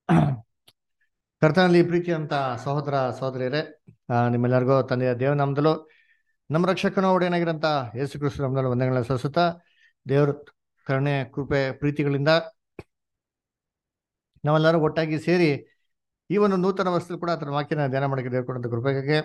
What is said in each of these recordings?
ಕರ್ತನಲ್ಲಿ ಪ್ರೀತಿ ಅಂತ ಸಹೋದರ ಸಹೋದರಿಯರೇ, ನಿಮ್ಮೆಲ್ಲರಿಗೂ ತಂದೆಯ ದೇವನಾಮದಲ್ಲೂ ನಮ್ಮ ರಕ್ಷಕನ ಒಡೆಯನಾಗಿರಂತ ಯೇಸು ಕ್ರಿಸ್ತ ನಾಮದಲ್ಲಿ ವಂದನೆಗಳನ್ನ ಸಲ್ಲಿಸುತ್ತಾ, ದೇವರ ಕರುಣೆ ಕೃಪೆ ಪ್ರೀತಿಗಳಿಂದ ನಾವೆಲ್ಲರೂ ಒಟ್ಟಾಗಿ ಸೇರಿ ಈ ಒಂದು ನೂತನ ವರ್ಷದಲ್ಲಿ ಕೂಡ ಅದರ ವಾಕ್ಯನ ಧ್ಯಾನ ಮಾಡಕ್ಕೆ ದೇವರು ಕೊಡುವಂತ ಕೃಪೆಗೆ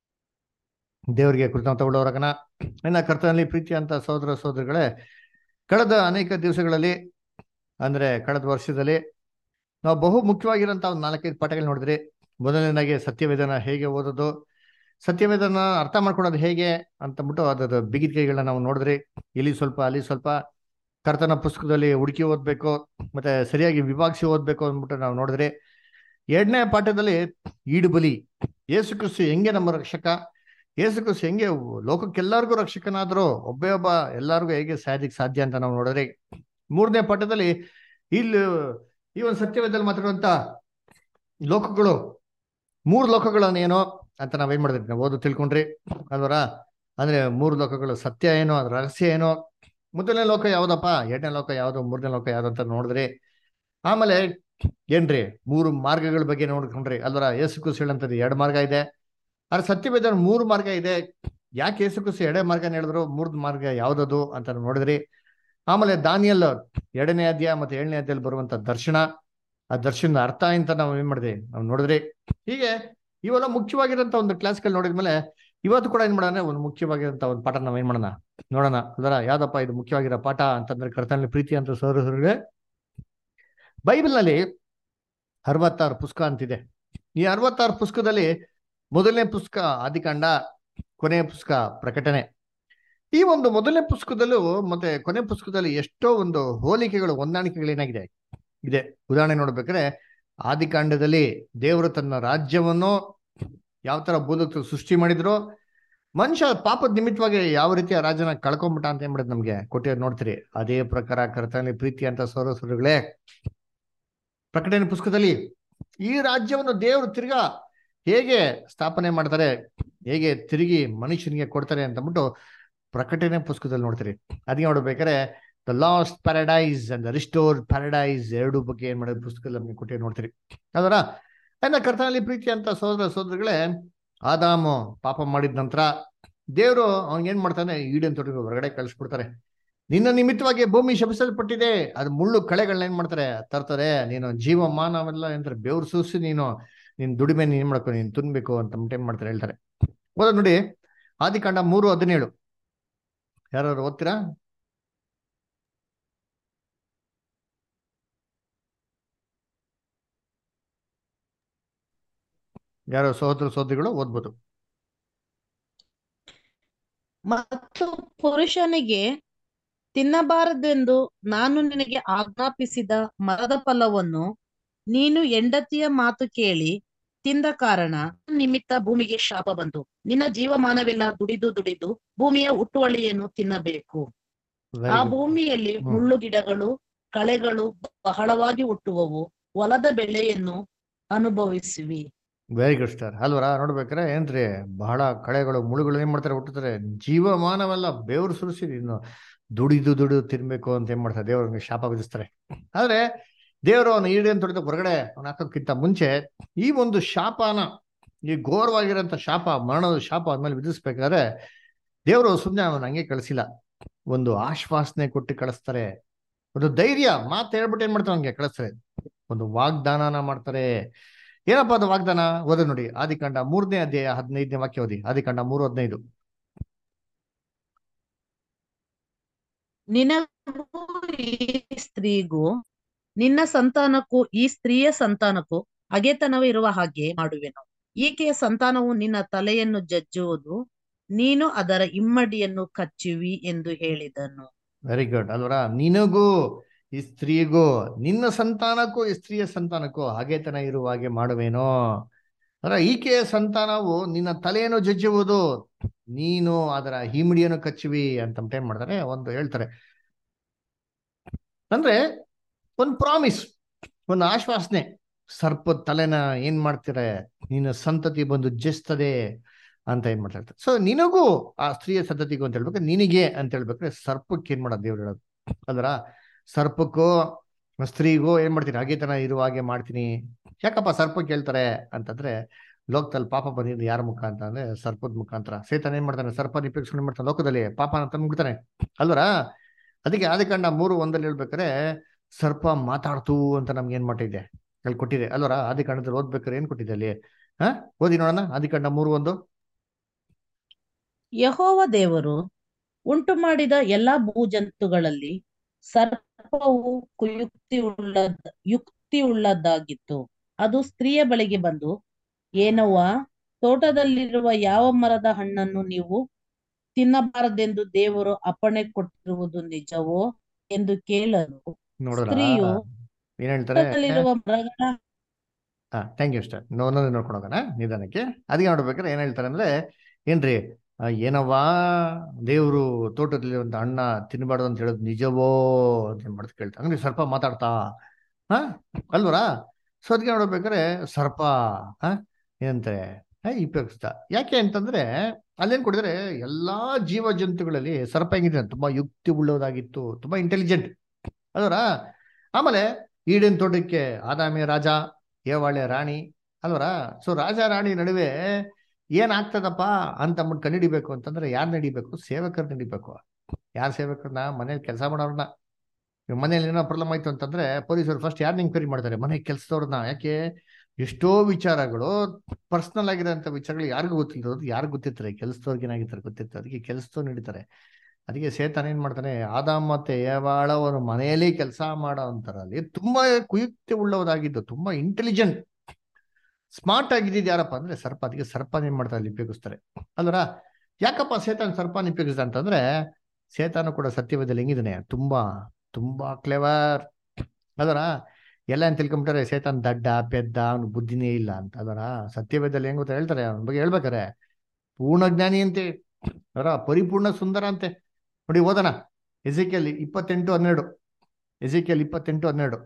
ದೇವರಿಗೆ ಕೃತಜ್ಞತೆ ಉಳ್ಳವರಾಗನ. ಇನ್ನು ಕರ್ತನಲ್ಲಿ ಪ್ರೀತಿ ಅಂತ ಸಹೋದರ ಸಹೋದರಿಗಳೇ, ಕಳೆದ ಅನೇಕ ದಿವಸಗಳಲ್ಲಿ ಅಂದ್ರೆ ಕಳೆದ ವರ್ಷದಲ್ಲಿ ನಾವು ಬಹು ಮುಖ್ಯವಾಗಿರೋಂಥ ಒಂದು 4-5 ಪಾಠಗಳು ನೋಡಿದ್ರಿ. ಮೊದಲನೇದಾಗಿ ಸತ್ಯವೇದನ ಹೇಗೆ ಓದೋದು, ಸತ್ಯವೇದನ ಅರ್ಥ ಮಾಡ್ಕೊಳೋದು ಹೇಗೆ ಅಂತಂದ್ಬಿಟ್ಟು ಅದ್ರ ಬಿಗಿದ್ಕೈಗಳನ್ನ ನಾವು ನೋಡಿದ್ರಿ. ಇಲ್ಲಿ ಸ್ವಲ್ಪ ಅಲ್ಲಿ ಸ್ವಲ್ಪ ಕರ್ತನ ಪುಸ್ತಕದಲ್ಲಿ ಹುಡುಕಿ ಓದ್ಬೇಕು, ಮತ್ತೆ ಸರಿಯಾಗಿ ವಿಭಾಗಿಸಿ ಓದ್ಬೇಕು ಅಂದ್ಬಿಟ್ಟು ನಾವು ನೋಡಿದ್ರಿ. 2ನೇ ಪಾಠದಲ್ಲಿ ಈಡುಬಲಿ, ಯೇಸು ಕ್ರಿಸ್ತು ಹೆಂಗೆ ನಮ್ಮ ರಕ್ಷಕ, ಯೇಸು ಕ್ರಿಸ್ತು ಹೆಂಗೆ ಲೋಕಕ್ಕೆಲ್ಲರಿಗೂ ರಕ್ಷಕನಾದ್ರು, ಒಬ್ಬೇ ಒಬ್ಬ ಎಲ್ಲರಿಗೂ ಹೇಗೆ ಸಾಯೋದಕ್ಕೆ ಸಾಧ್ಯ ಅಂತ ನಾವು ನೋಡಿದ್ರಿ. 3ನೇ ಪಾಠದಲ್ಲಿ ಇಲ್ಲಿ ಈ ಒಂದು ಸತ್ಯವೇದದಲ್ಲಿ ಮಾತಾಡುವಂತ ಲೋಕಗಳು, 3 ಲೋಕಗಳನ್ನೇನೋ ಅಂತ ನಾವೇನ್ ಮಾಡಿದ್ರಿ, ನಾವು ಓದು ತಿಳ್ಕೊಂಡ್ರಿ ಅಲ್ವರ. ಅಂದ್ರೆ 3 ಲೋಕಗಳು, ಸತ್ಯ ಏನೋ, ಅದ್ರ ರಹಸ್ಯ ಏನೋ, ಮೊದಲನೇ ಲೋಕ ಯಾವ್ದಪ್ಪ, 2ನೇ ಲೋಕ ಯಾವ್ದು, 3ನೇ ಲೋಕ ಯಾವ್ದು ಅಂತ ನೋಡಿದ್ರಿ. ಆಮೇಲೆ ಏನ್ರಿ 3 ಮಾರ್ಗಗಳ ಬಗ್ಗೆ ನೋಡ್ಕೊಂಡ್ರಿ ಅಲ್ವರ. ಯೇಸು ಕ್ರಿಸ್ತು ಹೇಳಂತದ್ದು 2 ಮಾರ್ಗ ಇದೆ, ಆದ್ರೆ ಸತ್ಯವೇದ 3 ಮಾರ್ಗ ಇದೆ. ಯಾಕೆ ಯೇಸು ಕ್ರಿಸ್ತು 2 ಮಾರ್ಗ ಹೇಳಿದ್ರು, 3 ಮಾರ್ಗ ಯಾವ್ದದು ಅಂತ ನೋಡಿದ್ರಿ. ಆಮೇಲೆ ದಾನಿಯಲ್ 2ನೇ ಅಧ್ಯಾಯ ಮತ್ತೆ 7ನೇ ಅಧ್ಯಾಯದಲ್ಲಿ ಬರುವಂತ ದರ್ಶನ, ಆ ದರ್ಶನದ ಅರ್ಥ ಅಂತ ನಾವು ಏನ್ ಮಾಡಿದ್ವಿ, ನಾವು ನೋಡಿದ್ರಿ. ಹೀಗೆ ಇವೆಲ್ಲ ಮುಖ್ಯವಾಗಿರೋಂಥ ಒಂದು ಕ್ಲಾಸ್ಗಳು ನೋಡಿದ್ಮೇಲೆ ಇವತ್ತು ಕೂಡ ಏನ್ ಮಾಡೋಣ, ಒಂದು ಮುಖ್ಯವಾಗಿರೋಂಥ ಒಂದು ಪಾಠ ನಾವ್ ಏನ್ ಮಾಡೋಣ ನೋಡೋಣ. ಅದರ ಯಾವ್ದಪ್ಪ ಇದು ಮುಖ್ಯವಾಗಿರೋ ಪಾಠ ಅಂತಂದ್ರೆ ಕರ್ತನಲ್ಲಿ ಪ್ರೀತಿ ಅಂತ ಸಹೋದರರಿಗೆ, ಬೈಬಲ್ನಲ್ಲಿ 66 ಪುಸ್ತಕ ಅಂತಿದೆ. ಈ 66 ಪುಸ್ತಕದಲ್ಲಿ ಮೊದಲನೇ ಪುಸ್ತಕ ಆದಿಕಾಂಡ, ಕೊನೆಯ ಪುಸ್ತಕ ಪ್ರಕಟಣೆ. ಈ ಒಂದು ಮೊದಲನೇ ಪುಸ್ತಕದಲ್ಲೂ ಮತ್ತೆ ಕೊನೆ ಪುಸ್ತಕದಲ್ಲಿ ಎಷ್ಟೋ ಒಂದು ಹೋಲಿಕೆಗಳು, ಹೊಂದಾಣಿಕೆಗಳು ಏನಾಗಿದೆ ಇದೆ. ಉದಾಹರಣೆ ನೋಡ್ಬೇಕಾದ್ರೆ ಆದಿಕಾಂಡದಲ್ಲಿ ದೇವರು ತನ್ನ ರಾಜ್ಯವನ್ನು ಯಾವ ತರ ಭೂಲೋಕ ಸೃಷ್ಟಿ ಮಾಡಿದ್ರು, ಮನುಷ್ಯ ಪಾಪದ ನಿಮಿತ್ತವಾಗಿ ಯಾವ ರೀತಿ ಆ ರಾಜ್ಯನ ಕಳ್ಕೊಂಬಿಟ್ಟ ಅಂತ ಏನ್ ಮಾಡಿದ್ ನಮ್ಗೆ ಕೊಟ್ಟಿರೋದು ನೋಡ್ತೀರಿ. ಅದೇ ಪ್ರಕಾರ ಕರ್ತನಲ್ಲಿ ಪ್ರೀತಿ ಅಂತ ಸಹೋದರಗಳೇ, ಪ್ರಕಟಣೆ ಪುಸ್ತಕದಲ್ಲಿ ಈ ರಾಜ್ಯವನ್ನು ದೇವರು ತಿರ್ಗಾ ಹೇಗೆ ಸ್ಥಾಪನೆ ಮಾಡ್ತಾರೆ, ಹೇಗೆ ತಿರುಗಿ ಮನುಷ್ಯನಿಗೆ ಕೊಡ್ತಾರೆ ಅಂತಂದ್ಬಿಟ್ಟು ಪ್ರಕಟಣೆ ಪುಸ್ತಕದಲ್ಲಿ ನೋಡ್ತೀರಿ. ಅದಕ್ಕೆ ನೋಡ್ಬೇಕಾದ್ರೆ the lost paradise and the restored paradise 2 ಬಗ್ಗೆ ಏನ್ ಮಾಡೋದು ಪುಸ್ತಕದಲ್ಲಿ ನಮ್ಗೆ ಕೊಟ್ಟಿ ನೋಡ್ತೀರಿ ಅದರ. ಇನ್ನ ಕರ್ತನಲ್ಲಿ ಪ್ರೀತಿ ಅಂತ ಸಹೋದರ ಸಹೋದರಿಗಳೇ, ಆದಾಮು ಪಾಪ ಮಾಡಿದ ನಂತರ ದೇವರು ಅವ್ನಿಗೆ ಏನ್ ಮಾಡ್ತಾನೆ, ಈಡೇನ್ ತೋಟಕ್ಕೆ ಹೊರಗಡೆ ಕಳಿಸ್ಬಿಡ್ತಾರೆ. ನಿನ್ನ ನಿಮಿತ್ತವಾಗಿ ಭೂಮಿ ಶಪಿಸಲ್ಪಟ್ಟಿದೆ, ಅದು ಮುಳ್ಳು ಕಳೆಗಳನ್ನ ಏನ್ ಮಾಡ್ತಾರೆ ತರ್ತಾರೆ, ನೀನು ಜೀವಮಾನವೆಲ್ಲ ಏನಂತಾರೆ ಬೆವ್ರು ಸೂಸಿ ನಿನ್ ದುಡಿಮೆ ನೀನ್ ಏನ್ ಮಾಡ್ಕೊ, ನೀನ್ ತುಂಬ್ಬೇಕು ಅಂತ ಏನ್ ಮಾಡ್ತಾರೆ ಹೇಳ್ತಾರೆ. ಓದ ನೋಡಿ, ಆದಿಕಾಂಡ 3:17 ಯಾರು ಓದ್ತೀರಾ? ಯಾರೋ ಸಹೋದರ ಸಹೋದರಿಗಳು ಓದ್ಬೋದು. ಮತ್ತು ಪುರುಷನಿಗೆ, ತಿನ್ನಬಾರದೆಂದು ನಾನು ನಿನಗೆ ಆಜ್ಞಾಪಿಸಿದ ಮರದ ಫಲವನ್ನು ನೀನು ಹೆಂಡತಿಯ ಮಾತು ಕೇಳಿ ತಿಂದ ಕಾರಣ ನಿಮಿತ್ತ ಭೂಮಿಗೆ ಶಾಪ ಬಂತು. ನಿನ್ನ ಜೀವಮಾನವೆಲ್ಲ ದುಡಿದು ದುಡಿದು ಭೂಮಿಯ ಹುಟ್ಟುವಳಿಯನ್ನು ತಿನ್ನಬೇಕು. ಆ ಭೂಮಿಯಲ್ಲಿ ಮುಳ್ಳು ಗಿಡಗಳು ಕಳೆಗಳು ಬಹಳವಾಗಿ ಹುಟ್ಟುವವು, ಹೊಲದ ಬೆಳೆಯನ್ನು ಅನುಭವಿಸುವಿ. ವೆರಿ ಗುಡ್ ಸ್ಟಾರ್ ಅಲ್ವರ. ನೋಡ್ಬೇಕಾರೆ ಏನ್ರಿ, ಬಹಳ ಕಳೆಗಳು ಮುಳುಗಳು ಏನ್ ಮಾಡ್ತಾರೆ ಹುಟ್ಟುತ್ತಾರೆ, ಜೀವಮಾನವೆಲ್ಲ ಬೇವ್ರು ಸುರಿಸಿ ಇನ್ನು ದುಡಿದು ತಿನ್ಬೇಕು ಅಂತ ಏನ್ ಮಾಡ್ತಾರೆ, ದೇವ್ರಿಗೆ ಶಾಪ ವಿಧಿಸ್ತಾರೆ. ಆದ್ರೆ ದೇವರು ಅವನು ಈಡೇನ್ ತೊಡೆದ ಹೊರಗಡೆ ಅವನ ಹಾಕೋಕ್ಕಿಂತ ಮುಂಚೆ ಈ ಒಂದು ಶಾಪನ, ಈ ಘೋರವಾಗಿರೋಂಥ ಶಾಪ, ಮರಣದ ಶಾಪ ಆದ್ಮೇಲೆ ವಿಧಿಸ್ಬೇಕಾದ್ರೆ ದೇವರು ಸುಮ್ಮನೆ ಅವನ ಹಂಗೆ ಕಳಿಸಿಲ್ಲ, ಒಂದು ಆಶ್ವಾಸನೆ ಕೊಟ್ಟು ಕಳಿಸ್ತಾರೆ. ಒಂದು ಧೈರ್ಯ ಮಾತು ಹೇಳ್ಬಿಟ್ಟು ಏನ್ ಮಾಡ್ತಾರೆ, ಹಂಗೆ ಕಳಿಸ್ತಾರೆ. ಒಂದು ವಾಗ್ದಾನನ ಮಾಡ್ತಾರೆ. ಏನಪ್ಪಾ ಅದು ವಾಗ್ದಾನ? ಓದ ನೋಡಿ, ಆದಿಕಾಂಡ 3ನೇ ಅಧ್ಯಾಯ 15ನೇ ವಾಕ್ಯ ಓದಿ. ಆದಿಕಾಂಡ 3:15. ನಿನಗೂ ಈ ಸ್ತ್ರೀಗೂ, ನಿನ್ನ ಸಂತಾನಕ್ಕೂ ಈ ಸ್ತ್ರೀಯ ಸಂತಾನಕ್ಕೂ ಹಗೆತನವಿರುವ ಹಾಗೆ ಮಾಡುವೆನು. ಈಕೆಯ ಸಂತಾನವು ನಿನ್ನ ತಲೆಯನ್ನು ಜಜ್ಜುವುದು, ನೀನು ಅದರ ಇಮ್ಮಡಿಯನ್ನು ಕಚ್ಚುವಿ ಎಂದು ಹೇಳಿದನು. ವೆರಿ ಗುಡ್ ಅಲ್ವರ. ನಿನಗೂ ಈ ಸ್ತ್ರೀಗೂ, ನಿನ್ನ ಸಂತಾನಕ್ಕೂ ಈ ಸ್ತ್ರೀಯ ಸಂತಾನಕ್ಕೂ ಹಗೆತನ ಇರುವ ಹಾಗೆ ಮಾಡುವೇನೋ. ಅದರ ಈಕೆಯ ಸಂತಾನವು ನಿನ್ನ ತಲೆಯನ್ನು ಜಜ್ಜುವುದು, ನೀನು ಅದರ ಹಿಮಿಡಿಯನ್ನು ಕಚ್ಚುವಿ ಅಂತ ಏನ್ ಮಾಡ್ತಾರೆ, ಒಂದು ಹೇಳ್ತಾರೆ. ಅಂದ್ರೆ ಒಂದು ಪ್ರಾಮಿಸ್, ಒಂದು ಆಶ್ವಾಸನೆ. ಸರ್ಪದ ತಲೆನ ಏನ್ ಮಾಡ್ತಾರೆ, ನಿನ್ನ ಸಂತತಿ ಬಂದು ಜಜ್ತದೆ ಅಂತ ಏನ್ ಮಾಡ್ತಾ. ಸೊ ನಿನಗೂ ಆ ಸ್ತ್ರೀಯ ಸಂತತಿಗೂ ಅಂತ ಹೇಳ್ಬೇಕು, ನಿನಗೆ ಅಂತ ಹೇಳ್ಬೇಕ್ರೆ ಸರ್ಪಕ್ಕೆ ಏನ್ ಮಾಡೋದು ದೇವ್ರು ಹೇಳೋದು. ಅಂದ್ರ ಸರ್ಪಕ್ಕೂ ಸ್ತ್ರೀಗೂ ಏನ್ ಮಾಡ್ತೀನಿ ಹಾಗೆತನ ಇರುವ ಹಾಗೆ ಮಾಡ್ತೀನಿ. ಯಾಕಪ್ಪ ಸರ್ಪ ಕೇಳ್ತಾರೆ ಅಂತಂದ್ರೆ, ಲೋಕದಲ್ಲಿ ಪಾಪ ಬಂದಿದ್ದು ಯಾರ ಮುಖ ಅಂತ ಅಂದ್ರೆ ಸರ್ಪದ ಮುಖಾಂತರ. ಸೇತನ ಏನ್ ಮಾಡ್ತಾನೆ, ಸರ್ಪ ನಿಪೇಕ್ಷಣೆ ಮಾಡ್ತಾನೆ, ಲೋಕದಲ್ಲಿ ಪಾಪನ ತಂದ್ಬಿಡ್ತಾನೆ ಅಲ್ವರ. ಅದಕ್ಕೆ ಆದಿಕಾಂಡ 3:1 ಹೇಳ್ಬೇಕಾರೆ ಸರ್ಪ ಮಾತಾಡ್ತು ಅಂತ ನಮ್ಗೆ ಏನ್ ಮಾಡಿದೆ ಅಲ್ಲಿ ಕೊಟ್ಟಿದೆ ಅಲ್ವರ. ಆದಿಕಾಂಡದಲ್ಲಿ ಓದ್ಬೇಕಾರೆ ಏನ್ ಕೊಟ್ಟಿದೆ ಅಲ್ಲಿ? ಹಾ, ಓದಿ ನೋಡೋಣ. ಆದಿಕಾಂಡ 3:1. ಯೆಹೋವ ದೇವರು ಉಂಟು ಮಾಡಿದ ಎಲ್ಲಾ ಭೂಜಂತುಗಳಲ್ಲಿ ಸರ್ಪವು ಯುಕ್ತಿಯುಳ್ಳದ್ದಾಗಿತ್ತು. ಅದು ಸ್ತ್ರೀಯ ಬಳಿಗೆ ಬಂದು, ಏನವ್ವ, ತೋಟದಲ್ಲಿರುವ ಯಾವ ಮರದ ಹಣ್ಣನ್ನು ನೀವು ತಿನ್ನಬಾರದೆಂದು ದೇವರು ಅಪ್ಪಣೆ ಕೊಟ್ಟಿರುವುದು ನಿಜವೋ ಎಂದು ಕೇಳಲು, ನೋಡೋರ ಸ್ತ್ರೀಯು ಏನ್ ಹೇಳ್ತಾರೆ? ತೋಟದಲ್ಲಿರುವ ಮರಗಳ ಥ್ಯಾಂಕ್ ಯು ಅಷ್ಟೇ. ನೋಡೋಣ ನೋಡ್ಕೊಂಡೋಗೋಣ ನಿಧಾನಕ್ಕೆ. ಅದಕ್ಕೆ ನೋಡ್ಬೇಕಾರೆ ಏನ್ ಹೇಳ್ತಾರೆ ಅಂದ್ರೆ, ಏನ್ರಿ ಏನವ್ವಾ ದೇವ್ರು ತೋಟದಲ್ಲಿ ಒಂದು ಹಣ್ಣ ತಿನ್ಬಾರ್ದು ಅಂತ ಹೇಳೋದು ನಿಜವೋ ಅಂತ ಏನ್ ಮಾಡ್ತಾ ಕೇಳ್ತಾರೆ. ಅಂದ್ರೆ ಸರ್ಪ ಮಾತಾಡ್ತಾ ಹಾ ಅಲ್ವರಾ. ಸೊ ಅದಕ್ಕೆ ನೋಡ್ಬೇಕಾರೆ ಸರ್ಪ ಹಾ ಏನಂತಾರೆ ಉಪಯೋಗಿಸ್ತ. ಯಾಕೆ ಅಂತಂದ್ರೆ ಅಲ್ಲೇನ್ ಕೊಡಿದ್ರೆ ಎಲ್ಲಾ ಜೀವ ಜಂತುಗಳಲ್ಲಿ ಸರ್ಪ ಹೆಂಗಿದೆ, ತುಂಬಾ ಯುಕ್ತಿ ಉಳ್ಳೋದಾಗಿತ್ತು, ತುಂಬಾ ಇಂಟೆಲಿಜೆಂಟ್ ಅಲ್ವರಾ. ಆಮೇಲೆ ಈಡೇನ್ ತೋಟಕ್ಕೆ ಆದಾಮಿ ರಾಜ, ಏವಾಳೆ ರಾಣಿ ಅಲ್ವರಾ. ಸೊ ರಾಜ ರಾಣಿ ನಡುವೆ ಏನಾಗ್ತದಪ್ಪ ಅಂತ ಅಂದ್ಬಿಟ್ಟು ಕಂಡಿಡಿಬೇಕು ಅಂತಂದ್ರೆ ಯಾರು ನಡಿಬೇಕು? ಸೇವಕರು ನಡಿಬೇಕು. ಯಾರು ಸೇವಕರನ್ನ? ಮನೇಲಿ ಕೆಲಸ ಮಾಡೋರನ್ನ. ಮನೇಲಿ ಏನೋ ಪ್ರಾಬ್ಲಮ್ ಆಯ್ತು ಅಂತಂದ್ರೆ ಪೊಲೀಸರು ಫಸ್ಟ್ ಯಾರನ್ನ ಎಂಕ್ವೈರಿ ಮಾಡ್ತಾರೆ? ಮನೆ ಕೆಲಸದವ್ರನ್ನ. ಯಾಕೆ? ಎಷ್ಟೋ ವಿಚಾರಗಳು ಪರ್ಸನಲ್ ಆಗಿರೋಂಥ ವಿಚಾರಗಳು ಯಾರಿಗೂ ಗೊತ್ತಿರೋದು, ಯಾರು ಗೊತ್ತಿರ್ತಾರೆ? ಕೆಲಸದವ್ರಿಗೆ ಏನಾಗಿರ್ತಾರೆ ಗೊತ್ತಿರ್ತಾರೆ. ಅದಕ್ಕೆ ಕೆಲಸದವ್ರು ನಡೀತಾರೆ. ಅದಕ್ಕೆ ಸೇತಾನ ಏನ್ ಮಾಡ್ತಾನೆ, ಆದಾಮ್ ಮತ್ತೆ ಏವಾಳ ಅವರು ಮನೆಯಲ್ಲಿ ಕೆಲಸ ಮಾಡೋ ಅಂತಾರಲ್ಲಿ ತುಂಬಾ ಕುಯುಕ್ತಿ ಉಳ್ಳವರಾಗಿದ್ದು, ತುಂಬಾ ಇಂಟೆಲಿಜೆಂಟ್ ಸ್ಮಾರ್ಟ್ ಆಗಿದ್ದು ಯಾರಪ್ಪ ಅಂದ್ರೆ ಸರ್ಪ. ಅದಕ್ಕೆ ಸರ್ಪನ ಏನ್ ಮಾಡ್ತಾರೆ ಅಲ್ಲಿ ಉಪಯೋಗಿಸ್ತಾರೆ ಅಲ್ವರ. ಯಾಕಪ್ಪ ಸೇತಾನ್ ಸರ್ಪನ ಉಪಯೋಗಿಸ್ದ ಅಂತಂದ್ರೆ, ಸೇತಾನು ಕೂಡ ಸತ್ಯವೇದಲ್ಲಿ ಹೆಂಗಿದ್ದಾನೆ, ತುಂಬಾ ತುಂಬಾ ಕ್ಲೆವರ್ ಅದರ. ಎಲ್ಲ ಅಂತ ತಿಳ್ಕೊಂಬಿಟ್ಟಾರೆ ಸೇತಾನ್ ದಡ್ಡ ಪೆದ್ದ, ಅವ್ನು ಬುದ್ಧಿನೇ ಇಲ್ಲ ಅಂತ ಅದರ. ಸತ್ಯವೇದಲ್ಲಿ ಹೆಂಗ್ ಗೊತ್ತಾ ಹೇಳ್ತಾರೆ ಅವನ ಬಗ್ಗೆ ಹೇಳ್ಬೇಕಾರೆ, ಪೂರ್ಣ ಜ್ಞಾನಿ ಅಂತೆ ಅವರ, ಪರಿಪೂರ್ಣ ಸುಂದರ ಅಂತೆ. ನೋಡಿ ಓದೋಣ, ಎಜೆಕಿಯಲ್ 28:12. ಎಜೆಕಿಯಲ್ 28:12.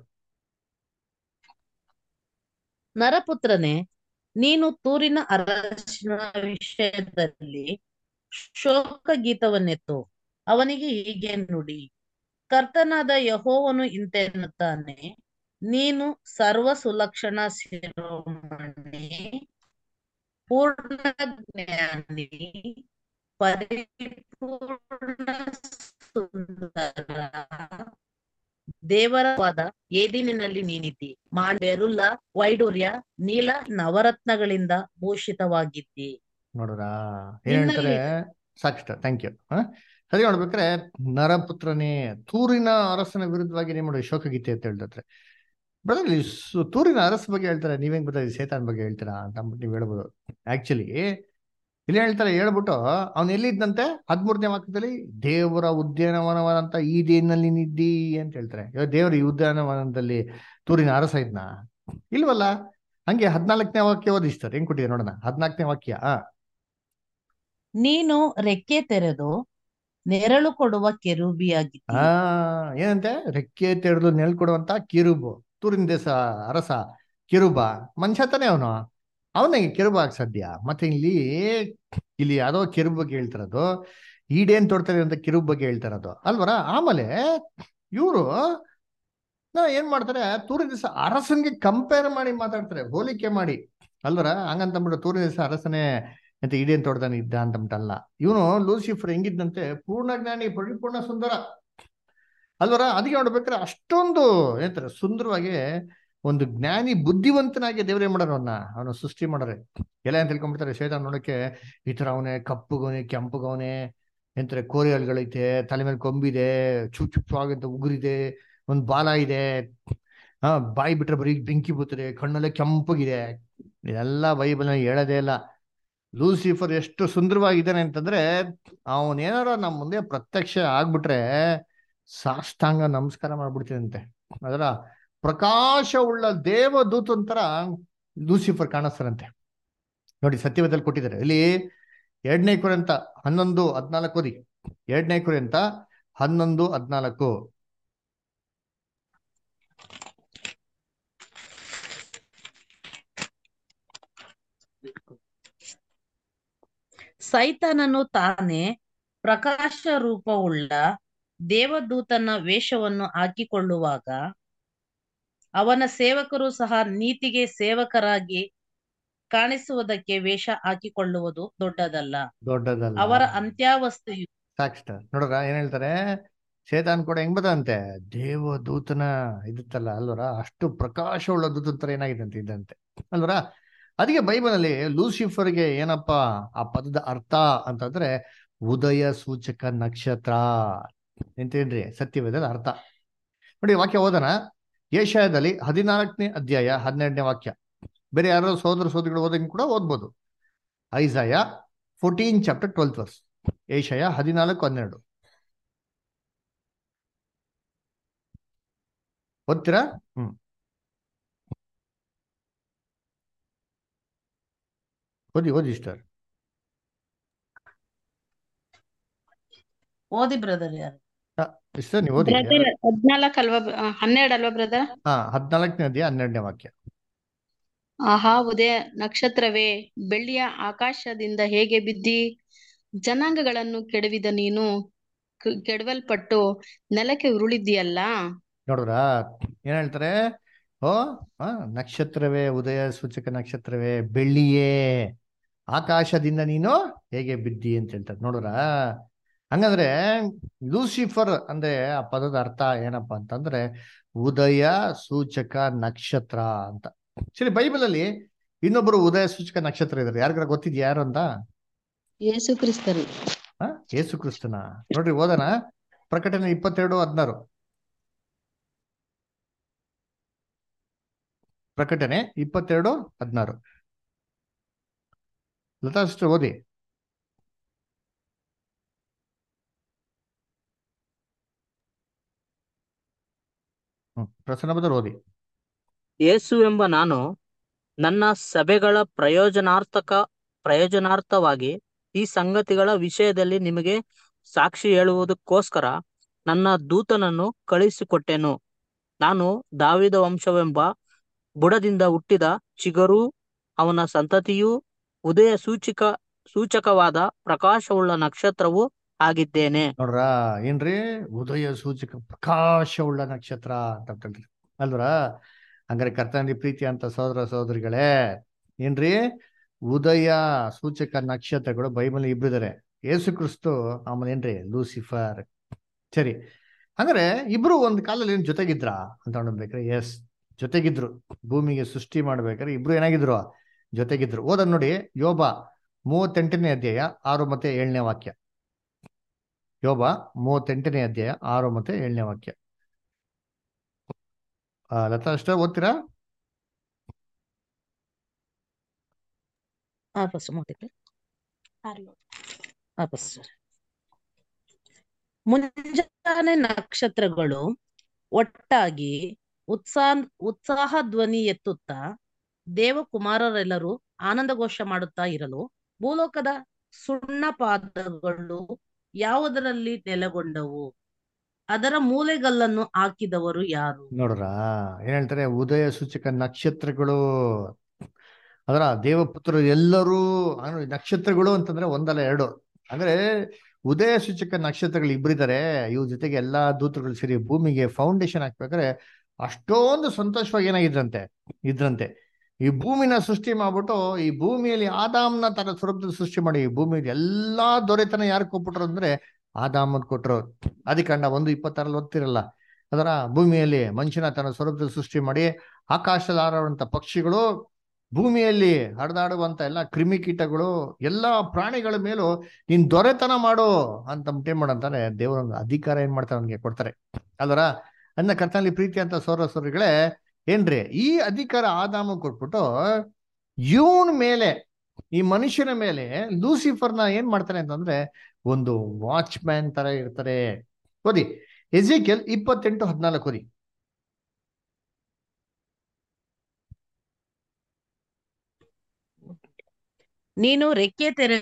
ನರಪುತ್ರನೇ, ನೀನು ತೂರಿನ ಅರಸನ ವಿಷಯದಲ್ಲಿ ಶೋಕ ಗೀತವನ್ನೆತ್ತು ಅವನಿಗೆ ಹೀಗೆ ನುಡಿ. ಕರ್ತನಾದ ಯೆಹೋವನು ಇಂತೆನ್ನುತ್ತಾನೆ, ನೀನು ಸರ್ವ ಸುಲಕ್ಷಣ ಶಿರೋಮಣಿ, ಪೂರ್ಣ ಜ್ಞಾನಿ, ಪರಿಪೂರ್ಣ ಸುಂದರ, ದೇವರವಾದ ಏದಿನಿನಲ್ಲಿ ನೀನಿದ್ದಿ. ಬೆರುಲ್ಲ, ವೈಡೂರ್ಯ, ನೀಲ ನವರತ್ನಗಳಿಂದ ಭೂಷಿತವಾಗಿದ್ದಿ. ನೋಡ್ರಾ ಏನ್ ಹೇಳ್ತಾರೆ? ನಿನ್ನಲ್ಲಿ ಸಾಕಿಷ್ಟ, ಥ್ಯಾಂಕ್ ಯು. ಸರಿ ನೋಡ್ಬೇಕಾರೆ ನರಪುತ್ರನೇ, ತೂರಿನ ಅರಸನ ವಿರುದ್ಧವಾಗಿ ಏನ್ ಮಾಡಿ ಶೋಕಗೀತೆ ಅಂತ ಹೇಳ್ತಾರೆ. ಬ್ರದರ್ ಇಲ್ಲಿ ತೂರಿನ ಅರಸ ಬಗ್ಗೆ ಹೇಳ್ತಾರೆ, ನೀವೇನ್ ಗೊತ್ತಾ ಸೇತಾನ್ ಬಗ್ಗೆ ಹೇಳ್ತೀರಾ ಅಂತ ಅಂದ್ಬಿಟ್ಟು ನೀವು ಹೇಳ್ಬೋದು. ಆಕ್ಚುಲಿ ಇಲ್ಲಿ ಹೇಳ್ತಾರೆ, ಹೇಳ್ಬಿಟ್ಟು ಅವ್ನು ಎಲ್ಲಿದ್ದಂತೆ 13ನೇ ವಾಕ್ಯದಲ್ಲಿ, ದೇವರ ಉದ್ಯಾನವನವಂತ ಈ ದೇನಲ್ಲಿ ನಿದ್ದಿ ಅಂತ ಹೇಳ್ತಾರೆ. ಇವಾಗ ದೇವರ ಈ ಉದ್ಯಾನವನದಲ್ಲಿ ತೂರಿನ ಅರಸ ಇದ್ನ? ಇಲ್ವಲ್ಲ. ಹಂಗೆ 14ನೇ ವಾಕ್ಯ ಓದಿಸ್ತಾರೆ, ಹೆಂಗ್ ಕೊಟ್ಟಿದೆ ನೋಡೋಣ. 14ನೇ ವಾಕ್ಯ. ನೀನು ರೆಕ್ಕೆ ತೆರೆದು ನೆರಳು ಕೊಡುವ ಆ ಕೆರೂಬಿಯಾಗಿದ್ದಿ. ಏನಂತೆ? ರೆಕ್ಕೆ ತೆರೆದು ನೆಲ್ಕೊಡುವಂತ ಕಿರುಬು. ತೂರಿನ ದೇಶ ಅರಸ ಕಿರುಬ ಮನುಷ್ಯ ತಾನೆ ಅವನು. ಅವನಿಗೆ ಕಿರುಬ ಆಗ ಸಾಧ್ಯ? ಮತ್ತೆ ಇಲ್ಲಿ ಇಲ್ಲಿ ಯಾವ್ದೋ ಕಿರುಬ್ ಬಗ್ಗೆ ಹೇಳ್ತಾರದು, ಈಡೇನ್ ತೋಡ್ತಾರೆ ಅಂತ ಕಿರುಬ್ ಬಗ್ಗೆ ಹೇಳ್ತಾರದು ಅಲ್ವರ. ಆಮೇಲೆ ಇವರು ಏನ್ ಮಾಡ್ತಾರೆ, ತೂರಿನ ದೇಶ ಅರಸನ್ಗೆ ಕಂಪೇರ್ ಮಾಡಿ ಮಾತಾಡ್ತಾರೆ, ಹೋಲಿಕೆ ಮಾಡಿ ಅಲ್ವರ. ಹಂಗಂತಂದ್ಬಿಟ್ಟು ತೂರಿನ ದೇಶ ಅರಸನೇ ಅಂತ ಈಡೇನ್ ತೋಡ್ದಾನೆ ಇದ್ದ ಅಂತಂಬಿಟ್ಟಲ್ಲ. ಇವನು ಲೂಸಿಫರ್ ಹೆಂಗಿದ್ದಂತೆ, ಪೂರ್ಣ ಜ್ಞಾನಿ, ಪರಿಪೂರ್ಣ ಸುಂದರ ಅಲ್ವರ. ಅದಕ್ಕೆ ನೋಡ್ಬೇಕಾದ್ರೆ ಅಷ್ಟೊಂದು ಏನಂತಾರೆ ಸುಂದರವಾಗಿ ಒಂದು ಜ್ಞಾನಿ ಬುದ್ಧಿವಂತನಾಗಿ ದೇವ್ರ ಏನ್ ಮಾಡೋರು ಅವನು ಸೃಷ್ಟಿ ಮಾಡೋರೆ. ಎಲ್ಲ ಅಂತ ತಿಳ್ಕೊಂಡ್ಬಿಡ್ತಾರೆ. ಶೇತಾನ್ ನೋಡಕ್ಕೆ ಈ ತರ ಅವನೇ, ಕಪ್ಪುಗವನೆ, ಕೆಂಪುಗವನೆ, ಎಂತಾರೆ ಕೋರಿಯಲ್ಗಳೈತೆ, ತಲೆ ಮೇಲೆ ಕೊಂಬಿದೆ, ಚುಚ್ಚುಪ್ಪಾಗಂತ ಉಗುರಿದೆ, ಒಂದು ಬಾಲ ಇದೆ, ಬಾಯಿ ಬಿಟ್ರೆ ಬರೀ ಬೆಂಕಿ ಬೂತದೆ, ಕಣ್ಣಲ್ಲೇ ಕೆಂಪಗಿದೆ. ಇದೆಲ್ಲ ಬೈಬಲ್ನ ಹೇಳೋದೇ ಇಲ್ಲ. ಲೂಸಿಫರ್ ಎಷ್ಟು ಸುಂದರವಾಗಿದ್ದಾನೆ ಅಂತಂದ್ರೆ, ಅವನೇನಾರ ನಮ್ಮ ಮುಂದೆ ಪ್ರತ್ಯಕ್ಷ ಆಗ್ಬಿಟ್ರೆ ಸಾಷ್ಟಾಂಗ ನಮಸ್ಕಾರ ಮಾಡ್ಬಿಡ್ತೀನಂತೆ. ಅದರ ಪ್ರಕಾಶವುಳ್ಳ ದೇವದೂತಂತರ ಲೂಸಿಫರ್ ಕಾಣಿಸ್ತಾರಂತೆ. ನೋಡಿ ಸತ್ಯವೇದಲ್ಲಿ ಕೊಟ್ಟಿದ್ದಾರೆ. ಇಲ್ಲಿ 2ನೇ ಕೊರಿಂಥ 11:14 ಓದಿ. 2ನೇ ಕೊರಿಂಥ 11:14. ಸೈತಾನನು ತಾನೇ ಪ್ರಕಾಶ ರೂಪವುಳ್ಳ ದೇವದೂತನ ವೇಷವನ್ನು ಹಾಕಿಕೊಳ್ಳುವಾಗ ಅವನ ಸೇವಕರು ಸಹ ನೀತಿಗೆ ಸೇವಕರಾಗಿ ಕಾಣಿಸುವುದಕ್ಕೆ ವೇಷ ಹಾಕಿಕೊಳ್ಳುವುದು ದೊಡ್ಡದಲ್ಲ. ದೊಡ್ಡದಲ್ಲ. ಅವರ ಅಂತ್ಯಾವಸ್ಥೆಯು ಸಾಕ್ಷ ನೋಡ್ರ ಏನ್ ಹೇಳ್ತಾರೆ, ಶೇತಾನ್ ಕೂಡ ಹೆಂಗ್ ಬದಂತೆ, ದೇವದೂತನ ಇರುತ್ತಲ್ಲ ಅಲ್ವರ, ಅಷ್ಟು ಪ್ರಕಾಶವುಳ್ಳ ದೂತನ ತರ ಏನಾಗಿದೆ ಇದ್ದಂತೆ ಅಲ್ವರ. ಅದಕ್ಕೆ ಬೈಬಲ್ ಅಲ್ಲಿ ಲೂಸಿಫರ್ಗೆ ಏನಪ್ಪಾ ಆ ಪದದ ಅರ್ಥ ಅಂತಂದ್ರೆ ಉದಯ ಸೂಚಕ ನಕ್ಷತ್ರ ಎಂತೇನ್ರಿ ಸತ್ಯವೇದದ ಅರ್ಥ. ನೋಡಿ ವಾಕ್ಯ ಓದೋಣ. ಏಷಯದಲ್ಲಿ 14ನೇ ಅಧ್ಯಾಯ 12ನೇ ವಾಕ್ಯ. ಬೇರೆ ಯಾರೋ ಸೋದರ ಸೋದರಿಗಳು ಓದಂಗೆ ಕೂಡ ಓದ್ಬೋದು. ಐಸಾಯ 14 ಚಾಪ್ಟರ್ 12 ವರ್ಸ್. ಏಷಯ 14:12 ಓದ್ತೀರಾ? ಓದಿ ಸ್ಟಾರ್. ಓದಿ ಬ್ರದರ್. ಯಾರು ಸರ್ ನೀವು ಓದಿ. ಬ್ರದರ್ 14 ಅಲ್ವಾ 12 ಅಲ್ವಾ ಬ್ರದರ್? 14ನೇ ಅಧ್ಯಾಯ 12ನೇ ವಾಕ್ಯ. ಆಹಾ ಉದಯ ನಕ್ಷತ್ರವೇ, ಬೆಳ್ಳಿಯ ಆಕಾಶದಿಂದ ಹೇಗೆ ಬಿದ್ದಿ, ಜನಾಂಗಗಳನ್ನು ಕೆಡವಿದ ನೀನು ಕೆಡವಲ್ಪಟ್ಟು ನೆಲಕ್ಕೆ ಉರುಳಿದ್ದೀಯಲ್ಲ. ನೋಡ್ರ ಏನ್ ಹೇಳ್ತಾರೆ, ಓ ನಕ್ಷತ್ರವೇ, ಉದಯ ಸೂಚಕ ನಕ್ಷತ್ರವೇ, ಬೆಳ್ಳಿಯೇ, ಆಕಾಶದಿಂದ ನೀನು ಹೇಗೆ ಬಿದ್ದಿ ಅಂತ ಹೇಳ್ತಾರೆ. ನೋಡ್ರ ಹಂಗಂದ್ರೆ ಲೂಸಿಫರ್ ಅಂದ್ರೆ ಆ ಪದದ ಅರ್ಥ ಏನಪ್ಪಾ ಅಂತಂದ್ರೆ ಉದಯ ಸೂಚಕ ನಕ್ಷತ್ರ ಅಂತ. ಸರಿ, ಬೈಬಲ್ ಅಲ್ಲಿ ಇನ್ನೊಬ್ಬರು ಉದಯ ಸೂಚಕ ನಕ್ಷತ್ರ ಇದಾರೆ, ಯಾರಿಗಾರ ಗೊತ್ತಿದ್ಯಾ ಯಾರು ಅಂತ? ಯೇಸು ಕ್ರಿಸ್ತರು. ಯೇಸು ಕ್ರಿಸ್ತನ. ನೋಡ್ರಿ ಓದೋಣ. ಪ್ರಕಟಣೆ 22:16. ಪ್ರಕಟಣೆ 22:16. ಲತಾ ಸಿಸ್ಟರ್ ಓದಿ. ಪ್ರಸನ್ನ ಬದರ್ ಓದಿ. ಯೇಸು ಎಂಬ ನಾನು ನನ್ನ ಸಭೆಗಳ ಪ್ರಯೋಜನಾರ್ಥವಾಗಿ ಈ ಸಂಗತಿಗಳ ವಿಷಯದಲ್ಲಿ ನಿಮಗೆ ಸಾಕ್ಷಿ ಹೇಳುವುದಕ್ಕೋಸ್ಕರ ನನ್ನ ದೂತನನ್ನು ಕಳುಹಿಸಿಕೊಟ್ಟೆನು. ನಾನು ದಾವೀದ ವಂಶವೆಂಬ ಬುಡದಿಂದ ಹುಟ್ಟಿದ ಚಿಗುರೂ ಅವನ ಸಂತತಿಯೂ ಉದಯ ಸೂಚಕವಾದ ಪ್ರಕಾಶವುಳ್ಳ ನಕ್ಷತ್ರವೂ ಆಗಿದ್ದೇನೆ. ನೋಡ್ರ ಏನ್ರಿ, ಉದಯ ಸೂಚಕ ಪ್ರಕಾಶವುಳ್ಳ ನಕ್ಷತ್ರ ಅಂತ ಅಲ್ವರ. ಹಂಗಾರೆ ಕರ್ತನಲ್ಲಿ ಪ್ರೀತಿ ಅಂತ ಸಹೋದರ ಸಹೋದರಿಗಳೇ, ಏನ್ರಿ ಉದಯ ಸೂಚಕ ನಕ್ಷತ್ರಗಳು ಬೈಬಲ್ ಇಬ್ರಿದ್ದಾರೆ. ಯೇಸು ಕ್ರಿಸ್ತು ಆಮೇಲೆ ಏನ್ರಿ ಲೂಸಿಫರ್. ಸರಿ, ಹಂಗಾರೆ ಇಬ್ರು ಒಂದ್ ಕಾಲದಲ್ಲಿ ಏನ್ ಜೊತೆಗಿದ್ರ ಅಂತ ನೋಡ್ಬೇಕ್ರೆ? ಎಸ್, ಜೊತೆಗಿದ್ರು. ಭೂಮಿಗೆ ಸೃಷ್ಟಿ ಮಾಡ್ಬೇಕಾದ್ರೆ ಇಬ್ರು ಏನಾಗಿದ್ರು, ಜೊತೆಗಿದ್ರು. ಓದನ್ ನೋಡಿ, ಯೋಬ 38ನೇ ಅಧ್ಯಾಯ 6 ಮತ್ತೆ 7ನೇ ವಾಕ್ಯ. ಯೋಬ 38ನೇ ಅಧ್ಯಾಯ 6 ಮತ್ತೆ 7ನೇ ವಾಕ್ಯ. ಲತಾ ಅಷ್ಟ ಓದ್ತೀರಾ? ಮುಂಜಾನೆ ನಕ್ಷತ್ರಗಳು ಒಟ್ಟಾಗಿ ಉತ್ಸಾಹ ಧ್ವನಿ ಎತ್ತುತ್ತಾ ದೇವಕುಮಾರರೆಲ್ಲರೂ ಆನಂದಘೋಷ ಮಾಡುತ್ತಾ ಇರಲು ಭೂಲೋಕದ ಸುಣ್ಣಪಾದಗಳು ಯಾವುದರಲ್ಲಿ ನೆಲೆಗೊಂಡವು, ಅದರ ಮೂಲೆಗಲ್ಲನ್ನು ಹಾಕಿದವರು ಯಾರು? ನೋಡ್ರ ಏನ್ ಹೇಳ್ತಾರೆ, ಉದಯ ಸೂಚಕ ನಕ್ಷತ್ರಗಳು ಅದರ ದೇವಪುತ್ರರು ಎಲ್ಲರೂ. ನಕ್ಷತ್ರಗಳು ಅಂತಂದ್ರೆ ಒಂದಲ್ಲ ಎರಡು, ಅಂದ್ರೆ ಉದಯ ಸೂಚಕ ನಕ್ಷತ್ರಗಳು ಇಬ್ಬರಿದ್ದಾರೆ. ಇವ್ರ ಜೊತೆಗೆ ಎಲ್ಲಾ ದೂತರುಗಳು ಸೇರಿ ಭೂಮಿಗೆ ಫೌಂಡೇಶನ್ ಹಾಕ್ಬೇಕಾದ್ರೆ ಅಷ್ಟೊಂದು ಸಂತೋಷವಾಗಿ ಇದ್ರಂತೆ. ಈ ಭೂಮಿನ ಸೃಷ್ಟಿ ಮಾಡ್ಬಿಟ್ಟು ಈ ಭೂಮಿಯಲ್ಲಿ ಆದಾಮ್ನ ತರ ಸ್ವರೂಪದಲ್ಲಿ ಸೃಷ್ಟಿ ಮಾಡಿ ಈ ಭೂಮಿಯಲ್ಲಿ ಎಲ್ಲಾ ದೊರೆತನ ಯಾರು ಕೊಟ್ಬಿಟ್ರು ಅಂದ್ರೆ ಆದಾಮನ್ ಕೊಟ್ರು. ಆದಿಕಾಂಡ 1:26 ಓದ್ತಿರಲ್ಲ, ಅದರ ಭೂಮಿಯಲ್ಲಿ ಮನುಷ್ಯನ ತನ್ನ ಸ್ವರೂಪದಲ್ಲಿ ಸೃಷ್ಟಿ ಮಾಡಿ ಆಕಾಶದಲ್ಲಿ ಹಾರುವಂತ ಪಕ್ಷಿಗಳು, ಭೂಮಿಯಲ್ಲಿ ಹರಿದಾಡುವಂತ ಎಲ್ಲ ಕ್ರಿಮಿಕೀಟಗಳು, ಎಲ್ಲಾ ಪ್ರಾಣಿಗಳ ಮೇಲೂ ನೀನ್ ದೊರೆತನ ಮಾಡು ಅಂತ ಏನ್ ಮಾಡಂತಾನೆ ದೇವರೊಂದು ಅಧಿಕಾರ ಏನ್ ಮಾಡ್ತಾರೆ ಅವನಿಗೆ ಕೊಡ್ತಾರೆ ಅಲ್ವರ. ಅನ್ನ ಕರ್ತನಲ್ಲಿ ಪ್ರೀತಿ ಅಂತ ಸೋರಸೋರಿಗಳೇ, ಏನ್ರಿ ಈ ಅಧಿಕಾರ ಆದಾಮ ಕೊಟ್ಬಿಟ್ಟು ಇವನ್ ಮೇಲೆ, ಈ ಮನುಷ್ಯನ ಮೇಲೆ ಲೂಸಿಫರ್ನ ಏನ್ ಮಾಡ್ತಾರೆ ಅಂತಂದ್ರೆ ಒಂದು ವಾಚ್ಮ್ಯಾನ್ ತರ ಇರ್ತಾರೆ. ಓದಿ ಎಜೆಕಿಯಲ್ 28:14 ಓದಿ. ನೀನು ರೆಕ್ಕೆ ತೆರೆ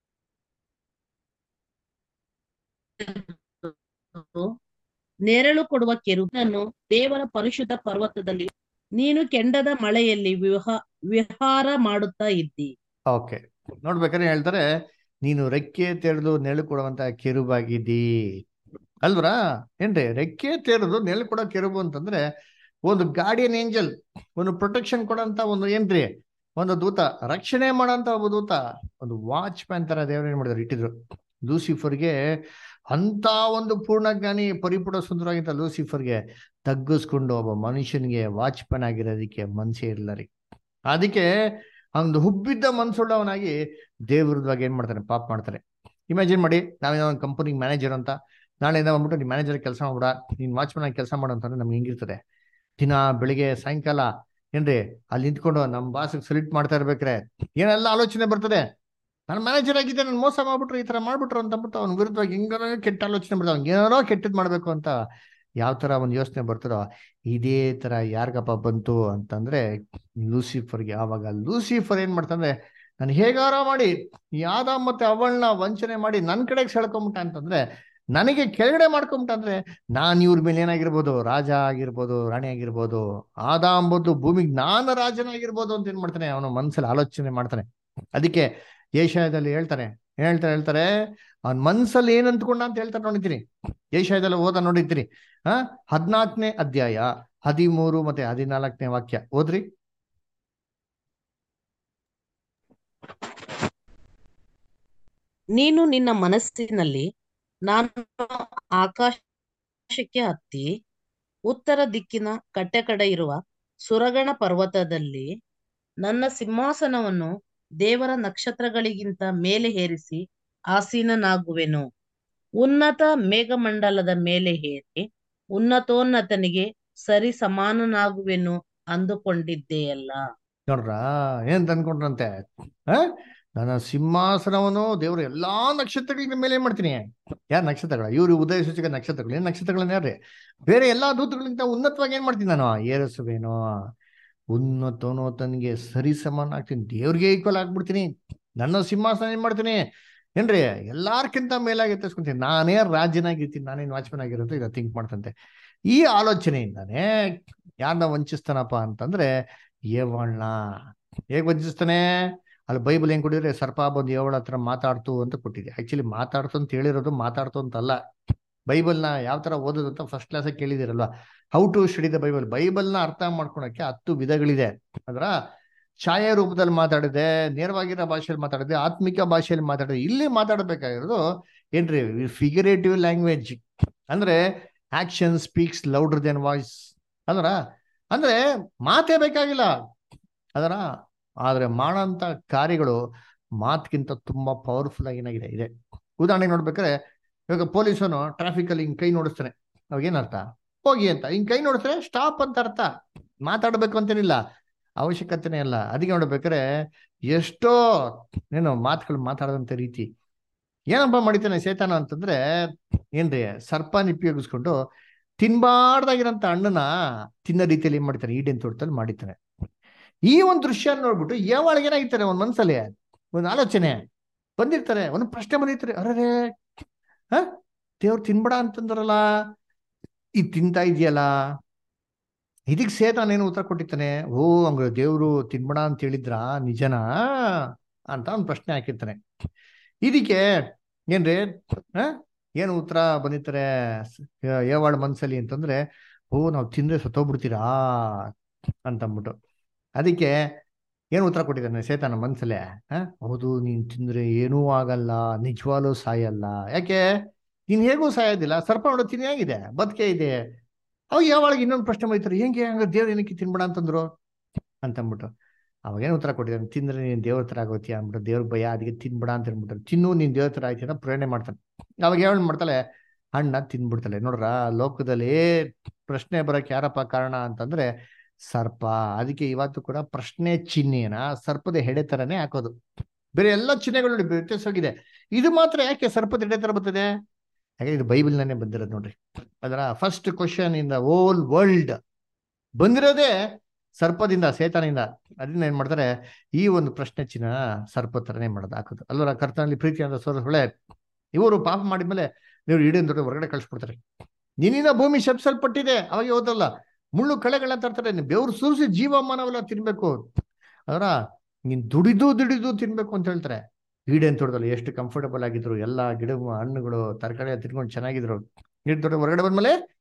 ನೆರಳು ಕೊಡುವ ಕೆರೂಬನನ್ನು ದೇವರ ಪರಿಶುದ್ಧ ಪರ್ವತದಲ್ಲಿ ನೀನು ಕೆಂಡದ ಮಳೆಯಲ್ಲಿ ವಿಹಾರ ಮಾಡುತ್ತಾ ಇದ್ದಿ. ಓಕೆ, ನೋಡ್ಬೇಕಾದ್ರೆ ಹೇಳ್ತಾರೆ ನೀನು ರೆಕ್ಕೆ ತೆರೆದು ನೆರಳು ಕೊಡುವಂತ ಕೆರುಬಾಗಿದ್ದಿ ಅಲ್ವರಾ. ಏನ್ರಿ ರೆಕ್ಕೆ ತೆರೆದು ನೆರಳು ಕೊಡೋ ಕೆರುಬು ಅಂತಂದ್ರೆ ಒಂದು ಗಾರ್ಡಿಯನ್ ಏಂಜಲ್, ಒಂದು ಪ್ರೊಟೆಕ್ಷನ್ ಕೊಡಂತ ಒಂದು ಏನ್ರಿ, ಒಂದು ದೂತ, ರಕ್ಷಣೆ ಮಾಡೋಂಥ ಒಬ್ಬ ದೂತ, ಒಂದು ವಾಚ್ಮ್ಯಾನ್ ತರ ದೇವರು ಏನ್ ಮಾಡಿದ್ರು, ಇಟ್ಟಿದ್ರು. ಲೂಸಿಫರ್ಗೆ ಅಂತ ಒಂದು ಪೂರ್ಣಜ್ಞಾನಿ ಪರಿಪೂರ್ಣ ಸುಂದರವಾಗಿದ್ದ ಲೂಸಿಫರ್ಗೆ ತಗ್ಗಿಸ್ಕೊಂಡು ಒಬ್ಬ ಮನುಷ್ಯನಿಗೆ ವಾಚ್ಮ್ಯಾನ್ ಆಗಿರೋದಕ್ಕೆ ಮನ್ಸೇ ಇಲ್ಲ ರೀ. ಅದಕ್ಕೆ ಒಂದು ಹುಬ್ಬಿದ್ದ ಮನ್ಸುಳ್ಳವನಾಗಿ ದೇವ್ರದಾಗ ಏನ್ ಮಾಡ್ತಾನೆ, ಪಾಪ ಮಾಡ್ತಾರೆ. ಇಮ್ಯಾಜಿನ್ ಮಾಡಿ, ನಾವೇನೋ ಒಂದು ಕಂಪನಿ ಮ್ಯಾನೇಜರ್ ಅಂತ, ನಾಳೆಯಿಂದ ಬಂದ್ಬಿಟ್ಟು ನೀನ್ ಮ್ಯಾನೇಜರ್ ಕೆಲಸ ಮಾಡ್ಬಿಡ, ನೀನ್ ವಾಚ್ಮನ್ ಆಗಿ ಕೆಲಸ ಮಾಡು ಅಂತಂದ್ರೆ ನಮ್ಗೆ ಹೆಂಗಿರ್ತದೆ? ದಿನ ಬೆಳಿಗ್ಗೆ ಸಾಯಂಕಾಲ ಏನ್ರಿ ಅಲ್ಲಿ ನಿಂತ್ಕೊಂಡು ನಮ್ಮ ಬಾಸ್ಗೆ ಸಲ್ಯೂಟ್ ಮಾಡ್ತಾ ಇರ್ಬೇಕ್ರೆ ಏನೆಲ್ಲ ಆಲೋಚನೆ ಬರ್ತದೆ. ನಾನು ಮ್ಯಾನೇಜರ್ ಆಗಿದ್ದೆ, ನಾನು ಮೋಸ ಮಾಡ್ಬಿಟ್ರು, ಈ ತರ ಮಾಡ್ಬಿಟ್ರು ಅಂತಂದ್ಬಿಟ್ಟು ಅವ್ನ ವಿರುದ್ಧವಾಗಿ ಹೆಂಗಾರೋ ಕೆಟ್ಟ ಆಲೋಚನೆ ಬರ್ತಾವ, ಏನಾರೋ ಕೆಟ್ಟದ್ ಮಾಡ್ಬೇಕು ಅಂತ ಯಾವ ತರ ಒಂದು ಯೋಚನೆ ಬರ್ತದೋ, ಇದೇ ತರ ಯಾರಿಗಪ್ಪ ಬಂತು ಅಂತಂದ್ರೆ ಲೂಸಿಫರ್ಗೆ. ಆವಾಗ ಲೂಸಿಫರ್ ಏನ್ ಮಾಡ್ತಂದ್ರೆ, ನಾನು ಹೇಗಾರ ಮಾಡಿ ಯಾದ ಮತ್ತೆ ಅವಳನ್ನ ವಂಚನೆ ಮಾಡಿ ನನ್ನ ಕಡೆಗೆ ಸೆಳ್ಕೊಂಬಿಟ್ಟ ಅಂತಂದ್ರೆ, ನನಗೆ ಕೆಳಗಡೆ ಮಾಡ್ಕೊಂಬಿಟ್ಟ ಅಂದ್ರೆ, ನಾನ್ ಇವ್ರ ಮೇಲೆ ಏನಾಗಿರ್ಬೋದು, ರಾಜ ಆಗಿರ್ಬೋದು, ರಾಣಿ ಆಗಿರ್ಬೋದು, ಆದ ಅಂಬೋದು ಭೂಮಿಗೆ ನಾನು ರಾಜನಾಗಿರ್ಬೋದು ಅಂತ ಏನ್ ಮಾಡ್ತಾನೆ, ಅವನು ಮನ್ಸಲ್ಲಿ ಆಲೋಚನೆ ಮಾಡ್ತಾನೆ. ಅದಕ್ಕೆ ಏಷಯದಲ್ಲಿ ಹೇಳ್ತಾರೆ ಅವನ್ ಮನ್ಸಲ್ಲಿ ಏನ್ ಅಂದ್ಕೊಂಡ ಅಂತ ಹೇಳ್ತಾರೆ ನೋಡಿದ್ದೀನಿ. ಏಷಯದಲ್ಲಿ ಓದ ನೋಡಿದ್ದೀರಿ. 14ನೇ ಅಧ್ಯಾಯ 13 ಮತ್ತೆ 14ನೇ ವಾಕ್ಯ ಓದ್ರಿ. ನೀನು ನಿನ್ನ ಮನಸ್ಸಿನಲ್ಲಿ, ನಾನು ಆಕಾಶಕ್ಕೆ ಹತ್ತಿ ಉತ್ತರ ದಿಕ್ಕಿನ ಕಟ್ಟೆ ಕಡೆ ಇರುವ ಸುರಗಣ ಪರ್ವತದಲ್ಲಿ ನನ್ನ ಸಿಂಹಾಸನವನ್ನು ದೇವರ ನಕ್ಷತ್ರಗಳಿಗಿಂತ ಮೇಲೆ ಏರಿಸಿ ಆಸೀನನಾಗುವೆನು. ಉನ್ನತ ಮೇಘಮಂಡಲದ ಮೇಲೆ ಏರಿ ಉನ್ನತೋನ್ನತನಿಗೆ ಸರಿ ಸಮಾನನಾಗುವೆನು ಅಂದುಕೊಂಡಿದ್ದೆಯಲ್ಲ. ನೋಡ್ರ ಏನ್ ಅನ್ಕೊಂಡ್ರಂತೆ, ನನ್ನ ಸಿಂಹಾಸನವನ್ನು ದೇವರು ಎಲ್ಲಾ ನಕ್ಷತ್ರಗಳ ಮೇಲೆ ಏನ್ ಮಾಡ್ತೀನಿ. ಯಾರು ನಕ್ಷತ್ರಗಳ? ಇವ್ರು ಉದಯ ಸೂಚಕ ನಕ್ಷತ್ರಗಳು. ಏನ್ ನಕ್ಷತ್ರಗಳನ್ನ ಯಾರ್ರಿ? ಬೇರೆ ಎಲ್ಲಾ ದೂತಗಳಿಂದ ಉನ್ನತವಾಗಿ ಏನ್ ಮಾಡ್ತೀನಿ ನಾನು, ಏರಿಸುವೇನೋ. ಉನ್ನತೋನ್ನತನಿಗೆ ಸರಿ ಸಮಾನ ಆಗ್ತೀನಿ, ದೇವ್ರಿಗೆ ಈಕ್ವಲ್ ಆಗ್ಬಿಡ್ತೀನಿ. ನನ್ನ ಸಿಂಹಾಸನ ಏನ್ ಮಾಡ್ತೀನಿ ಏನ್ರಿ, ಎಲ್ಲಾರ್ಕಿಂತ ಮೇಲಾಗಿ ಎತ್ತಿಸ್ಕೊಂತೀನಿ, ನಾನೇ ರಾಜ್ಯನಾಗಿರ್ತೀನಿ, ನಾನೇನ್ ವಾಚ್ಮನ್ ಆಗಿರುತ್ತೆ ಈಗ ಥಿಂಕ್ ಮಾಡ್ತಂತೆ. ಈ ಆಲೋಚನೆಯಿಂದಾನೇ ಯಾರನ್ನ ವಂಚಿಸ್ತಾನಪ್ಪ ಅಂತಂದ್ರೆ ಏವಳ್ನ. ಹೇಗ್ ವಂಚಿಸ್ತಾನೆ? ಅಲ್ಲಿ ಬೈಬಲ್ ಹೆಂಗ್ ಕೊಟ್ಟಿದ್ರೆ, ಸರ್ಪ ಬಂದು ಏವಳ ಹತ್ರ ಮಾತಾಡ್ತು ಅಂತ ಕೊಟ್ಟಿದೆ. ಆಕ್ಚುಲಿ ಮಾತಾಡ್ತು ಅಂತ ಹೇಳಿರೋದು ಮಾತಾಡ್ತು ಅಂತಲ್ಲ. ಬೈಬಲ್ನ ಯಾವ ತರ ಓದೋದು ಅಂತ ಫಸ್ಟ್ ಕ್ಲಾಸಾಗಿ ಕೇಳಿದಿರಲ್ವಾ, how to study the Bible. ಬೈಬಲ್ನ ಅರ್ಥ ಮಾಡ್ಕೊಳಕ್ಕೆ 10 ವಿಧಗಳಿದೆ. ಅದರ ಛಾಯಾ ರೂಪದಲ್ಲಿ ಮಾತಾಡಿದೆ, ನೇರವಾಗಿರೋ ಭಾಷೆಯಲ್ಲಿ ಮಾತಾಡಿದೆ, ಆತ್ಮಿಕ ಭಾಷೆಯಲ್ಲಿ ಮಾತಾಡಿದೆ. ಇಲ್ಲಿ ಮಾತಾಡಬೇಕಾಗಿರೋದು ಏನ್ರಿ, ಫಿಗರೇಟಿವ್ ಲ್ಯಾಂಗ್ವೇಜ್. ಅಂದ್ರೆ action speaks louder than voice. ಅಂದ್ರೆ ಮಾತೇ ಬೇಕಾಗಿಲ್ಲ ಅದರ, ಆದ್ರೆ ಮಾಡೋಂಥ ಕಾರ್ಯಗಳು ಮಾತ್ಗಿಂತ ತುಂಬಾ ಪವರ್ಫುಲ್ ಆಗಿ ಇದೆ. ಉದಾಹರಣೆಗೆ ನೋಡ್ಬೇಕಾದ್ರೆ, ಇವಾಗ ಪೊಲೀಸನು ಟ್ರಾಫಿಕ್ ಅಲ್ಲಿ ಹಿಂಗ್ ಕೈ ನೋಡಿಸ್ತಾನೆ, ಅವಾಗೇನ್ ಅರ್ಥ? ಹೋಗಿ ಅಂತ. ಹಿಂಗ್ ಕೈ ನೋಡಿಸ್ತಾರೆ ಸ್ಟಾಪ್ ಅಂತ ಅರ್ಥ. ಮಾತಾಡ್ಬೇಕು ಅಂತೇನಿಲ್ಲ, ಅವಶ್ಯಕತೆನೇ ಇಲ್ಲ. ಅದಕ್ಕೆ ನೋಡ್ಬೇಕಾದ್ರೆ ಎಷ್ಟೋ ಮಾತುಗಳು ಮಾತಾಡದಂತ ರೀತಿ ಏನಪ್ಪ ಮಾಡಿತಾನೆ ಸೇತಾನ ಅಂತಂದ್ರೆ, ಏನ್ರಿ, ಸರ್ಪನ ಉಪಯೋಗಿಸ್ಕೊಂಡು ತಿನ್ಬಾರ್ದಾಗಿರೋಂಥ ಹಣ್ಣನ್ನ ತಿನ್ನೋ ರೀತಿಯಲ್ಲಿ ಏನ್ ಮಾಡ್ತಾನೆ, ಈಡೇನ್ ತೋಟದಲ್ಲಿ ಮಾಡಿತಾನೆ. ಈ ಒಂದು ದೃಶ್ಯ ನೋಡ್ಬಿಟ್ಟು ಯಾವಾಗ ಏನಾಗಿರ್ತಾರೆ, ಒಂದ್ ಮನ್ಸಲ್ಲಿ ಒಂದು ಆಲೋಚನೆ ಬಂದಿರ್ತಾರೆ, ಒಂದು ಪ್ರಶ್ನೆ ಬಂದಿರ್ತಾರೆ, ಅರೇ ದೇವ್ರು ತಿನ್ಬೇಡ ಅಂತಂದ್ರಲ್ಲ, ಇದು ತಿಂತಾ ಇದೆಯಲ್ಲ, ಇದಕ್ ಸೇತಾನೇನು ಉತ್ತರ ಕೊಟ್ಟಿರ್ತಾನೆ, ಓ ಹಂಗ ದೇವ್ರು ತಿನ್ಬೇಡ ಅಂತ ಹೇಳಿದ್ರ ನಿಜನಾ ಅಂತ ಒಂದು ಪ್ರಶ್ನೆ ಹಾಕಿರ್ತಾನೆ. ಇದಕ್ಕೆ ಏನ್ರಿ ಏನು ಉತ್ತರ ಬಂದಿರ್ತಾರೆ ಏವಾಳ ಮನ್ಸಲ್ಲಿ ಅಂತಂದ್ರೆ, ಓ ನಾವು ತಿಂದ್ರೆ ಸತ್ತೋಗ್ಬಿಡ್ತೀರಾ ಅಂತಂದ್ಬಿಟ್ಟು. ಅದಕ್ಕೆ ಏನು ಉತ್ತರ ಕೊಟ್ಟಿದ್ದಾನೆ ಸೇತಾನ ಮನ್ಸಲ್ಲೇ, ಹೌದು ನೀನ್ ತಿಂದ್ರೆ ಏನೂ ಆಗಲ್ಲ, ನಿಜವಾಗ್ಲೂ ಸಾಯಲ್ಲ. ಯಾಕೆ? ನೀನ್ ಹೇಗೂ ಸಾಯೋದಿಲ್ಲ, ಸರ್ಪ ನೋಡೋ ತಿನ್ನಿಯಾಗಿದೆ, ಬದುಕೆ ಇದೆ. ಅವಾಗ ಯಾವಾಗ ಇನ್ನೊಂದು ಪ್ರಶ್ನೆ ಮಾಡಿರ್ತಾರೆ, ಹೆಂಗೆ ಹಂಗ ದೇವ್ರು ಏನಕ್ಕೆ ತಿನ್ಬೇಡ ಅಂತಂದ್ರು ಅಂತಂದ್ಬಿಟ್ಟು. ಅವಾಗೇನು ಉತ್ತರ ಕೊಟ್ಟಿದ್ದಾನೆ, ತಿಂದ್ರೆ ನೀನ್ ದೇವ್ರ ತರ ಆಗೋತೀಯ ಅಂದ್ಬಿಟ್ಟು, ದೇವ್ರ ಭಯ, ಅದಕ್ಕೆ ತಿನ್ಬೇಡ ಅಂತ ಹೇಳ್ಬಿಟ್ರೆ, ತಿನ್ನು ನೀನ್ ದೇವ್ರ ತರ ಆಯ್ತಿ ಅಂತ ಪ್ರೇರಣೆ ಮಾಡ್ತಾನೆ. ಅವಾಗ ಏನು ಮಾಡ್ತಾಳೆ, ಹಣ್ಣ ತಿನ್ಬಿಡ್ತಾಳೆ. ನೋಡ್ರ, ಲೋಕದಲ್ಲಿ ಪ್ರಶ್ನೆ ಬರಕ್ಕೆ ಯಾರಪ್ಪ ಕಾರಣ ಅಂತಂದ್ರೆ ಸರ್ಪ. ಅದಕ್ಕೆ ಇವತ್ತು ಕೂಡ ಪ್ರಶ್ನೆ ಚಿಹ್ನೆನ ಸರ್ಪದ ಹೆಡೆ ತರನೇ ಹಾಕೋದು. ಬೇರೆ ಎಲ್ಲ ಚಿಹ್ನೆಗಳು ವ್ಯತ್ಯಾಸವಾಗಿದೆ, ಇದು ಮಾತ್ರ ಯಾಕೆ ಸರ್ಪದ ಹೆಡೆ ತರ ಬರ್ತದೆ? ಯಾಕಂದ್ರೆ ಇದು ಬೈಬಲ್ನೇ ಬಂದಿರೋದು ನೋಡ್ರಿ. ಅದರ first question in the whole world ಬಂದಿರೋದೇ ಸರ್ಪದಿಂದ, ಸೇತಾನಿಂದ. ಅದನ್ನ ಏನ್ ಮಾಡ್ತಾರೆ, ಈ ಒಂದು ಪ್ರಶ್ನೆ ಚಿಹ್ನ ಸರ್ಪ ತರನೇ ಮಾಡೋದು, ಹಾಕೋದು ಅಲ್ವರ. ಕರ್ತನಲ್ಲಿ ಪ್ರೀತಿ ಅಂತ ಸೋದರಗಳೇ, ಇವರು ಪಾಪ ಮಾಡಿದ್ಮೇಲೆ ನೀವು ಈಡೇನ್ ದೊಡ್ಡ ಹೊರಗಡೆ ಕಳ್ಸಿಬಿಡ್ತಾರೆ. ನಿನ್ನಿಂದ ಭೂಮಿ ಶಪಿಸಲ್ಪಟ್ಟಿದೆ, ಅವಾಗ ಓದಲ್ಲ, ಮುಳ್ಳು ಕಳೆಗಳನ್ನ ತರ್ತಾರೆ, ಬೆವರು ಸುರಿಸಿ ಜೀವಮಾನವೆಲ್ಲ ತಿನ್ಬೇಕು, ಅದರ ನೀನ್ ದುಡಿದು ತಿನ್ಬೇಕು ಅಂತ ಹೇಳ್ತಾರೆ. ಈಡೇನ್ ತೋಟದಲ್ಲಿ ಎಷ್ಟು ಕಂಫರ್ಟಬಲ್ ಆಗಿದ್ರು, ಎಲ್ಲ ಗಿಡ ಹಣ್ಣುಗಳು ತರಕಾರಿ ತಿನ್ಕೊಂಡು ಚೆನ್ನಾಗಿದ್ರು. ದೊಡ್ಡ ಹೊರಗಡೆ ಬಂದ್ಮೇಲೆ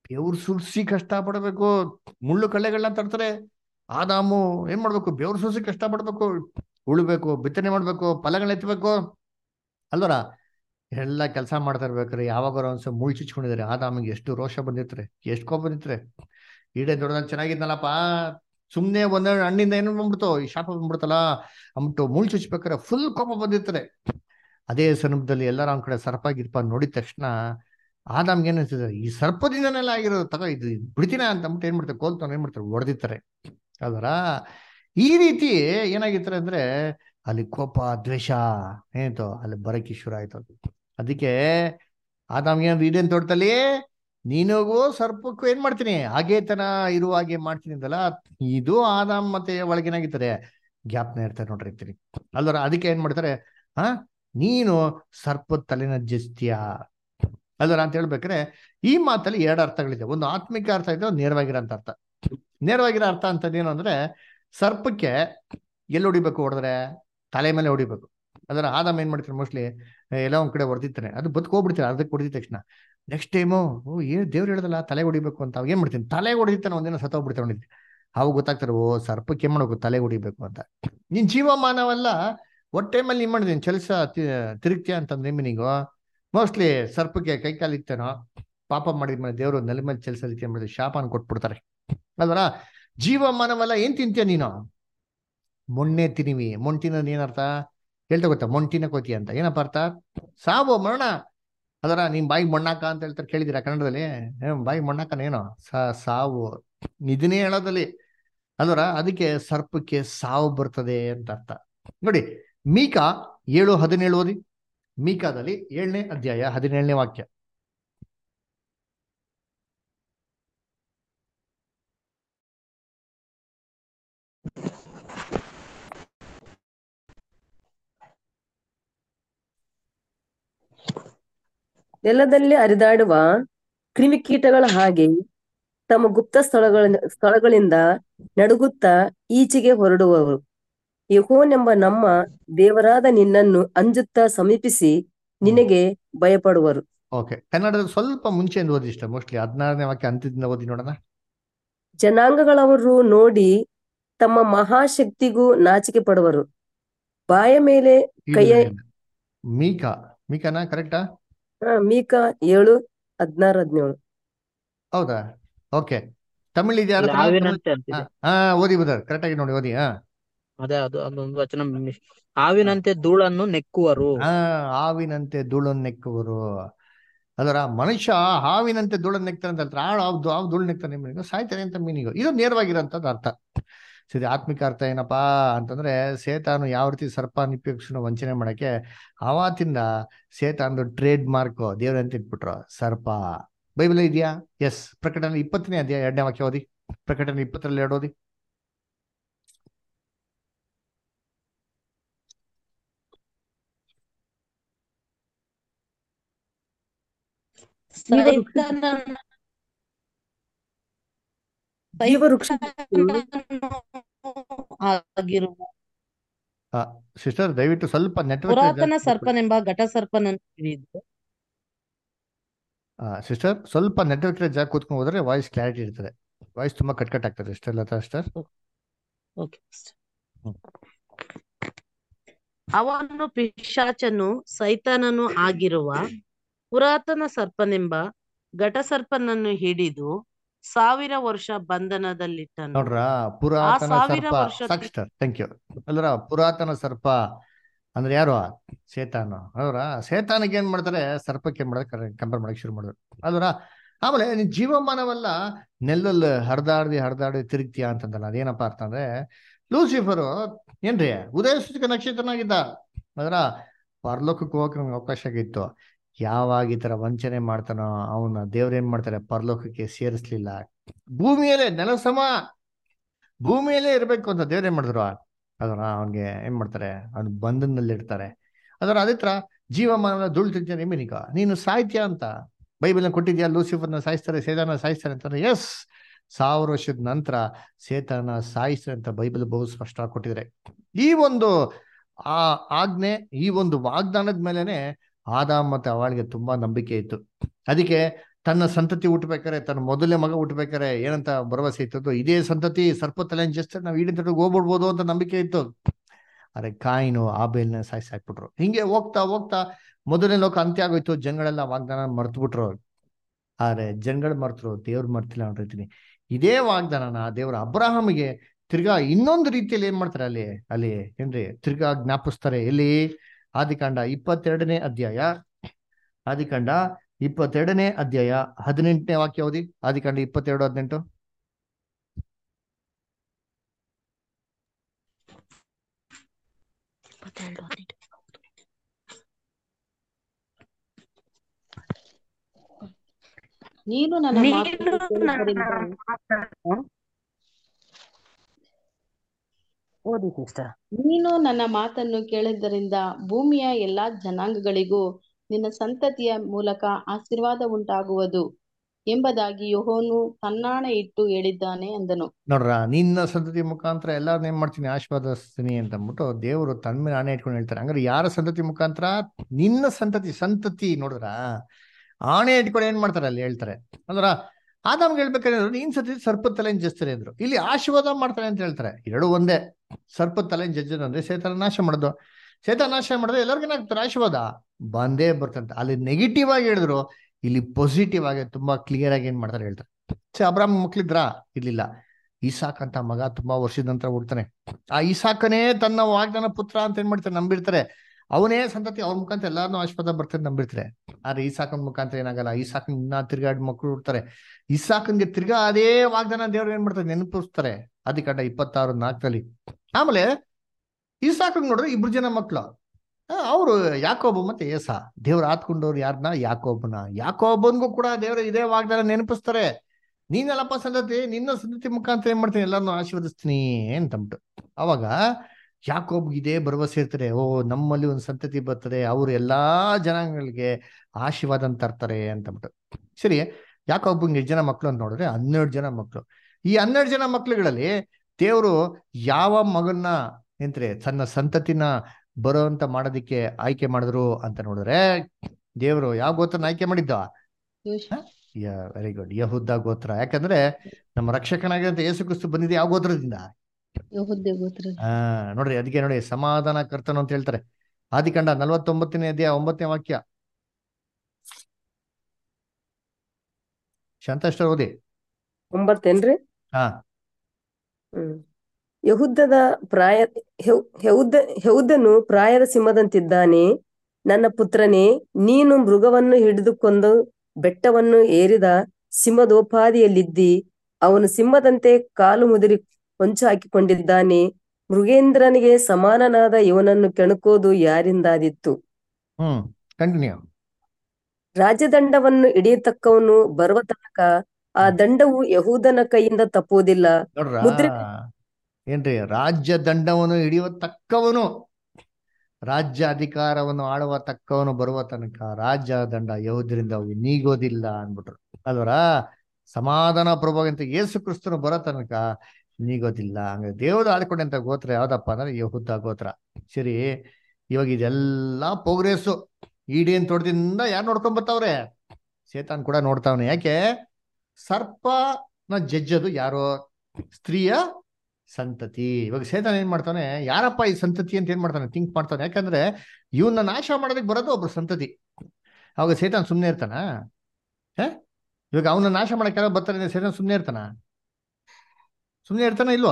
ಬೆವ್ರು ಸುರಿಸಿ ಕಷ್ಟ ಪಡಬೇಕು, ಮುಳ್ಳು ಕಳ್ಳೆಗಳನ್ನ ತರ್ತಾರೆ. ಆದಾಮು ಏನ್ ಮಾಡ್ಬೇಕು? ಬೆವ್ರು ಸುರಿಸಿ ಕಷ್ಟ ಪಡ್ಬೇಕು, ಉಳ್ಬೇಕು, ಬಿತ್ತನೆ ಮಾಡ್ಬೇಕು, ಫಲಗಳನ್ನ ಎತ್ತಬೇಕು ಅಲ್ವರ. ಎಲ್ಲ ಕೆಲಸ ಮಾಡ್ತಾ ಇರ್ಬೇಕ್ರಿ. ಯಾವಾಗ ಒಂದ್ಸ ಮುಳ್ಳು ಚುಚ್ಕೊಂಡಿದ್ದಾರೆ, ಆದಾಮಿಗೆ ಎಷ್ಟು ರೋಷ ಬಂದಿರ್ತಾರೆ, ಎಷ್ಟು ಕೋಪ ಬಂದಿರ್ತಾರೆ. ಈಡೇ ದೊಡ್ಡದಾಗ ಚೆನ್ನಾಗಿದ್ನಲ್ಲಪ್ಪ, ಸುಮ್ನೆ ಒಂದೆರಡು ಹಣ್ಣಿಂದ ಏನು ಬಂದ್ಬಿಡ್ತು, ಈ ಶಾಪ ಬಂದ್ಬಿಡ್ತಲ್ಲ ಅಂದ್ಬಿಟ್ಟು ಮುಳ್ಳು ಚುಚ್ಬೇಕಾರೆ ಫುಲ್ ಕೋಪ ಬಂದಿರ್ತಾರೆ. ಅದೇ ಸಂದರ್ಭದಲ್ಲಿ ಎಲ್ಲಾರ ಒಂದ್ ಕಡೆ ಸರ್ಪ ಗಿರ್ಪ ನೋಡಿದ ತಕ್ಷಣ ಆದಾಮ್ಗೆ ಏನ್ ಅನ್ಸುತ್ತೆ, ಈ ಸರ್ಪದಿಂದನೆಲ್ಲ ಆಗಿರೋದು, ತಗೋ ಇದು ಬಿಡ್ತೀನ ಅಂತ ಅಂದ್ಬಿಟ್ಟು ಏನ್ ಮಾಡ್ತಾರೆ, ಕೋಲ್ತಾನೆ ಏನ್ ಮಾಡ್ತಾರೆ, ಹೊಡೆದಿರ್ತಾರೆ ಅಲ್ವರ. ಈ ರೀತಿ ಏನಾಗಿರ್ತಾರೆ ಅಂದ್ರೆ ಅಲ್ಲಿ ಕೋಪ ದ್ವೇಷ ಏನಿತ್ತು ಅಲ್ಲಿ ಬರಕ್ಕೆ ಶುರು ಆಯ್ತು. ಅದಕ್ಕೆ ಆದಾಮ್ಗೆ ಇದೇನ್ ತೋಟದಲ್ಲಿ ನೀನಿಗೂ ಸರ್ಪಕ್ಕೂ ಏನ್ ಮಾಡ್ತೀನಿ, ಹಾಗೆ ತನ ಇರುವ ಹಾಗೆ ಮಾಡ್ತೀನಿ ಅಂತಲ್ಲ, ಇದು ಆದಾಮ್ ಮತ್ತೆ ಒಳಗೇನಾಗಿರ್ತಾರೆ, ಜ್ಞಾಪನ ಇರ್ತಾರೆ ನೋಡ್ರಿ ಇರ್ತೀನಿ ಅಲ್ವರ. ಅದಕ್ಕೆ ಏನ್ ಮಾಡ್ತಾರೆ, ಹಾ ನೀನು ಸರ್ಪದ ತಲೆನ ಜಸ್ತಿಯ ಅಲ್ವರ ಅಂತ ಹೇಳ್ಬೇಕಾರೆ ಈ ಮಾತಲ್ಲಿ ಎರಡು ಅರ್ಥಗಳಿದೆ. ಒಂದು ಆತ್ಮಿಕ ಅರ್ಥ ಇದೆ, ಒಂದು ನೇರವಾಗಿರೋಂಥ ಅರ್ಥ. ನೇರವಾಗಿರೋ ಅರ್ಥ ಅಂತದೇನು ಅಂದ್ರೆ, ಸರ್ಪಕ್ಕೆ ಎಲ್ಲಿ ಹೊಡಿಬೇಕು ಹೊಡೆದ್ರೆ, ತಲೆ ಮೇಲೆ ಹೊಡಿಬೇಕು. ಅದರ ಆದಾಮ ಏನ್ ಮಾಡ್ತಾರೆ, ಮೋಸ್ಟ್ಲಿ ಎಲ್ಲ ಒಂದ್ ಕಡೆ ಹೊಡೆದಿರ್ತಾನೆ, ಅದು ಬದುಕೋಗ್ಬಿಡ್ತಾರೆ ಅರ್ಧಕ್ಕೆ ಹೊಡೆದಿದ ತಕ್ಷಣ. ನೆಕ್ಸ್ಟ್ ಟೈಮು ಏನ್ ದೇವ್ರು ಹೇಳದಲ್ಲ ತಲೆ ಹೊಡಿಬೇಕು ಅಂತ, ಅವಾಗ ಏನ್ ಮಾಡ್ತೀನಿ, ತಲೆ ಹೊಡಿತಾನೆ, ಒಂದಿನ ಸತ್ತೋಗ್ಬಿಡ್ತಾನೆ ಹೊಡಿತೀನಿ. ಅವಾಗ ಗೊತ್ತಾಗ್ತಾರೆ, ಓ ಸರ್ಪಕ್ಕೆ ಏನ್ ಮಾಡ್ಬೇಕು, ತಲೆ ಹೊಡಿಬೇಕು ಅಂತ. ನಿನ್ ಜೀವಮಾನವಲ್ಲ ಒಟ್ಟು ಟೈಮಲ್ಲಿ ಏನ್ ಮಾಡಿದೀನಿ ಚಲಿಸ ತಿರುಗ್ತೀಯ ಅಂತಂದ್ರೆ ಮೀನಿಂಗು ಮೋಸ್ಟ್ಲಿ ಸರ್ಪಕ್ಕೆ ಕೈ ಕಾಲು ಇತ್ತೇನೋ, ಪಾಪ ಮಾಡಿದ್ಮೇಲೆ ದೇವರು ನೆಲ ಮೇಲೆ ಚಲಿಸ ರೀತಿ ಮಾಡಿದ್ರೆ ಶಾಪನ ಕೊಟ್ಬಿಡ್ತಾರೆ ಅಲ್ವರ. ಜೀವಮಾನವಲ್ಲ ಏನ್ ತಿಂತೀಯ ನೀನು, ಮೊನ್ನೆ ತಿನ್ನಿವಿ. ಮೊಣ್ ತಿನ್ನೋದು ಏನರ್ಥ ಹೇಳ್ತಾ ಗೊತ್ತಾ, ಮೊಂಟಿನ ಕೋತಿ ಅಂತ ಏನಪ್ಪ ಅರ್ಥ, ಸಾವು ಮರಣ. ಅದರ ನಿಮ್ ಬಾಯಿಗೆ ಮಣ್ಣಾಕ ಅಂತ ಹೇಳ್ತಾರೆ, ಕೇಳಿದಿರಾ ಕನ್ನಡದಲ್ಲಿ? ಬಾಯಿಗೆ ಮಣ್ಣಾಕನೇನೋ ಸಾವು, ಇದನ್ನೇ ಹೇಳೋದಲ್ಲಿ ಅಲ್ವರ. ಅದಕ್ಕೆ ಸರ್ಪಕ್ಕೆ ಸಾವು ಬರ್ತದೆ ಅಂತ ಅರ್ಥ ನೋಡಿ. ಮೀಕಾ 7:17 ಓದಿ. ಮೀಕಾದಲ್ಲಿ 7ನೇ ಅಧ್ಯಾಯ 17ನೇ ವಾಕ್ಯ. ನೆಲದಲ್ಲಿ ಹರಿದಾಡುವ ಕ್ರಿಮಿಕೀಟಗಳ ಹಾಗೆ ತಮ್ಮ ಗುಪ್ತ ಸ್ಥಳಗಳಿಂದ ನಡುಗುತ್ತಾ ಈಚೆಗೆ ಹೊರಡುವವರು. ಯೆಹೋವನೆಂಬ ನಮ್ಮ ದೇವರಾದ ನಿನ್ನನ್ನು ಅಂಜುತ್ತಾ ಸಮೀಪಿಸಿ ನಿನಗೆ ಭಯಪಡುವರು. ಓಕೆ, ಕನ್ನಡದಲ್ಲಿ ಸ್ವಲ್ಪ ಮುಂಚೆಯಿಂದ ಓದಿ ಇಷ್ಟ, ಮೋಸ್ಟ್ಲಿ 16ನೇ ವಾಕ್ಯ ಅಂತ್ಯದಿಂದ ಓದಿ ನೋಡೋಣ. ಜನಾಂಗಗಳವರು ನೋಡಿ ತಮ್ಮ ಮಹಾಶಕ್ತಿಗೂ ನಾಚಿಕೆ ಪಡುವರು. ಬಾಯ ಮೇಲೆ ಕೈಯ ಮೀಕಾನಾ ಕರೆಕ್ಟಾ? ಮೀಕಾ 7:16-17. ಹೌದಾ? ಓಕೆ, ತಮಿಳ್ ಇದೆಯಾ? ಹಾವಿನಂತೆ ಅಂತಿದೆ. ಓದಿ ಬುಧರ್ ಕರೆಕ್ಟ್ ಆಗಿ ನೋಡಿ ಓದಿ. ಅದೇ ಅದೊಂದು ವಚನ, ಹಾವಿನಂತೆ ಧೂಳನ್ನು ನೆಕ್ಕುವರು. ಹಾವಿನಂತೆ ಧೂಳನ್ನು ನೆಕ್ಕುವರು. ಅದರ ಮನುಷ್ಯ ಹಾವಿನಂತೆ ಧೂಳನ್ನು ನೆಕ್ತಾನೆ ಅಂತ ಹೇಳ್ತಾರೆ. ಹಾವು ಧೂಳು ನೆಕ್ತಾನೆ ಮೀನಿಗೂ ಸಾಯ್ತಾನೆ ಅಂತ ಮೀನಿಗೂ. ಇದು ನೇರವಾಗಿರೋಂಥದ್ದು ಅರ್ಥ. ಸರಿ, ಆತ್ಮಿಕ ಅರ್ಥ ಏನಪ್ಪಾ ಅಂತಂದ್ರೆ, ಸೇತಾನು ಯಾವ ರೀತಿ ಸರ್ಪ ನಿಪೇಕ್ಷನ ವಂಚನೆ ಮಾಡಕ್ಕೆ ಆವತ್ತಿಂದ ಸೇತಾನದು ಟ್ರೇಡ್ ಮಾರ್ಕ್ ದೇವ್ರಂತ ಇಟ್ಬಿಟ್ರು ಸರ್ಪ. ಬೈಬಲ್ ಇದೆಯಾ? ಎಸ್. ಪ್ರಕಟಣೆ 20ನೇ ಅಧ್ಯಾಯ 2ನೇ ವಾಕ್ಯ ಓದಿ. ಪ್ರಕಟಣೆ 20:2 ಓದಿ. ಸಿಸ್ಟರ್ ದಯವಿಟ್ಟು ಸ್ವಲ್ಪ ನೆಟ್ವರ್ಕ್. ಪುರಾತನ ಸರ್ಪನೆಂಬ ಘಟಸರ್ಪನನ್ನು ಹಿಡಿದು. ಸಿಸ್ಟರ್ ಸ್ವಲ್ಪ ನೆಟ್ವರ್ಕ್ ಜಾಗ ಕೂತ್ಕೊಂಡು ಹೋದ್ರೆ ವಾಯ್ಸ್ ಕ್ಲಾರಿಟಿ ಇರ್ತದೆ. ವಾಯ್ಸ್ ತುಂಬಾ ಕಟ್ ಆಗ್ತದೆ ಸಿಸ್ಟರ್ ಲತಾ ಸಿಸ್ಟರ್. ಅವನು ಪಿಶಾಚನು ಸೈತಾನನು ಆಗಿರುವ ಪುರಾತನ ಸರ್ಪನೆಂಬ ಘಟಸರ್ಪನನ್ನು ಹಿಡಿದು 1000 ವರ್ಷ ಬಂಧನದಲ್ಲಿಟ್ಟನು. ನೋಡ್ರ, ಪುರಾತನ ಸರ್ಪ. ಸಾಕ್ಷರ್, ಥ್ಯಾಂಕ್ ಯು. ಅಲ್ರ, ಪುರಾತನ ಸರ್ಪ ಅಂದ್ರೆ ಯಾರು? ಸೇತಾನ. ಅಲ್ರ, ಸೇತಾನಿಗೆ ಏನ್ ಮಾಡ್ತಾರೆ, ಸರ್ಪಕ್ಕೆ ಏನ್ ಮಾಡೋದು, ಕಂಪೇರ್ ಮಾಡಕ್ ಶುರು ಮಾಡಿದ್ರು ಅಲ್ರ. ಆಮೇಲೆ ನೀನ್ ಜೀವಮಾನವಲ್ಲ ನೆಲ್ಲಲ್ಲಿ ಹರಿದಾಡಿ ತಿರುಗ್ತೀಯ ಅಂತಂದಲ್ಲ, ಅದೇನಪ್ಪಾ ಅರ್ಥ ಅಂದ್ರೆ, ಲೂಸಿಫರು ಏನ್ರಿ ಉದಯ ಸೂಚಕ ನಕ್ಷತ್ರನಾಗಿದ್ದ. ಅದರ ಪರಲೋಕಕ್ಕೆ ಹೋಗಕ್ಕೆ ನಮ್ಗೆ ಅವಕಾಶ ಆಗಿತ್ತು. ಯಾವಾಗ ಈ ತರ ವಂಚನೆ ಮಾಡ್ತಾನೋ ಅವನ ದೇವ್ರೇನ್ ಮಾಡ್ತಾರೆ, ಪರಲೋಕಕ್ಕೆ ಸೇರಿಸ್ಲಿಲ್ಲ. ಭೂಮಿಯಲ್ಲೇ ನೆಲಸಮ ಭೂಮಿಯಲ್ಲೇ ಇರ್ಬೇಕು ಅಂತ ದೇವ್ರೇನ್ ಮಾಡಿದ್ರು, ಅದರ ಅವನ್ಗೆ ಏನ್ ಮಾಡ್ತಾರೆ, ಅವ್ನ ಬಂಧನದಲ್ಲಿ ಇಡ್ತಾರೆ. ಅದರ ಅದೇ ತರ ಜೀವಮಾನ ಧೂಳು ತಿಂತಾನೆ ಮೀನಿಕ ನೀನು ಸಾಯ್ತೀಯ ಅಂತ ಬೈಬಲ್ನ ಕೊಟ್ಟಿದ್ಯಾ. ಲೂಸಿಫರ್ನ ಸಾಯಿಸ್ತಾರೆ, ಸೇತಾನ ಸಾಯಿಸ್ತಾರೆ ಅಂತಾರೆ. ಎಸ್, 1000 ವರ್ಷದ ನಂತರ ಸೇತಾನ ಸಾಯಿಸ್ತಾರೆ ಅಂತ ಬೈಬಲ್ ಬಹು ಸ್ಪಷ್ಟವಾಗಿ ಕೊಟ್ಟಿದ್ದಾರೆ. ಈ ಒಂದು ಆಜ್ಞೆ, ಈ ಒಂದು ವಾಗ್ದಾನದ ಮೇಲೆನೆ ಆದಾಮ್ ಮತ್ತೆ ಅವಳಿಗೆ ತುಂಬಾ ನಂಬಿಕೆ ಇತ್ತು. ಅದಕ್ಕೆ ತನ್ನ ಸಂತತಿ ಹುಟ್ಟಬೇಕಾರೆ, ತನ್ನ ಮೊದಲನೇ ಮಗ ಹುಟ್ಟಬೇಕಾರೆ ಏನಂತ ಭರವಸೆ ಇತ್ತು? ಇದೇ ಸಂತತಿ ಸರ್ಪ ತಲೆಯನ್ನು ಜಸ್ಟ್ ನಾವು ಈಡಿನ ತಟ್ಟಿಗೆ ಹೋಗ್ಬಿಡ್ಬೋದು ಅಂತ ನಂಬಿಕೆ ಇತ್ತು. ಅರೆ ಕಾಯಿನು ಆಬೇಲ್ನ ಸಾಯಿಸಿ ಹಾಕ್ಬಿಟ್ರು. ಹಿಂಗೆ ಹೋಗ್ತಾ ಹೋಗ್ತಾ ಮೊದಲನೇ ಲೋಕ ಅಂತ್ಯ ಆಗೋಯ್ತು. ಜನಗಳೆಲ್ಲ ವಾಗ್ದಾನ ಮರ್ತು ಬಿಟ್ರು. ಆದ್ರೆ ಜನಗಳು ಮರ್ತರು, ದೇವ್ರು ಮರ್ತಿಲ್ಲ ಅಂತಿರ್ತೀನಿ. ಇದೇ ವಾಗ್ದಾನನ ದೇವ್ರ ಅಬ್ರಹಾಮಿಗೆ ತಿರ್ಗಾ ಇನ್ನೊಂದು ರೀತಿಯಲ್ಲಿ ಏನ್ ಮಾಡ್ತಾರೆ ಅಲ್ಲಿ ಏನ್ರಿ ತಿರ್ಗಾ ಜ್ಞಾಪಿಸ್ತಾರೆ. ಎಲ್ಲಿ? ಆದಿಕಾಂಡ 22ನೇ ಅಧ್ಯಾಯ, ಆದಿಕಾಂಡ 22ನೇ ಅಧ್ಯಾಯ 18ನೇ ವಾಕ್ಯ ಓದಿ. ಆದಿಕಾಂಡ 22:18. ನೀನು ನನ್ನ ಮಾತನ್ನು ಕೇಳಿದ್ದರಿಂದ ಓದಿ ಸಿಸ್ಟರ್. ನೀನು ನನ್ನ ಮಾತನ್ನು ಕೇಳಿದ್ದರಿಂದ ಭೂಮಿಯ ಎಲ್ಲಾ ಜನಾಂಗಗಳಿಗೂ ನಿನ್ನ ಸಂತತಿಯ ಮೂಲಕ ಆಶೀರ್ವಾದ ಉಂಟಾಗುವುದು ಎಂಬುದಾಗಿ ಯೆಹೋವನು ತನ್ನಾಣೆ ಇಟ್ಟು ಹೇಳಿದ್ದಾನೆ ಅಂದನು. ನೋಡ್ರ, ನಿನ್ನ ಸಂತತಿ ಮುಖಾಂತರ ಎಲ್ಲಾರನ್ನ ಏನ್ ಮಾಡ್ತೀನಿ, ಆಶೀರ್ವಾದಿಸ್ತೀನಿ ಅಂತ ಅಂದ್ಬಿಟ್ಟು ದೇವರು ತನ್ನ ಮೇಲೆ ಆಣೆ ಇಟ್ಕೊಂಡು ಹೇಳ್ತಾರೆ. ಹಂಗಾರೆ ಯಾರ ಸಂತತಿ ಮುಖಾಂತರ? ನಿನ್ನ ಸಂತತಿ. ನೋಡ್ರ, ಆಣೆ ಇಟ್ಕೊಂಡು ಏನ್ ಮಾಡ್ತಾರೆ ಅಲ್ಲಿ ಹೇಳ್ತಾರೆ ಅಂದ್ರ, ಆದಾಮ್ಗೆ ಹೇಳ್ಬೇಕಾದ್ರೆ ನೀನ್ ಸಂತತಿ ಸರ್ಪದ ತಲೆಯನ್ನು ಜಜ್ತಾರೆ ಅಂದ್ರು. ಇಲ್ಲಿ ಆಶೀರ್ವಾದ ಮಾಡ್ತಾರೆ ಅಂತ ಹೇಳ್ತಾರೆ. ಎರಡು ಒಂದೇ. ಸರ್ಪದ ತಲೆಯನ್ನು ಜಜ್ಜೋದು ಅಂದ್ರೆ ಸೇತಾನ ನಾಶ ಮಾಡೋದು. ಸೇತಾನ ನಾಶ ಮಾಡಿದ್ರೆ ಎಲ್ಲರಿಗೂ ಏನಾಗ್ತಾರೆ? ಆಶೀರ್ವಾದ ಬಂದೇ ಬರ್ತಂತೆ. ಅಲ್ಲಿ ನೆಗೆಟಿವ್ ಆಗಿ ಹೇಳಿದ್ರು, ಇಲ್ಲಿ ಪಾಸಿಟಿವ್ ಆಗಿ ತುಂಬಾ ಕ್ಲಿಯರ್ ಆಗಿ ಏನ್ ಮಾಡ್ತಾರೆ ಹೇಳ್ತಾರೆ. ಅಬ್ರಾಹ್ಮ ಮಕ್ಳಿದ್ರಾ? ಇರ್ಲಿಲ್ಲ. ಇಸಾಕ್ ಅಂತ ಮಗ ತುಂಬಾ ವರ್ಷದ ನಂತರ ಹುಡ್ತಾನೆ. ಆ ಇಸಾಕನೇ ತನ್ನ ವಾಗ್ದಾನ ಪುತ್ರ ಅಂತ ಏನ್ ಮಾಡ್ತಾರೆ, ನಂಬಿರ್ತಾರೆ. ಅವನೇ ಸಂತತಿ, ಅವ್ರ ಮುಖಾಂತರ ಎಲ್ಲಾರನ್ನೂ ಆಶೀರ್ವಾದ ಬರ್ತದೆ ನಂಬಿರ್ತಾರೆ. ಆದ್ರೆ ಇಸಾಕನ ಮುಖಾಂತರ ಏನಾಗಲ್ಲ. ಇಸಾಕನ್ ಇನ್ನ ತಿರ್ಗಾಡಿ ಮಕ್ಕಳು ಹುಡ್ತಾರೆ. ಇಸಾಕನ್ಗೆ ತಿರ್ಗಾ ಅದೇ ವಾಗ್ದಾನ ದೇವ್ರು ಏನ್ ಮಾಡ್ತಾರೆ, ನೆನಪಿಸ್ತಾರೆ. ಆದಿಕಾಂಡ 26:4. ಆಮೇಲೆ ಇಸಾಕನ್ ನೋಡ್ರೆ 2 ಜನ ಮಕ್ಳು. ಅವರು ಯಾಕೋಬ ಮತ್ತೆ ಏಸ. ದೇವ್ರು ಆತ್ಕೊಂಡವ್ರು ಯಾರನ್ನ? ಯಾಕೋಬನ್ಗೂ ಕೂಡ ದೇವ್ರು ಇದೇ ವಾಗ್ದಾನ ನೆನಪಿಸ್ತಾರೆ. ನೀನೆಲ್ಲಪ್ಪ ಸಂತತಿ, ನಿನ್ನ ಸಂತತಿ ಮುಖಾಂತರ ಏನ್ ಮಾಡ್ತೀನಿ, ಎಲ್ಲಾರನ್ನೂ ಆಶೀರ್ವದಿಸ್ತೀನಿ ಅಂತಂದ್ಬಿಟ್ಟು. ಅವಾಗ ಯಾಕೋಬ್ಗೆ ಇದೇ ಭರವಸೆ ಇರ್ತಾರೆ. ಓ, ನಮ್ಮಲ್ಲಿ ಒಂದು ಸಂತತಿ ಬರ್ತದೆ, ಅವ್ರು ಎಲ್ಲಾ ಜನಾಂಗಗಳಿಗೆ ಆಶೀರ್ವಾದ ಅಂತ ತರ್ತಾರೆ ಅಂತಂದ್ಬಿಟ್ಟು. ಸರಿ, ಯಾಕೋಬ್ಗೆ 8 ಜನ ಮಕ್ಳು ಅಂತ ನೋಡಿದ್ರೆ 12 ಜನ ಮಕ್ಳು. ಈ 12 ಜನ ಮಕ್ಳುಗಳಲ್ಲಿ ದೇವರು ಯಾವ ಮಗನ್ನ ಎಂತ್ರೆ ತನ್ನ ಸಂತತಿನ ಬರೋಂತ ಮಾಡೋದಿಕ್ಕೆ ಆಯ್ಕೆ ಮಾಡಿದ್ರು ಅಂತ ನೋಡಿದ್ರೆ, ದೇವರು ಯಾವ ಗೋತ್ರನ ಆಯ್ಕೆ ಮಾಡಿದ್ದ? ವೆರಿ ಗುಡ್, ಯಹೂದ ಗೋತ್ರ. ಯಾಕಂದ್ರೆ ನಮ್ಮ ರಕ್ಷಕನಾಗಿರಂತ ಯೇಸು ಕ್ರಿಸ್ತು ಬಂದಿದೆ ಯಾವ ಗೋತ್ರದಿಂದ? ಯೆಹೂದ ಗೋತ್ರ. ನೋಡ್ರಿ, ಅದಕ್ಕೆ ನೋಡಿ ಸಮಾಧಾನ ಕರ್ತನು ಅಂತ ಹೇಳ್ತಾರೆ. ಆದಿಕಾಂಡ 49ನೇ ಅಧ್ಯಾಯ 9ನೇ ವಾಕ್ಯ. ಶಾಂತಷ್ಟರ್ ಓದಿ. 9 ಹಾ. ಯೆಹೂದನು ಪ್ರಾಯದ ಸಿಂಹದಂತಿದ್ದಾನೆ. ನನ್ನ ಪುತ್ರನೇ, ನೀನು ಮೃಗವನ್ನು ಹಿಡಿದುಕೊಂಡು ಬೆಟ್ಟವನ್ನು ಏರಿದ ಸಿಂಹದೋಪಾದಿಯಲ್ಲಿದ್ದಿ. ಅವನು ಸಿಂಹದಂತೆ ಕಾಲು ಮುದುರಿ ಹೊಂಚು ಹಾಕಿಕೊಂಡಿದ್ದಾನೆ. ಮೃಗೇಂದ್ರನಿಗೆ ಸಮಾನನಾದ ಇವನನ್ನು ಕೆಣಕೋದು ಯಾರಿಂದಾದಿತ್ತು? ಕಂಟಿನ್ಯೂ. ರಾಜದಂಡವನ್ನು ಹಿಡಿಯತಕ್ಕವನು ಬರುವ ತನಕ ಆ ದಂಡವು ಯಹೂದನ ಕೈಯಿಂದ ತಪ್ಪುವುದಿಲ್ಲ. ನೋಡ್ರ, ಏನ್ರಿ? ರಾಜ್ಯ ದಂಡವನ್ನು ಹಿಡಿಯುವ ತಕ್ಕವನು, ರಾಜ್ಯ ಅಧಿಕಾರವನ್ನು ಆಳುವ ತಕ್ಕವನು ಬರುವ ತನಕ ರಾಜ್ಯ ದಂಡ ಯಹೂದ್ಯರಿಂದ ನೀಗೋದಿಲ್ಲ ಅನ್ಬಿಟ್ರು ಅಲ್ವರ. ಸಮಾಧಾನ ಪ್ರಭುವಂತ ಯೇಸು ಕ್ರಿಸ್ತನು ಬರೋ ತನಕ ನೀಗೋದಿಲ್ಲ. ಹಂಗ ದೇವ್ರು ಆಡ್ಕೊಂಡಂತ ಗೋತ್ರ ಯಾವ್ದಪ್ಪ ಅಂದ್ರೆ ಯಹೂದ ಗೋತ್ರ. ಸರಿ, ಇವಾಗ ಇದೆಲ್ಲಾ ಪ್ರೋಗ್ರೆಸ್ಸು. ಈಡೇನ್ ತೋಟದಿಂದ ಯಾರು ನೋಡ್ಕೊಂಡ್ ಬರ್ತಾವ್ರೆ? ಸೇತಾನ್ ಕೂಡ ನೋಡ್ತಾವನೆ. ಯಾಕೆ? ಸರ್ಪನ ಜಜ್ಜದು ಯಾರೋ? ಸ್ತ್ರೀಯ ಸಂತತಿ. ಇವಾಗ ಸೇತಾನ್ ಏನ್ ಮಾಡ್ತಾನೆ, ಯಾರಪ್ಪ ಈ ಸಂತತಿ ಅಂತ ಏನ್ ಮಾಡ್ತಾನೆ, ಥಿಂಕ್ ಮಾಡ್ತಾನೆ. ಯಾಕಂದ್ರೆ ಇವನ್ನ ನಾಶ ಮಾಡೋದಕ್ಕೆ ಬರೋದು ಒಬ್ರು ಸಂತತಿ. ಅವಾಗ ಸೇತಾನ್ ಸುಮ್ನೆ ಇರ್ತಾನ? ಇವಾಗ ಅವನ ನಾಶ ಮಾಡಕ್ಕೆ ಯಾರೋ ಬರ್ತಾರೆ, ಸೇತಾನ್ ಸುಮ್ನೆ ಇರ್ತಾನ? ಸುಮ್ನೆ ಇರ್ತಾನ ಇಲ್ವಾ?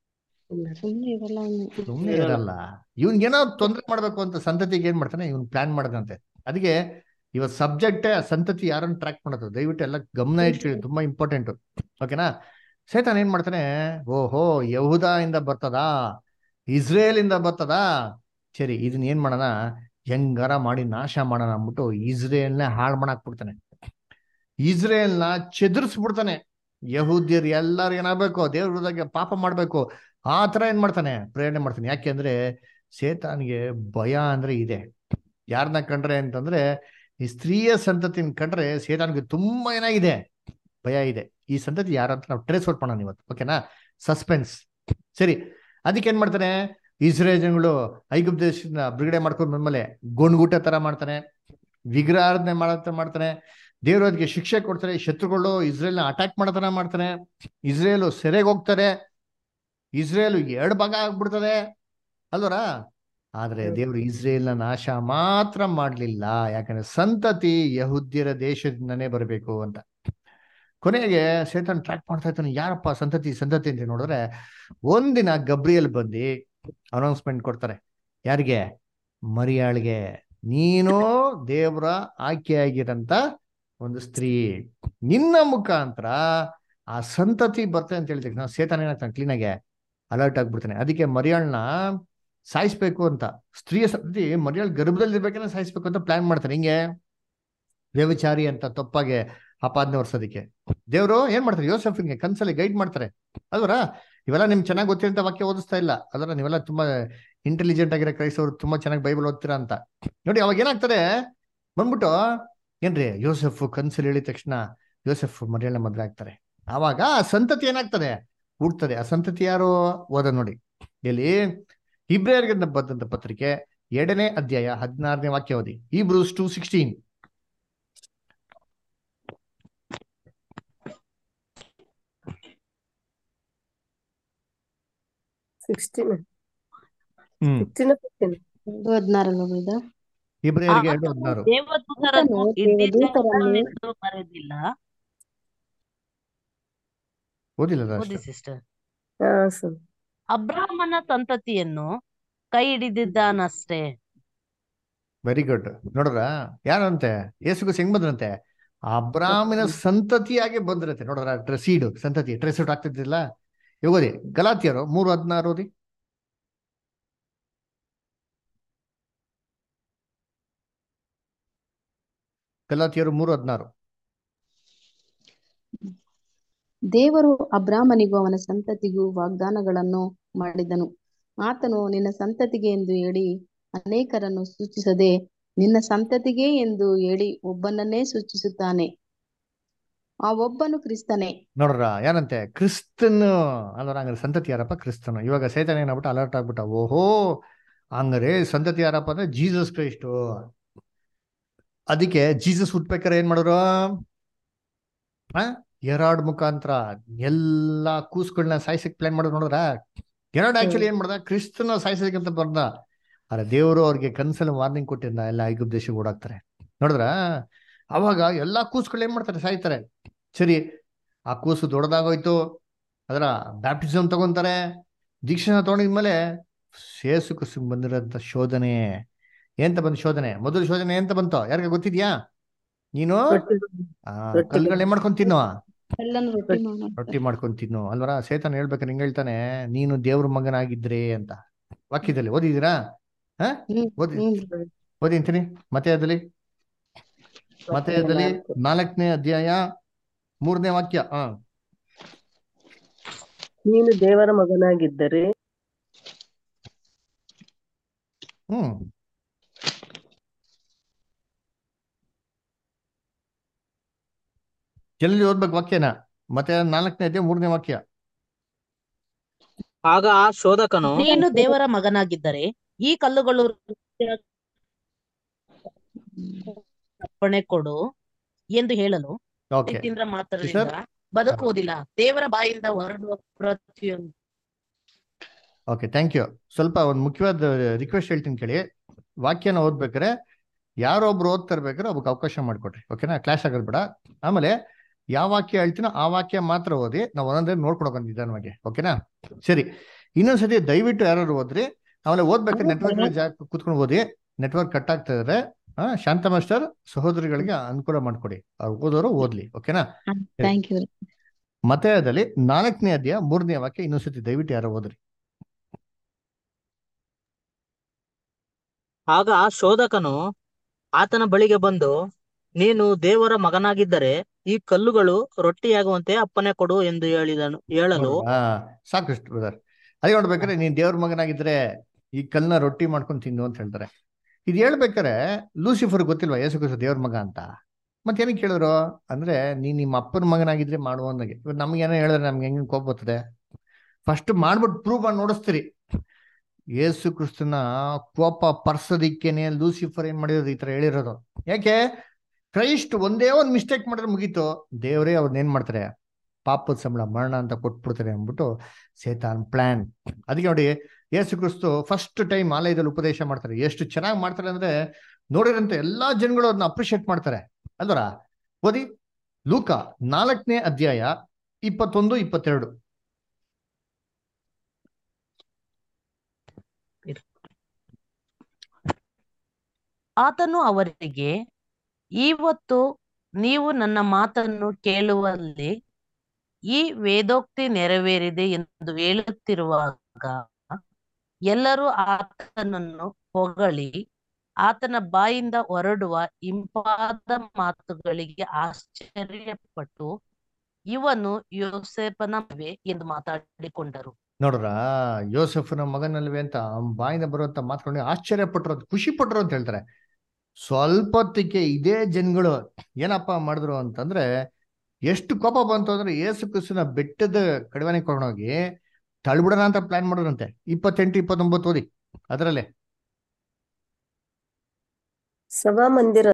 ಸುಮ್ನೆ ಇರಲ್ಲ. ಇವನ್ಗೇನೋ ತೊಂದರೆ ಮಾಡ್ಬೇಕು ಅಂತ ಸಂತತಿಗೆ ಏನ್ ಮಾಡ್ತಾನೆ, ಇವನ್ ಪ್ಲಾನ್ ಮಾಡದಂತೆ. ಅದಕ್ಕೆ ಇವತ್ತು ಸಬ್ಜೆಕ್ಟ್ ಸಂತತಿ ಯಾರನ್ನ ಟ್ರ್ಯಾಕ್ ಮಾಡೋದು. ದಯವಿಟ್ಟು ಎಲ್ಲ ಗಮನ ಇಟ್ಕೊಳ್ಳಿ, ತುಂಬಾ ಇಂಪಾರ್ಟೆಂಟ್. ಓಕೆನಾ? ಸೇತಾನ್ ಏನ್ ಮಾಡ್ತಾನೆ, ಓಹೋ ಯಹೂದ ಇಂದ ಬರ್ತದಾ, ಇಸ್ರೇಲ್ ಇಂದ ಬರ್ತದಾ, ಸರಿ ಇದನ್ನ ಏನ್ ಮಾಡೋಣ, ಹೆಂಗಾರ ಮಾಡಿ ನಾಶ ಮಾಡೋಣ ಅಂದ್ಬಿಟ್ಟು ಇಸ್ರೇಲ್ನ ಹಾಳು ಮಾಡಾಕ್ಬಿಡ್ತಾನೆ. ಇಸ್ರೇಲ್ನ ಚೆದರ್ಸ್ಬಿಡ್ತಾನೆ. ಯಹೂದ್ಯರು ಎಲ್ಲಾರು ಏನಾಗ್ಬೇಕು, ದೇವ್ರ ವಿರುದ್ಧ ಪಾಪ ಮಾಡ್ಬೇಕು, ಆ ತರ ಏನ್ ಮಾಡ್ತಾನೆ, ಪ್ರೇರಣೆ ಮಾಡ್ತಾನೆ. ಯಾಕೆಂದ್ರೆ ಸೇತಾನ್ಗೆ ಭಯ ಅಂದ್ರೆ ಇದೆ. ಯಾರನ್ನ ಕಂಡ್ರೆ ಅಂತಂದ್ರೆ ಈ ಸ್ತ್ರೀಯ ಸಂತತಿನ ಕಂಡ್ರೆ ಸೇತಾನ್ಗೆ ತುಂಬಾ ಏನಾಗಿದೆ, ಭಯ ಇದೆ. ಈ ಸಂತತಿ ಯಾರಂತ ನಾವು ಟ್ರೇಸ್ ಔಟ್ ಮಾಡೋಣ ಇವತ್ತು. ಓಕೆನಾ? ಸಸ್ಪೆನ್ಸ್. ಸರಿ, ಅದಕ್ಕೆ ಏನ್ ಮಾಡ್ತಾನೆ, ಇಸ್ರೇಲ್ ಜನಗಳು ಐಗುಪ್ತ ದೇಶದಿಂದ ಬಿಡುಗಡೆ ಮಾಡ್ಕೊಂಡು ಬಂದ್ಮೇಲೆ ಗೊಂಡ್ಗೂಟ ತರ ಮಾಡ್ತಾನೆ, ವಿಗ್ರಹಾರಾಧನೆ ಮಾಡ್ತಾನೆ, ದೇವರು ಅದಕ್ಕೆ ಶಿಕ್ಷೆ ಕೊಡ್ತಾರೆ. ಶತ್ರುಗಳು ಇಸ್ರೇಲ್ನ ಅಟ್ಯಾಕ್ ಮಾಡತನ ಮಾಡ್ತಾನೆ. ಇಸ್ರೇಲು ಸೆರೆಗೆ ಹೋಗ್ತಾರೆ. ಇಸ್ರೇಲು 2 ಭಾಗ ಆಗ್ಬಿಡ್ತದೆ ಅಲ್ವರ. ಆದ್ರೆ ದೇವರು ಇಸ್ರೇಲ್ನ ನಾಶ ಮಾತ್ರ ಮಾಡ್ಲಿಲ್ಲ. ಯಾಕಂದ್ರೆ ಸಂತತಿ ಯಹೂದ್ಯರ ದೇಶದಿಂದನೇ ಬರಬೇಕು ಅಂತ. ಕೊನೆಗೆ ಸೇತನ್ ಟ್ರ್ಯಾಕ್ ಮಾಡ್ತಾ ಇರ್ತಾನೆ, ಯಾರಪ್ಪ ಸಂತತಿ ಸಂತತಿ ಅಂತ ನೋಡಿದ್ರೆ ಒಂದಿನ ಗಬ್ರಿಯಲ್ ಬಂದು ಅನೌನ್ಸ್ಮೆಂಟ್ ಕೊಡ್ತಾರೆ. ಯಾರಿಗೆ? ಮರಿಯಾಳಿಗೆ. ನೀನು ದೇವರ ಆಯ್ಕೆಯಾಗಿರಂತ ಒಂದು ಸ್ತ್ರೀ, ನಿನ್ನ ಮುಖಾಂತರ ಆ ಸಂತತಿ ಬರ್ತದೆ ಅಂತ ಹೇಳ್ತೀವಿ ನಾವು. ಸೇತನ ಏನಾಗ್ತಾನೆ ಕ್ಲೀನಾಗೆ ಅಲರ್ಟ್ ಆಗ್ಬಿಡ್ತಾನೆ. ಅದಕ್ಕೆ ಮರಿಯಾಳನ್ನ ಸಾಯಿಸ್ಬೇಕು ಅಂತ, ಸ್ತ್ರೀಯ ಸಂತತಿ ಮರಿಯಾಳ್ ಗರ್ಭದಲ್ಲಿ ಇರ್ಬೇಕಂದ್ರೆ ಸಾಯಿಸ್ಬೇಕು ಅಂತ ಪ್ಲಾನ್ ಮಾಡ್ತಾನೆ. ಹಿಂಗೆ ವ್ಯಭಿಚಾರಿ ಅಂತ ತಪ್ಪಾಗೆ ಅಪಾದನೆ ಹೊರ್ಸೋದಿಕ್ಕೆ ದೇವರು ಏನ್ ಮಾಡ್ತಾರೆ, ಯೋಸೆಫ್ಗೆ ಕನ್ಸಲ್ಲಿ ಗೈಡ್ ಮಾಡ್ತಾರೆ ಅಲ್ವರ. ಇವೆಲ್ಲ ನಿಮ್ಗೆ ಚೆನ್ನಾಗಿ ಗೊತ್ತಿರಂತ ವಾಕ್ಯ ಓದಿಸ್ತಾ ಇಲ್ಲ ಅದರ. ನೀವೆಲ್ಲ ತುಂಬಾ ಇಂಟೆಲಿಜೆಂಟ್ ಆಗಿರೋ ಕ್ರೈಸ್ತವರು ತುಂಬಾ ಚೆನ್ನಾಗಿ ಬೈಬಲ್ ಓದ್ತೀರಾ ಅಂತ ನೋಡಿ. ಅವಾಗ ಏನಾಗ್ತಾರೆ ಬಂದ್ಬಿಟ್ಟು, ಏನ್ರಿ ಯೋಸೆಫ್ ಕನ್ಸಲ್ಲಿ ಹೇಳಿದ ತಕ್ಷಣ ಯೋಸೆಫ್ ಮರಿಯಳನ್ನ ಮದ್ವೆ ಆಗ್ತಾರೆ. ಆವಾಗ ಆ ಸಂತತಿ ಏನಾಗ್ತದೆ, ಹುಡ್ತದೆ. ಆ ಸಂತತಿ ಯಾರು ಓದ ನೋಡಿ. ಇಲ್ಲಿ ಇಬ್ರಿಯರಿಗೆ ಬಂದಂತ ಪತ್ರಿಕೆ 2ನೇ ಅಧ್ಯಾಯ 16ನೇ ವಾಕ್ಯ ಓದಿ. Hebrews 2:16. ಇಬ್ರಿಯರಿಗೆ 2:16. ದೇವದೂತರನ್ನು ಇದ್ದಿದ್ದನೆಂದು ಬರೆದಿಲ್ಲ. ಓದಿಲ್ಲ ಓದಿ ಸಿಸ್ಟರ್. ಅಬ್ರಾಹ್ಮನ ಸಂತತಿಯನ್ನು ಕೈ ಹಿಡಿದಿದ್ದಾನಷ್ಟೇ. Very good. ನೋಡ್ರ ಯಾರಂತೆ ಯೇಸುಗೂ ಹೆಂಗ್ ಬಂದ್ರಂತೆ, ಅಬ್ರಾಹ್ಮನ ಸಂತತಿಯಾಗಿ ಬಂದ್ರಂತೆ. ನೋಡ್ರ ಸೀಡು ಸಂತತಿ ಟ್ರೇಸ್ ಔಟ್ ಆಗ್ತಿದ್ದಿಲ್ಲ. ಇವಾಗ ಓದಿ ಗಲಾತ್ಯರು 3:16 ಓದಿ. ಗಲಾತ್ಯರು 3:16. ದೇವರು ಅಬ್ರಾಮನಿಗೂ ಅವನ ಸಂತತಿಗೂ ವಾಗ್ದಾನಗಳನ್ನು ಮಾಡಿದನು. ಆತನು ನಿನ್ನ ಸಂತತಿಗೆ ಎಂದು ಹೇಳಿ ಅನೇಕರನ್ನು ಸೂಚಿಸದೆ ನಿನ್ನ ಸಂತತಿಗೆ ಎಂದು ಹೇಳಿ ಒಬ್ಬನನ್ನೇ ಸೂಚಿಸುತ್ತಾನೆ. ಆ ಒಬ್ಬನು ಕ್ರಿಸ್ತನೇ. ನೋಡ್ರ ಯಾರಂತೆ, ಕ್ರಿಸ್ತನು. ಅಂದ್ರೆ ಹಂಗಾರೆ ಸಂತತಿ ಯಾರಪ್ಪ? ಕ್ರಿಸ್ತನು. ಇವಾಗ ಸೈತಾನ ಏನಾಗ್ಬಿಟ್ಟು ಅಲರ್ಟ್ ಆಗ್ಬಿಟ್ಟ, ಓಹೋ ಹಂಗಾರೆ ಸಂತತಿ ಯಾರಪ್ಪ ಅಂದ್ರೆ ಜೀಸಸ್ ಕ್ರೈಸ್ಟು. ಅದಕ್ಕೆ ಜೀಸಸ್ ಹುಟ್ಬೇಕಾರೆ ಏನ್ ಮಾಡಿದ್ರು, ಹೆರಾಡ್ ಮುಖಾಂತರ ಎಲ್ಲಾ ಕೂಸ್ಗಳನ್ನ ಸಾಯಿಸಕ್ ಪ್ಲಾನ್ ಮಾಡೋದು. ನೋಡಿದ್ರ ಹೆರಾಡ್ ಆಕ್ಚುಲಿ ಏನ್ ಮಾಡ್ದ, ಕ್ರಿಸ್ತನ ಸಾಯಿಸಬೇಕಂತ ಬರ್ದ. ಆದ್ರೆ ದೇವರು ಅವ್ರಿಗೆ ಕನ್ಸಲ್ಲಿ ವಾರ್ನಿಂಗ್ ಕೊಟ್ಟಿದ್ದ, ಎಲ್ಲ ಐಗುಪ್ತ ದೇಶಕ್ಕೆ ಓಡಾಕ್ತಾರೆ. ನೋಡಿದ್ರ ಅವಾಗ ಎಲ್ಲಾ ಕೂಸುಗಳು ಏನ್ ಮಾಡ್ತಾರೆ, ಸಾಯ್ತಾರೆ. ಸರಿ, ಆ ಕೂಸು ದೊಡ್ಡದಾಗೋಯ್ತು. ಅದರ ಬ್ಯಾಪ್ಟಿಸಮ್ ತಗೊಂತಾರೆ. ದೀಕ್ಷೆನ ತಗೊಂಡಿದ್ಮೇಲೆ ಯೇಸು ಕ್ರಿಸ್ತನಿಗೆ ಬಂದಿರೋಂಥ ಶೋಧನೆ ಎಂತ ಬಂದು ಶೋಧನೆ, ಮೊದಲು ಶೋಧನೆ ಎಂತ ಬಂತು ಯಾರಿಗೆ ಗೊತ್ತಿದ್ಯಾ? ನೀನು ಕಲ್ಗಳು ಏನ್ ಮಾಡ್ಕೊಂಡ್ ತಿನ್ನು, ರೊಟ್ಟಿ ಮಾಡ್ಕೊಂಡ್ ತಿನ್ನು ಅಲ್ವರ. ಸೇತನ್ ಹೇಳ್ಬೇಕಾರೆ ಹಿಂಗ್ ಹೇಳ್ತಾನೆ, ನೀನು ದೇವ್ರ ಮಗನಾಗಿದ್ರೆ ಅಂತ ವಾಕ್ಯದಲ್ಲಿ ಓದಿದ್ದೀರಾ? ಓದಿ ಅಂತೀನಿ. ಮತ್ತೇಯದಲ್ಲಿ 4ನೇ ಅಧ್ಯಾಯ 3ನೇ ವಾಕ್ಯ. ನೀನು ದೇವರ ಮಗನಾಗಿದ್ದರೆ. ಜಲ್ದಿ ಓದ್ಬೇಕು ವಾಕ್ಯನ. ಮತ್ತೆ 4ನೇ ಅಧ್ಯಾಯ 3ನೇ ವಾಕ್ಯ. ಆಗ ಆ ಶೋಧಕನು, ನೀನು ದೇವರ ಮಗನಾಗಿದ್ದರೆ ಈ ಕಲ್ಲುಗಳು ಅಪ್ಪಣೆ ಕೊಡು ಎಂದು ಹೇಳಲು ತಿಂದ್ರ ಮಾತ್ರದಿಂದ ಬದುಕುವುದಿಲ್ಲ. ದೇವರ ಬಾಯಿಂದ ಹೊರಡುವ ಪ್ರತಿಯೊಂದು. Okay, thank you. ಸ್ವಲ್ಪ ಒಂದು ಮುಖ್ಯವಾದ ರಿಕ್ವೆಸ್ಟ್ ಹೇಳ್ತೀನಿ ಕೇಳಿ. ವಾಕ್ಯನ ಓದ್ಬೇಕಾರೆ ಯಾರೊಬ್ರು ಓದ್ತಾ ಇರ್ಬೇಕಾದ್ರೆ ಒಬ್ಬಕ್ಕೆ ಅವಕಾಶ ಮಾಡಿಕೊಡ್ರಿ, ಓಕೆನಾ? ಕ್ಲಾಶ್ ಆಗೋದು ಬೇಡ. ಆಮೇಲೆ ಯಾವ ವಾಕ್ಯ ಹೇಳ್ತೀನೋ ಆ ವಾಕ್ಯ ಮಾತ್ರ ಓದಿ, ನಾವು ಒಂದೊಂದೇ ನೋಡ್ಕೊಡೋಕೆ ನಿಧಾನವಾಗಿ, ಓಕೆನಾ? ಸರಿ, ಇನ್ನೊಂದ್ಸತಿ ದಯವಿಟ್ಟು ಯಾರು ಓದ್ರಿ. ಆಮೇಲೆ ಓದ್ಬೇಕಾದ್ರೆ ನೆಟ್ವರ್ಕ್ ಕೂತ್ಕೊಂಡು ಓದಿ. ನೆಟ್ವರ್ಕ್ ಕಟ್ ಆಗ್ತಾ ಇದ್ರೆ ಶಾಂತ ಮಾಸ್ಟರ್ ಸಹೋದರಿಗಳಿಗೆ ಅನುಕೂಲ ಮಾಡ್ಕೊಡಿ, ಅವ್ರು ಓದೋರು ಓದ್ಲಿ, ಓಕೆನಾ? ಮತ್ತೇಯದಲ್ಲಿ 4ನೇ ಅಧ್ಯಾಯ 3ನೇ ವಾಕ್ಯ ಇನ್ನೊಂದ್ಸತಿ ದಯವಿಟ್ಟು ಯಾರೋ ಓದ್ರಿ. ಆಗ ಆ ಶೋಧಕನು ಆತನ ಬಳಿಗೆ ಬಂದು, ನೀನು ದೇವರ ಮಗನಾಗಿದ್ದರೆ ಈ ಕಲ್ಲುಗಳು ರೊಟ್ಟಿಯಾಗುವಂತೆ ಅಪ್ಪನೆ ಕೊಡು ಎಂದು ಹೇಳಲು. ಸಾಕಷ್ಟು ಬ್ರದರ್. ಅದೇ ನೋಡ್ಬೇಕಾರೆ ನೀನ್ ದೇವ್ರ ಮಗನಾಗಿದ್ರೆ ಈ ಕಲ್ಲನ್ನ ರೊಟ್ಟಿ ಮಾಡ್ಕೊಂಡು ತಿನ್ನು ಅಂತ ಹೇಳ್ತಾರೆ. ಇದು ಹೇಳ್ಬೇಕಾರೆ ಲೂಸಿಫರ್ ಗೊತ್ತಿಲ್ವಾ ಯೇಸು ಕ್ರಿಸ್ತ ದೇವ್ರ ಮಗ ಅಂತ? ಮತ್ತೇನಕ್ಕೆ ಕೇಳಿದ್ರು ಅಂದ್ರೆ, ನೀನ್ ನಿಮ್ಮ ಅಪ್ಪನ ಮಗನಾಗಿದ್ರೆ ಮಾಡುವಂದಾಗೆ. ಇವಾಗ ನಮ್ಗೇನೋ ಹೇಳಿದ್ರೆ ನಮ್ಗೆ ಹೆಂಗ್ ಕೋಪ ಬರ್ತದೆ? ಫಸ್ಟ್ ಮಾಡ್ಬಿಟ್ಟು ಪ್ರೂವ್ ಮಾಡಿ ನೋಡಿಸ್ತೀರಿ. ಯೇಸು ಕ್ರಿಸ್ತನ ಕೋಪ ಪರ್ಸೋದಿಕ್ಕೇನೆ ಲೂಸಿಫರ್ ಏನ್ ಮಾಡಿರೋದು, ಈ ತರ ಹೇಳಿರೋದು. ಯಾಕೆ? ಕ್ರೈಸ್ಟ್ ಒಂದೇ ಒಂದು ಮಿಸ್ಟೇಕ್ ಮಾಡಿದ್ರೆ ಮುಗೀತು, ದೇವರೇ ಅವ್ರನ್ನ ಏನ್ ಮಾಡ್ತಾರೆ, ಪಾಪದ ಸಂಬಳ ಮರಣ ಅಂತ ಕೊಟ್ಬಿಡ್ತಾರೆ ಅಂದ್ಬಿಟ್ಟು ಸೇತಾನ್ ಪ್ಲಾನ್. ಅದಕ್ಕೆ ನೋಡಿ, ಯೇಸು ಕ್ರಿಸ್ತು ಫಸ್ಟ್ ಟೈಮ್ ಆಲಯದಲ್ಲಿ ಉಪದೇಶ ಮಾಡ್ತಾರೆ. ಎಷ್ಟು ಚೆನ್ನಾಗಿ ಮಾಡ್ತಾರೆ ಅಂದ್ರೆ ನೋಡಿರಂತೆ ಎಲ್ಲಾ ಜನಗಳು ಅದನ್ನ ಅಪ್ರಿಶಿಯೇಟ್ ಮಾಡ್ತಾರೆ ಅಲ್ವರ. ಓದಿ ಲೂಕ 4ನೇ ಅಧ್ಯಾಯ 21-22. ಆತನು ಅವರಿಗೆ, ಇವತ್ತು ನೀವು ನನ್ನ ಮಾತನ್ನು ಕೇಳುವಲ್ಲಿ ಈ ವೇದೋಕ್ತಿ ನೆರವೇರಿದೆ ಎಂದು ಹೇಳುತ್ತಿರುವಾಗ ಎಲ್ಲರೂ ಆತನನ್ನು ಹೊಗಳಿ ಆತನ ಬಾಯಿಂದ ಹೊರಡುವ ಇಂಪಾದ ಮಾತುಗಳಿಗೆ ಆಶ್ಚರ್ಯಪಟ್ಟು, ಇವನು ಯೋಸೇಫನ ಮಗನೇ ಎಂದು ಮಾತಾಡಿಕೊಂಡರು. ನೋಡ್ರ, ಯೋಸೆಫನ ಮಗನಲ್ವೇ ಅಂತ ಬಾಯಿಂದ ಬರುವಂತ ಮಾತುಗಳನ್ನ ಆಶ್ಚರ್ಯ ಪಟ್ರು, ಖುಷಿ ಪಟ್ರು ಅಂತ ಹೇಳ್ತಾರೆ. ಸ್ವಲ್ಪ ಹೊತ್ತಿಗೆ ಇದೇ ಜನಗಳು ಏನಪ್ಪ ಮಾಡಿದ್ರು ಅಂತಂದ್ರೆ, ಎಷ್ಟು ಕೋಪ ಬಂತು ಅಂದ್ರೆ ಯೇಸು ಕ್ರಿಸ್ತನ ಬೆಟ್ಟದ ಕಡಿವಾಣಿ ಕೊಂಡೋಗಿ ತಳ್ಬಿಡೋಣ ಅಂತ ಪ್ಲಾನ್ ಮಾಡೋರಂತೆ. 28-29 ಓದಿ ಅದರಲ್ಲೇ. ಸಭಾಮಂದಿರ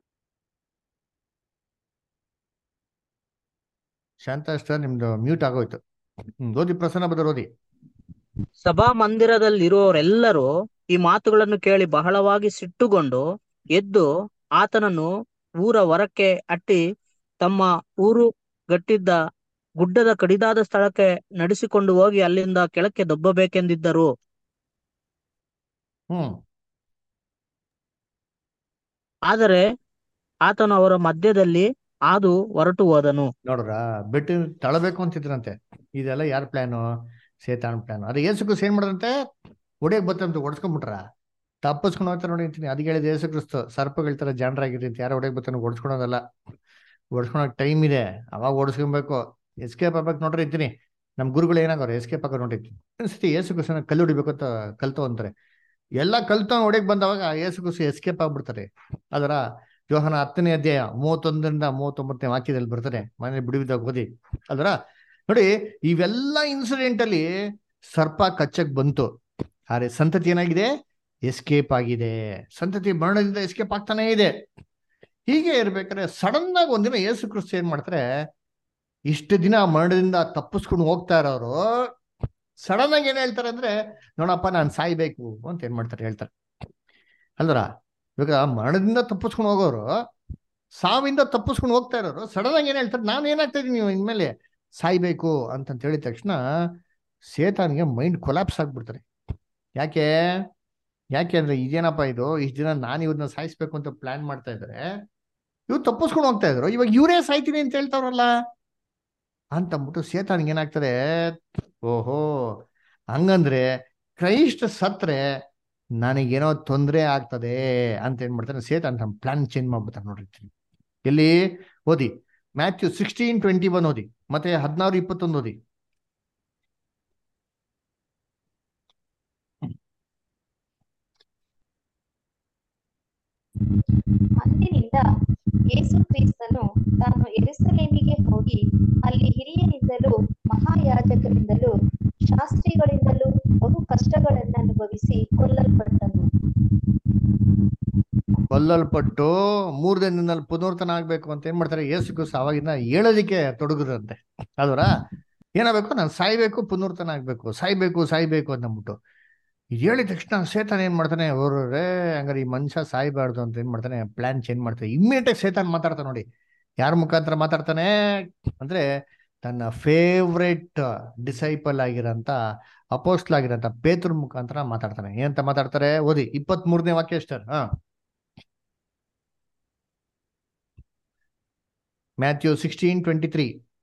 ಶಾಂತ ನಿಮ್ದು ಮ್ಯೂಟ್ ಆಗೋಯ್ತು. ಓದಿ ಪ್ರಸನ್ನ ಬದರ್ ಓದಿ. ಸಭಾ ಮಂದಿರದಲ್ಲಿರುವವರೆಲ್ಲರೂ ಈ ಮಾತುಗಳನ್ನು ಕೇಳಿ ಬಹಳವಾಗಿ ಸಿಟ್ಟುಗೊಂಡು ಎದ್ದು ಆತನನ್ನು ಊರ ಹೊರಕ್ಕೆ ಅಟ್ಟಿ ತಮ್ಮ ಊರು ಗಟ್ಟಿದ್ದ ಗುಡ್ಡದ ಕಡಿದಾದ ಸ್ಥಳಕ್ಕೆ ನಡೆಸಿಕೊಂಡು ಹೋಗಿ ಅಲ್ಲಿಂದ ಕೆಳಕ್ಕೆ ದೊಬ್ಬಬೇಕೆಂದಿದ್ದರು. ಆದರೆ ಆತನು ಅವರ ಮಧ್ಯದಲ್ಲಿ ಹಾದು ಹೊರಟು ಹೋದನು. ನೋಡ್ರ, ಬೆಟ್ಟ ತಳಬೇಕು ಅಂತಿದ್ರಂತೆ. ಇದೆಲ್ಲ ಯಾರ ಪ್ಲಾನು? ಸೇತಾನ್ ಪ್ಲಾನ್. ಅದೇ ಯೇಸು ಕ್ರಿಸ್ತ ಏನ್ ಮಾಡ್ರಂತೆ, ಒಡೆಯಕ್ ಬತ್ತಂತ ಹೊಡ್ಸ್ಕೊಂಡ್ಬಿಟ್ರ, ತಪ್ಪಿಸ್ಕೊಂಡು ಹೋಗ್ತಾರೆ ನೋಡಿ ಅಂತೀನಿ. ಅದಕ್ಕೆ ಹೇಳಿದ ಯೇಸು ಕ್ರಿಸ್ತ ಸರ್ಪಗಳ ತರ ಜಾಣರಾಗಿರಿ ಅಂತ. ಯಾರು ಒಡೆಯಕ್ ಬತ್ತಾನ ಹೊಡ್ಸ್ಕೊಳೋದಲ್ಲ, ಹೊಡ್ಸ್ಕೊಳಕ್ ಟೈಮ್ ಇದೆ, ಅವಾಗ ಹೊಡ್ಸ್ಕೊಬೇಕು. ಎಸ್ಕೇಪ್ ಆಗ್ಬೇಕು ನೋಡ್ರಿ ಇರ್ತೀನಿ. ನಮ್ ಗುರುಗಳು ಏನಾಗೋರು ಎಸ್ಕೇಪ್ ಆಗ ನೋಡಿರ್ತೀನಿ. ಅನ್ಸತಿ ಯೇಸು ಕ್ರಿಸ್ತನ ಕಲ್ಲು ಹೊಡಿಬೇಕು ಅಂತ ಕಲ್ತು ಅಂತಾರೆ. ಎಲ್ಲ ಕಲ್ತು ಹೊಡೆಯಕ್ ಬಂದವಾಗ ಯೇಸು ಕ್ರಿಸ್ತ ಎಸ್ಕೇಪ್ ಆಗ್ಬಿಡ್ತಾರೆ. ಅದರ ಯೋಹನ 10ನೇ ಅಧ್ಯಾಯ 31-39 ವಾಕ್ಯದಲ್ಲಿ ಬರ್ತಾರೆ. ಮನೆ ಬಿಡುವಿದಾಗ ಓದಿ. ಅದರ ನೋಡಿ, ಇವೆಲ್ಲ ಇನ್ಸಿಡೆಂಟ್ ಅಲ್ಲಿ ಸರ್ಪ ಕಚ್ಚಕ್ ಬಂತು, ಆದ್ರೆ ಸಂತತಿ ಏನಾಗಿದೆ, ಎಸ್ಕೇಪ್ ಆಗಿದೆ. ಸಂತತಿ ಮರಣದಿಂದ ಎಸ್ಕೇಪ್ ಆಗ್ತಾನೇ ಇದೆ. ಹೀಗೆ ಇರ್ಬೇಕಾದ್ರೆ ಸಡನ್ ಆಗಿ ಒಂದಿನ ಯೇಸು ಕ್ರಿಸ್ತ ಏನ್ ಮಾಡ್ತಾರೆ, ಇಷ್ಟು ದಿನ ಮರಣದಿಂದ ತಪ್ಪಿಸ್ಕೊಂಡು ಹೋಗ್ತಾ ಇರೋರು ಸಡನ್ ಆಗಿ ಏನ್ ಹೇಳ್ತಾರೆ ಅಂದ್ರೆ, ನೋಡಪ್ಪ ನಾನು ಸಾಯ್ಬೇಕು ಅಂತ ಏನ್ ಮಾಡ್ತಾರೆ ಹೇಳ್ತಾರೆ ಅಲ್ವರ. ಇವಾಗ ಮರಣದಿಂದ ತಪ್ಪಿಸ್ಕೊಂಡು ಹೋಗೋರು, ಸಾವಿಂದ ತಪ್ಪಿಸ್ಕೊಂಡು ಹೋಗ್ತಾ ಇರೋರು ಸಡನ್ ಆಗಿ ಏನ್ ಹೇಳ್ತಾರೆ, ನಾನು ಏನಾಗ್ತಾ ಇದೀನಿ ಇನ್ಮೇಲೆ ಸಾಯ್ಬೇಕು ಅಂತಂತ ಹೇಳಿದ ತಕ್ಷಣ ಸೇತಾನ್ಗೆ ಮೈಂಡ್ ಕೊಲಾಪ್ಸ್ ಆಗ್ಬಿಡ್ತಾರೆ. ಯಾಕೆ ಅಂದ್ರೆ ಇದೇನಪ್ಪ ಇದು, ಇಷ್ಟು ದಿನ ನಾನು ಇವ್ರನ್ನ ಸಾಯಿಸ್ಬೇಕು ಅಂತ ಪ್ಲಾನ್ ಮಾಡ್ತಾ ಇದ್ದಾರೆ, ಇವ್ರು ತಪ್ಪಿಸ್ಕೊಂಡು ಹೋಗ್ತಾ ಇದ್ರು, ಇವಾಗ ಇವರೇ ಸಾಯ್ತೀನಿ ಅಂತ ಹೇಳ್ತಾವ್ರಲ್ಲ ಅಂತಂದ್ಬಿಟ್ಟು ಸೇತಾನ್ಗೆ ಏನಾಗ್ತದೆ, ಓಹೋ ಹಂಗಂದ್ರೆ ಕ್ರೈಸ್ಟ್ ಸತ್ರೆ ನನಗೇನೋ ತೊಂದರೆ ಆಗ್ತದೆ ಅಂತ ಏನ್ ಮಾಡ್ತಾನೆ ಸೇತಾನ್ ನಮ್ಮ ಪ್ಲಾನ್ ಚೇಂಜ್ ಮಾಡ್ಬಿಡ್ತಾನೆ. ನೋಡಿರ್ತೀನಿ ಎಲ್ಲಿ ಓದಿ, ಮ್ಯಾಥ್ಯೂ 16:21 ಓದಿ, ಮತ್ತೆ 16:21 ಓದಿ. ಅಂದಿನಿಂದ ಯೇಸು ಕ್ರಿಸ್ತನು ತಾನು ಯೆರೂಸಲೇಮಿಗೆ ಹೋಗಿ ಅಲ್ಲಿ ಹಿರಿಯರಿಂದಲೂ ಮಹಾಯಾಜಕರಿಂದಲೂ ಶಾಸ್ತ್ರಿಗಳಿಂದಲೂ ಬಹು ಕಷ್ಟಗಳನ್ನು ಅನುಭವಿಸಿ ಕೊಲ್ಲಲ್ಪಟ್ಟನು. ಕೊಲ್ಲಲ್ಪಟ್ಟು 3 ದಿನದಲ್ಲಿ ಪುನರ್ತನ ಆಗ್ಬೇಕು ಅಂತ ಏನ್ ಮಾಡ್ತಾರೆ, ಯೇಸು ಕ್ರಿಸ್ತ ಅವಾಗಿಂದ ಹೇಳೋದಿಕ್ಕೆ ತೊಡಗುದಂತೆ. ಅದರ ಏನಾಗಬೇಕು, ನಾನು ಸಾಯ್ಬೇಕು, ಪುನರ್ತನ ಆಗ್ಬೇಕು, ಸಾಯ್ಬೇಕು ಅಂದ್ಬಿಟ್ಟು ಇದು ಹೇಳಿದ ತಕ್ಷಣ ಸೇತಾನ್ ಏನ್ ಮಾಡ್ತಾನೆ, ಅವ್ರೇ ಹಂಗಾರೆ ಈ ಮನುಷ್ಯ ಸಾಯ್ಬಾರ್ದು ಅಂತ ಏನ್ ಮಾಡ್ತಾನೆ, ಪ್ಲಾನ್ ಚೇಂಜ್ ಮಾಡ್ತಾನೆ. ಇಮ್ಮಿಡಿಯೇಟ್ ಸೇತಾನ್ ಮಾತಾಡ್ತಾನೆ. ನೋಡಿ ಯಾರ ಮುಖಾಂತರ ಮಾತಾಡ್ತಾನೆ ಅಂದ್ರೆ, ತನ್ನ ಫೇವ್ರೆಟ್ ಡಿಸೈಪಲ್ ಆಗಿರೋಂಥ ಅಪೋಸ್ಟಲ್ ಆಗಿರೋಂಥ ಪೇತ್ರ ಮುಖಾಂತರ ಮಾತಾಡ್ತಾನೆ. ಏನಂತ ಮಾತಾಡ್ತಾರೆ ಓದಿ, 23ನೇ ವಾಕ್ಯ ಅಷ್ಟರ್. ಮ್ಯಾಥ್ಯೂ 16:23.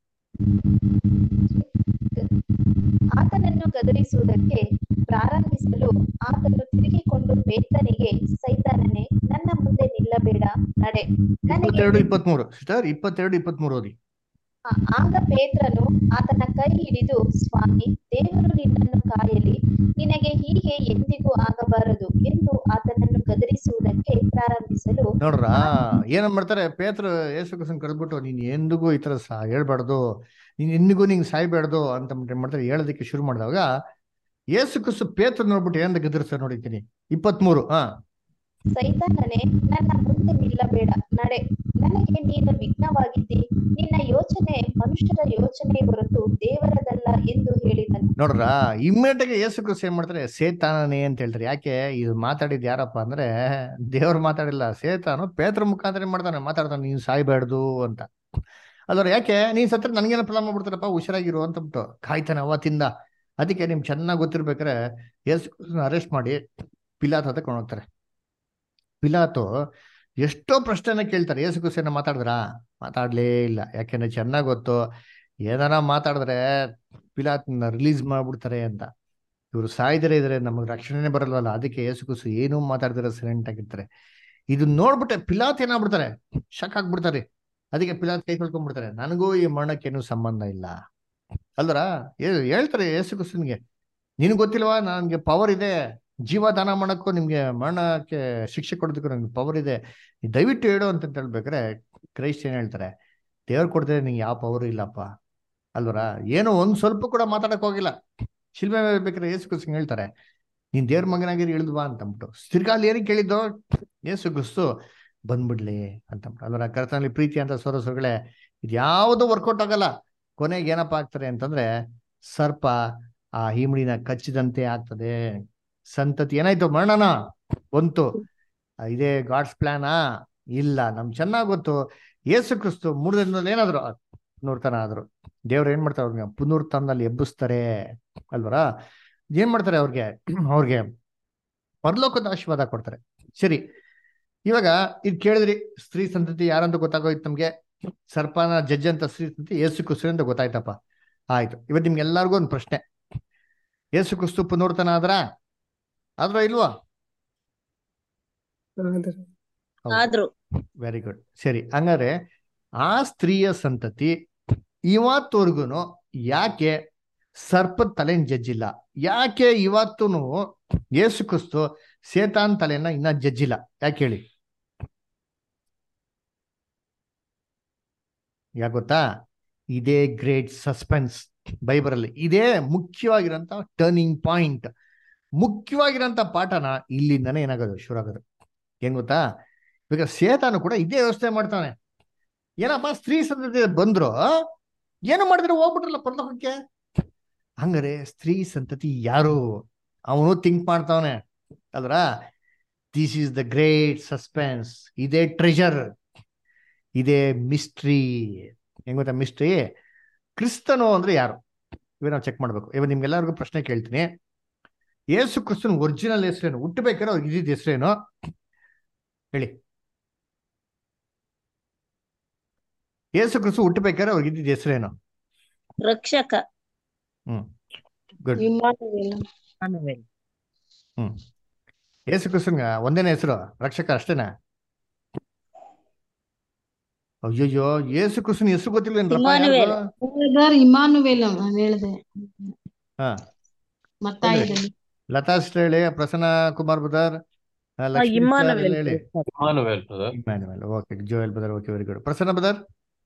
ಆತನನ್ನು ಗದರಿಸುವುದಕ್ಕೆ ಪ್ರಾರಂಭಿಸಲು ಆತನು ತಿರುಗಿಕೊಂಡು ಪೇತ್ರನಿಗೆ, ಸೈತಾನನೇ, ನನ್ನ ಮುಂದೆ ನಿಲ್ಲಬೇಡ, ನಡೆ, ನನಗೆ 22-23 ಓದಿ. ಆಗ ಪೇತ್ರನು ಆತನ ಕೈ ಹಿಡಿದು, ಸ್ವಾಮಿ, ದೇವರು ನಿನ್ನನ್ನು ಕಾಯಲಿ, ನಿನಗೆ ಹೀಗೆ ಎಂದಿಗೂ ಆಗಬಾರದು ಎಂದು ಆತನನ್ನು ಗದರಿಸುವುದಕ್ಕೆ ಪ್ರಾರಂಭಿಸಲು. ನೋಡ್ರ ಏನ್ ಮಾಡ್ತಾರೆ, ಪೇತ್ರ ಯೇಸು ಕ್ರಿಸ್ತನ ಕರೆದ್ಬಿಟ್ಟು, ನೀನ್ ಎಂದಿಗೂ ಈ ತರ ಹೇಳ್ಬಾರ್ದು, ನೀನ್ ಎಂದಿಗೂ ನಿಂಗೆ ಸಾಯ್ಬಾರ್ದು ಅಂತ ಏನ್ ಮಾಡ್ತಾರೆ ಹೇಳೋದಕ್ಕೆ ಶುರು ಮಾಡಿದಾಗ ಯೇಸು ಕ್ರಿಸ್ತ ಪೇತ್ರ ನೋಡ್ಬಿಟ್ಟು ಏನ್ ಗದರಿಸ್ತಾರೆ ನೋಡಿದ್ದೀನಿ. 23. ಸೈತಾನನೇ, ನನ್ನ ಮುಂದೆ ನಿಲ್ಲಬೇಡ, ನಡೆ, ನನಗೆ ನೀನು ವಿಘ್ನವಾಗಿದ್ದಿ. ನಿನ್ನ ಯೋಚನೆ ಮನುಷ್ಯರ ಯೋಚನೆ ಹೊರತು ದೇವರದಲ್ಲ ಎಂದು ಹೇಳಿದನು. ನೋಡ್ರ, ಇಮ್ಮಿಡಿಯೇಟ್ ಆಗಿ ಯೇಸು ಕ್ರಿಸ್ತ ಏನ್ ಮಾಡ್ತಾರೆ, ಸೇತಾನನೇ ಅಂತ ಹೇಳ್ತಾರೆ. ಯಾಕೆ ಇದು ಮಾತಾಡಿದ್ ಯಾರಪ್ಪ ಅಂದ್ರೆ ದೇವ್ರು ಮಾತಾಡಿಲ್ಲ, ಸೇತಾನು ಪೇತ್ರ ಮುಖಾಂತರ ಮಾತಾಡ್ತಾನೆ ನೀನ್ ಸಾಯ್ಬೇಡ್ದು ಅಂತ. ಅಲ್ವರ, ಯಾಕೆ ನೀನ್ ಸತ್ರ ನನ್ಗೇನ ಫಲ ಮಾಡ್ಬಿಡ್ತಾರಪ್ಪ, ಹುಷಾರಾಗಿರು ಅಂತ ಬಿಟ್ಟು ಕಾಯ್ತಾನೆ ಅವತ್ತಿಂದ. ಅದಕ್ಕೆ ನಿಮ್ಗೆ ಚೆನ್ನಾಗಿ ಗೊತ್ತಿರ್ಬೇಕಾರೆ ಯೇಸು ಕ್ರಿಸ್ತನ ಅರೆಸ್ಟ್ ಮಾಡಿ ಪಿಲಾತ್ ಹತ್ರ ಕೊಂಡೋಗ್ತಾರೆ. ಪಿಲಾತು ಎಷ್ಟೋ ಪ್ರಶ್ನೆನ ಕೇಳ್ತಾರೆ, ಯೇಸು ಕ್ರಿಸ್ತನ ಮಾತಾಡ್ಲೇ ಇಲ್ಲ. ಯಾಕೆಂದ್ರೆ ಚೆನ್ನಾಗ್ ಗೊತ್ತು, ಏನಾರ ಮಾತಾಡಿದ್ರೆ ಪಿಲಾತ್ನ ರಿಲೀಸ್ ಮಾಡ್ಬಿಡ್ತಾರೆ ಅಂತ. ಇವ್ರು ಸಾಯ್ದರೆ ಇದ್ರೆ ನಮಗೆ ರಕ್ಷಣೆನೇ ಬರಲ್ವಲ್ಲ. ಅದಕ್ಕೆ ಯೇಸು ಕ್ರಿಸ್ತ ಏನೂ ಮಾತಾಡ್ದಿರ ಸೈಲೆಂಟ್ ಆಗಿರ್ತಾರೆ. ಇದನ್ನ ನೋಡ್ಬಿಟ್ಟೆ ಪಿಲಾತ್ ಏನಾಗ್ಬಿಡ್ತಾರೆ, ಶಕ್ ಆಗ್ಬಿಡ್ತಾರೆ. ಅದಕ್ಕೆ ಪಿಲಾತ್ ಕೈ ಕೊಳ್ಕೊಂಡ್ಬಿಡ್ತಾರೆ, ನನಗೂ ಈ ಮರಣಕ್ಕೇನು ಸಂಬಂಧ ಇಲ್ಲ ಅಲ್ವರ. ಹೇಳ್ತಾರೆ ಯೇಸು ಕ್ರಿಸ್ತನ್ಗೆ, ನಿನಗೆ ಗೊತ್ತಿಲ್ವಾ ನನ್ಗೆ ಪವರ್ ಇದೆ, ಜೀವ ದಾನ ಮಾಡಕ್ಕೂ ನಿಮ್ಗೆ ಮರಣಕ್ಕೆ ಶಿಕ್ಷೆ ಕೊಡೋದಕ್ಕೂ ನನ್ಗೆ ಪವರ್ ಇದೆ, ದಯವಿಟ್ಟು ಹೇಳು ಅಂತ ಹೇಳ್ಬೇಕಾರೆ ಕ್ರೈಸ್ಟ್ ಏನ್ ಹೇಳ್ತಾರೆ, ದೇವ್ರು ಕೊಡ್ತಾರೆ ನಿಂಗೆ ಯಾವ ಪವರ್ ಇಲ್ಲಪ್ಪ ಅಲ್ವರ. ಏನೋ ಒಂದ್ ಸ್ವಲ್ಪ ಕೂಡ ಮಾತಾಡಕ್ ಹೋಗಿಲ್ಲ. ಶಿಲ್ಮೆ ಬೇಕಾದ್ರೆ ಯೇಸು ಕ್ರಿಸ್ತ ಹೇಳ್ತಾರೆ, ನೀನ್ ದೇವ್ರ ಮಗನಾಗಿರಿ ಇಳಿದ್ವಾ ಅಂತಂದ್ಬಿಟ್ಟು. ತಿರ್ಗಾಲಿ ಏನಕ್ಕೆ ಕೇಳಿದ್ದು, ಯೇಸು ಕ್ರಿಸ್ತು ಬಂದ್ಬಿಡ್ಲಿ ಅಂತಂದ್ಬಿಟ್ಟು ಅಲ್ವರ. ಕರ್ತನಲ್ಲಿ ಪ್ರೀತಿ ಅಂತ ಸೋರಸಗಳೇ, ಇದು ಯಾವುದು ವರ್ಕೌಟ್ ಆಗಲ್ಲ. ಕೊನೆಗೆ ಏನಪ್ಪ ಆಗ್ತಾರೆ ಅಂತಂದ್ರೆ, ಸರ್ಪ ಆ ಹಿಮಡಿನ ಕಚ್ಚಿದಂತೆ ಆಗ್ತದೆ. ಸಂತತಿ ಏನಾಯ್ತು, ಮರಣನ ಬಂತು. ಇದೇ ಗಾಡ್ಸ್ ಪ್ಲಾನಾ? ಇಲ್ಲ. ನಮ್ಗೆ ಚೆನ್ನಾಗ್ ಗೊತ್ತು, ಯೇಸು ಕ್ರಿಸ್ತು 3 ದಿನದಲ್ಲಿ ಏನಾದ್ರು ಪುನರುತ್ಥಾನ ಆದ್ರು. ದೇವ್ರು ಏನ್ ಮಾಡ್ತಾರೆ, ಅವ್ರಿಗೆ ಪುನರುತ್ಥಾನದಲ್ಲಿ ಎಬ್ಬಿಸ್ತಾರೆ ಅಲ್ವರ. ಏನ್ ಮಾಡ್ತಾರೆ, ಅವ್ರಿಗೆ ಪರಲೋಕದ ಆಶೀರ್ವಾದ ಕೊಡ್ತಾರೆ. ಸರಿ, ಇವಾಗ ಇದು ಕೇಳಿದ್ರಿ, ಸ್ತ್ರೀ ಸಂತತಿ ಯಾರಂತ ಗೊತ್ತಾಗೋಯ್ತು ನಮ್ಗೆ. ಸರ್ಪನ ಜಡ್ಜ್ ಅಂತ ಸ್ತ್ರೀ ಸಂತತಿ ಯೇಸು ಕ್ರಿಸ್ತು ಅಂತ ಗೊತ್ತಾಯ್ತಪ್ಪ. ಆಯ್ತು, ಇವತ್ತು ನಿಮ್ಗೆ ಎಲ್ಲಾರ್ಗು ಒಂದು ಪ್ರಶ್ನೆ, ಯೇಸು ಕ್ರಿಸ್ತು ಪುನರುತ್ಥಾನ ಆದ್ರ ಇಲ್ವಾ? ಆದ್ರು. Very good. ಸರಿ, ಹಂಗಾರೆ ಆ ಸ್ತ್ರೀಯ ಸಂತತಿ ಇವತ್ತವರೆಗೂ ಯಾಕೆ ಸರ್ಪದ ತಲೆನ ಜಜ್ಜಿಲ್ಲ? ಯಾಕೆ ಇವತ್ತೂ ಯೇಸು ಕ್ರಿಸ್ತು ಸೇತಾನ್ ತಲೆನ ಇನ್ನ ಜಜ್ಜಿಲ್ಲ? ಯಾಕೆ ಹೇಳಿ? ಯಾಕೆ ಗೊತ್ತಾ? ಇದೇ ಗ್ರೇಟ್ ಸಸ್ಪೆನ್ಸ್ ಬೈಬಲಲ್ಲಿ. ಇದೇ ಮುಖ್ಯವಾಗಿರೋಂಥ ಟರ್ನಿಂಗ್ ಪಾಯಿಂಟ್, ಮುಖ್ಯವಾಗಿರೋಂಥ ಪಾಠನ ಇಲ್ಲಿಂದನೇ ಏನಾಗೋದು ಶುರು ಆಗೋದು. ಏನ್ ಗೊತ್ತಾ, ಇವಾಗ ಸೇತಾನು ಕೂಡ ಇದೇ ವ್ಯವಸ್ಥೆ ಮಾಡ್ತಾನೆ. ಏನಪ್ಪ, ಸ್ತ್ರೀ ಸಂತತಿ ಬಂದ್ರು, ಏನು ಮಾಡಿದ್ರೆ ಹೋಗ್ಬಿಟ್ರಲ್ಲ ಪರಲೋಕಕ್ಕೆ. ಹಂಗಾರೆ ಸ್ತ್ರೀ ಸಂತತಿ ಯಾರು? ಅವನು ಥಿಂಕ್ ಮಾಡ್ತಾವನೆ ಅಲ್ರ. This is the great suspense. ಇದೇ ಟ್ರೆಜರ್, ಇದೇ ಮಿಸ್ಟ್ರಿ. ಹೆಂಗ್ ಗೊತ್ತಾ ಮಿಸ್ಟ್ರಿ? ಕ್ರಿಸ್ತನು ಅಂದ್ರೆ ಯಾರು ಇವಾಗ ನಾವು ಚೆಕ್ ಮಾಡ್ಬೇಕು. ಇವಾಗ ನಿಮ್ಗೆಲ್ಲರಿಗೂ ಪ್ರಶ್ನೆ ಕೇಳ್ತೀನಿ, ಯೇಸು ಕ್ರಿಸ್ತನ ಒರಿಜಿನಲ್ ಹೆಸರೇನು? ಹುಟ್ಟಬೇಕಾದ್ರೆ ಅವ್ರಿಗೆ ಇದ್ದಿದ್ದ ಹೆಸರೇನು ಹೇಳಿ? ಯೇಸು ಕ್ರಿಸ್ತು ಹುಟ್ಟಬೇಕಾದ್ರೆ ಅವ್ರಿಗೆ ಇದ್ದಿದ್ದ ಹೆಸರೇನು? ರಕ್ಷಕ. ಗುಡ್. ಇಮ್ಮಾನುವೇಲ್. ಯೇಸು ಕ್ರಿಸ್ತನ್ಗ ಒಂದೇನೇ ಹೆಸರು ರಕ್ಷಕ ಅಷ್ಟೇನಾ? ಅಯ್ಯಯ್ಯೋ, ಯೇಸು ಕ್ರಿಸ್ತನ ಹೆಸರು ಗೊತ್ತಿಲ್ವೇನ್ರಪ್ಪ ಯಾರಿಗೂ? ಇಮ್ಮಾನುವೇಲ್ ಹೇಳಿದೆ. ಹಾ, ಮತ್ತಾಯದಲ್ಲಿ ಲತಾ ಸಿಸ್ಟರ್ ಹೇಳಿ, ಪ್ರಸನ್ನ ಕುಮಾರ್ ಬ್ರದರ್, ಲಕ್ಷ್ಮೀ ಸರ್ ಎಲ್ಲ ಹೇಳಿ. Emmanuel. Okay, Joel brother. Okay, very good. Prasanna brother?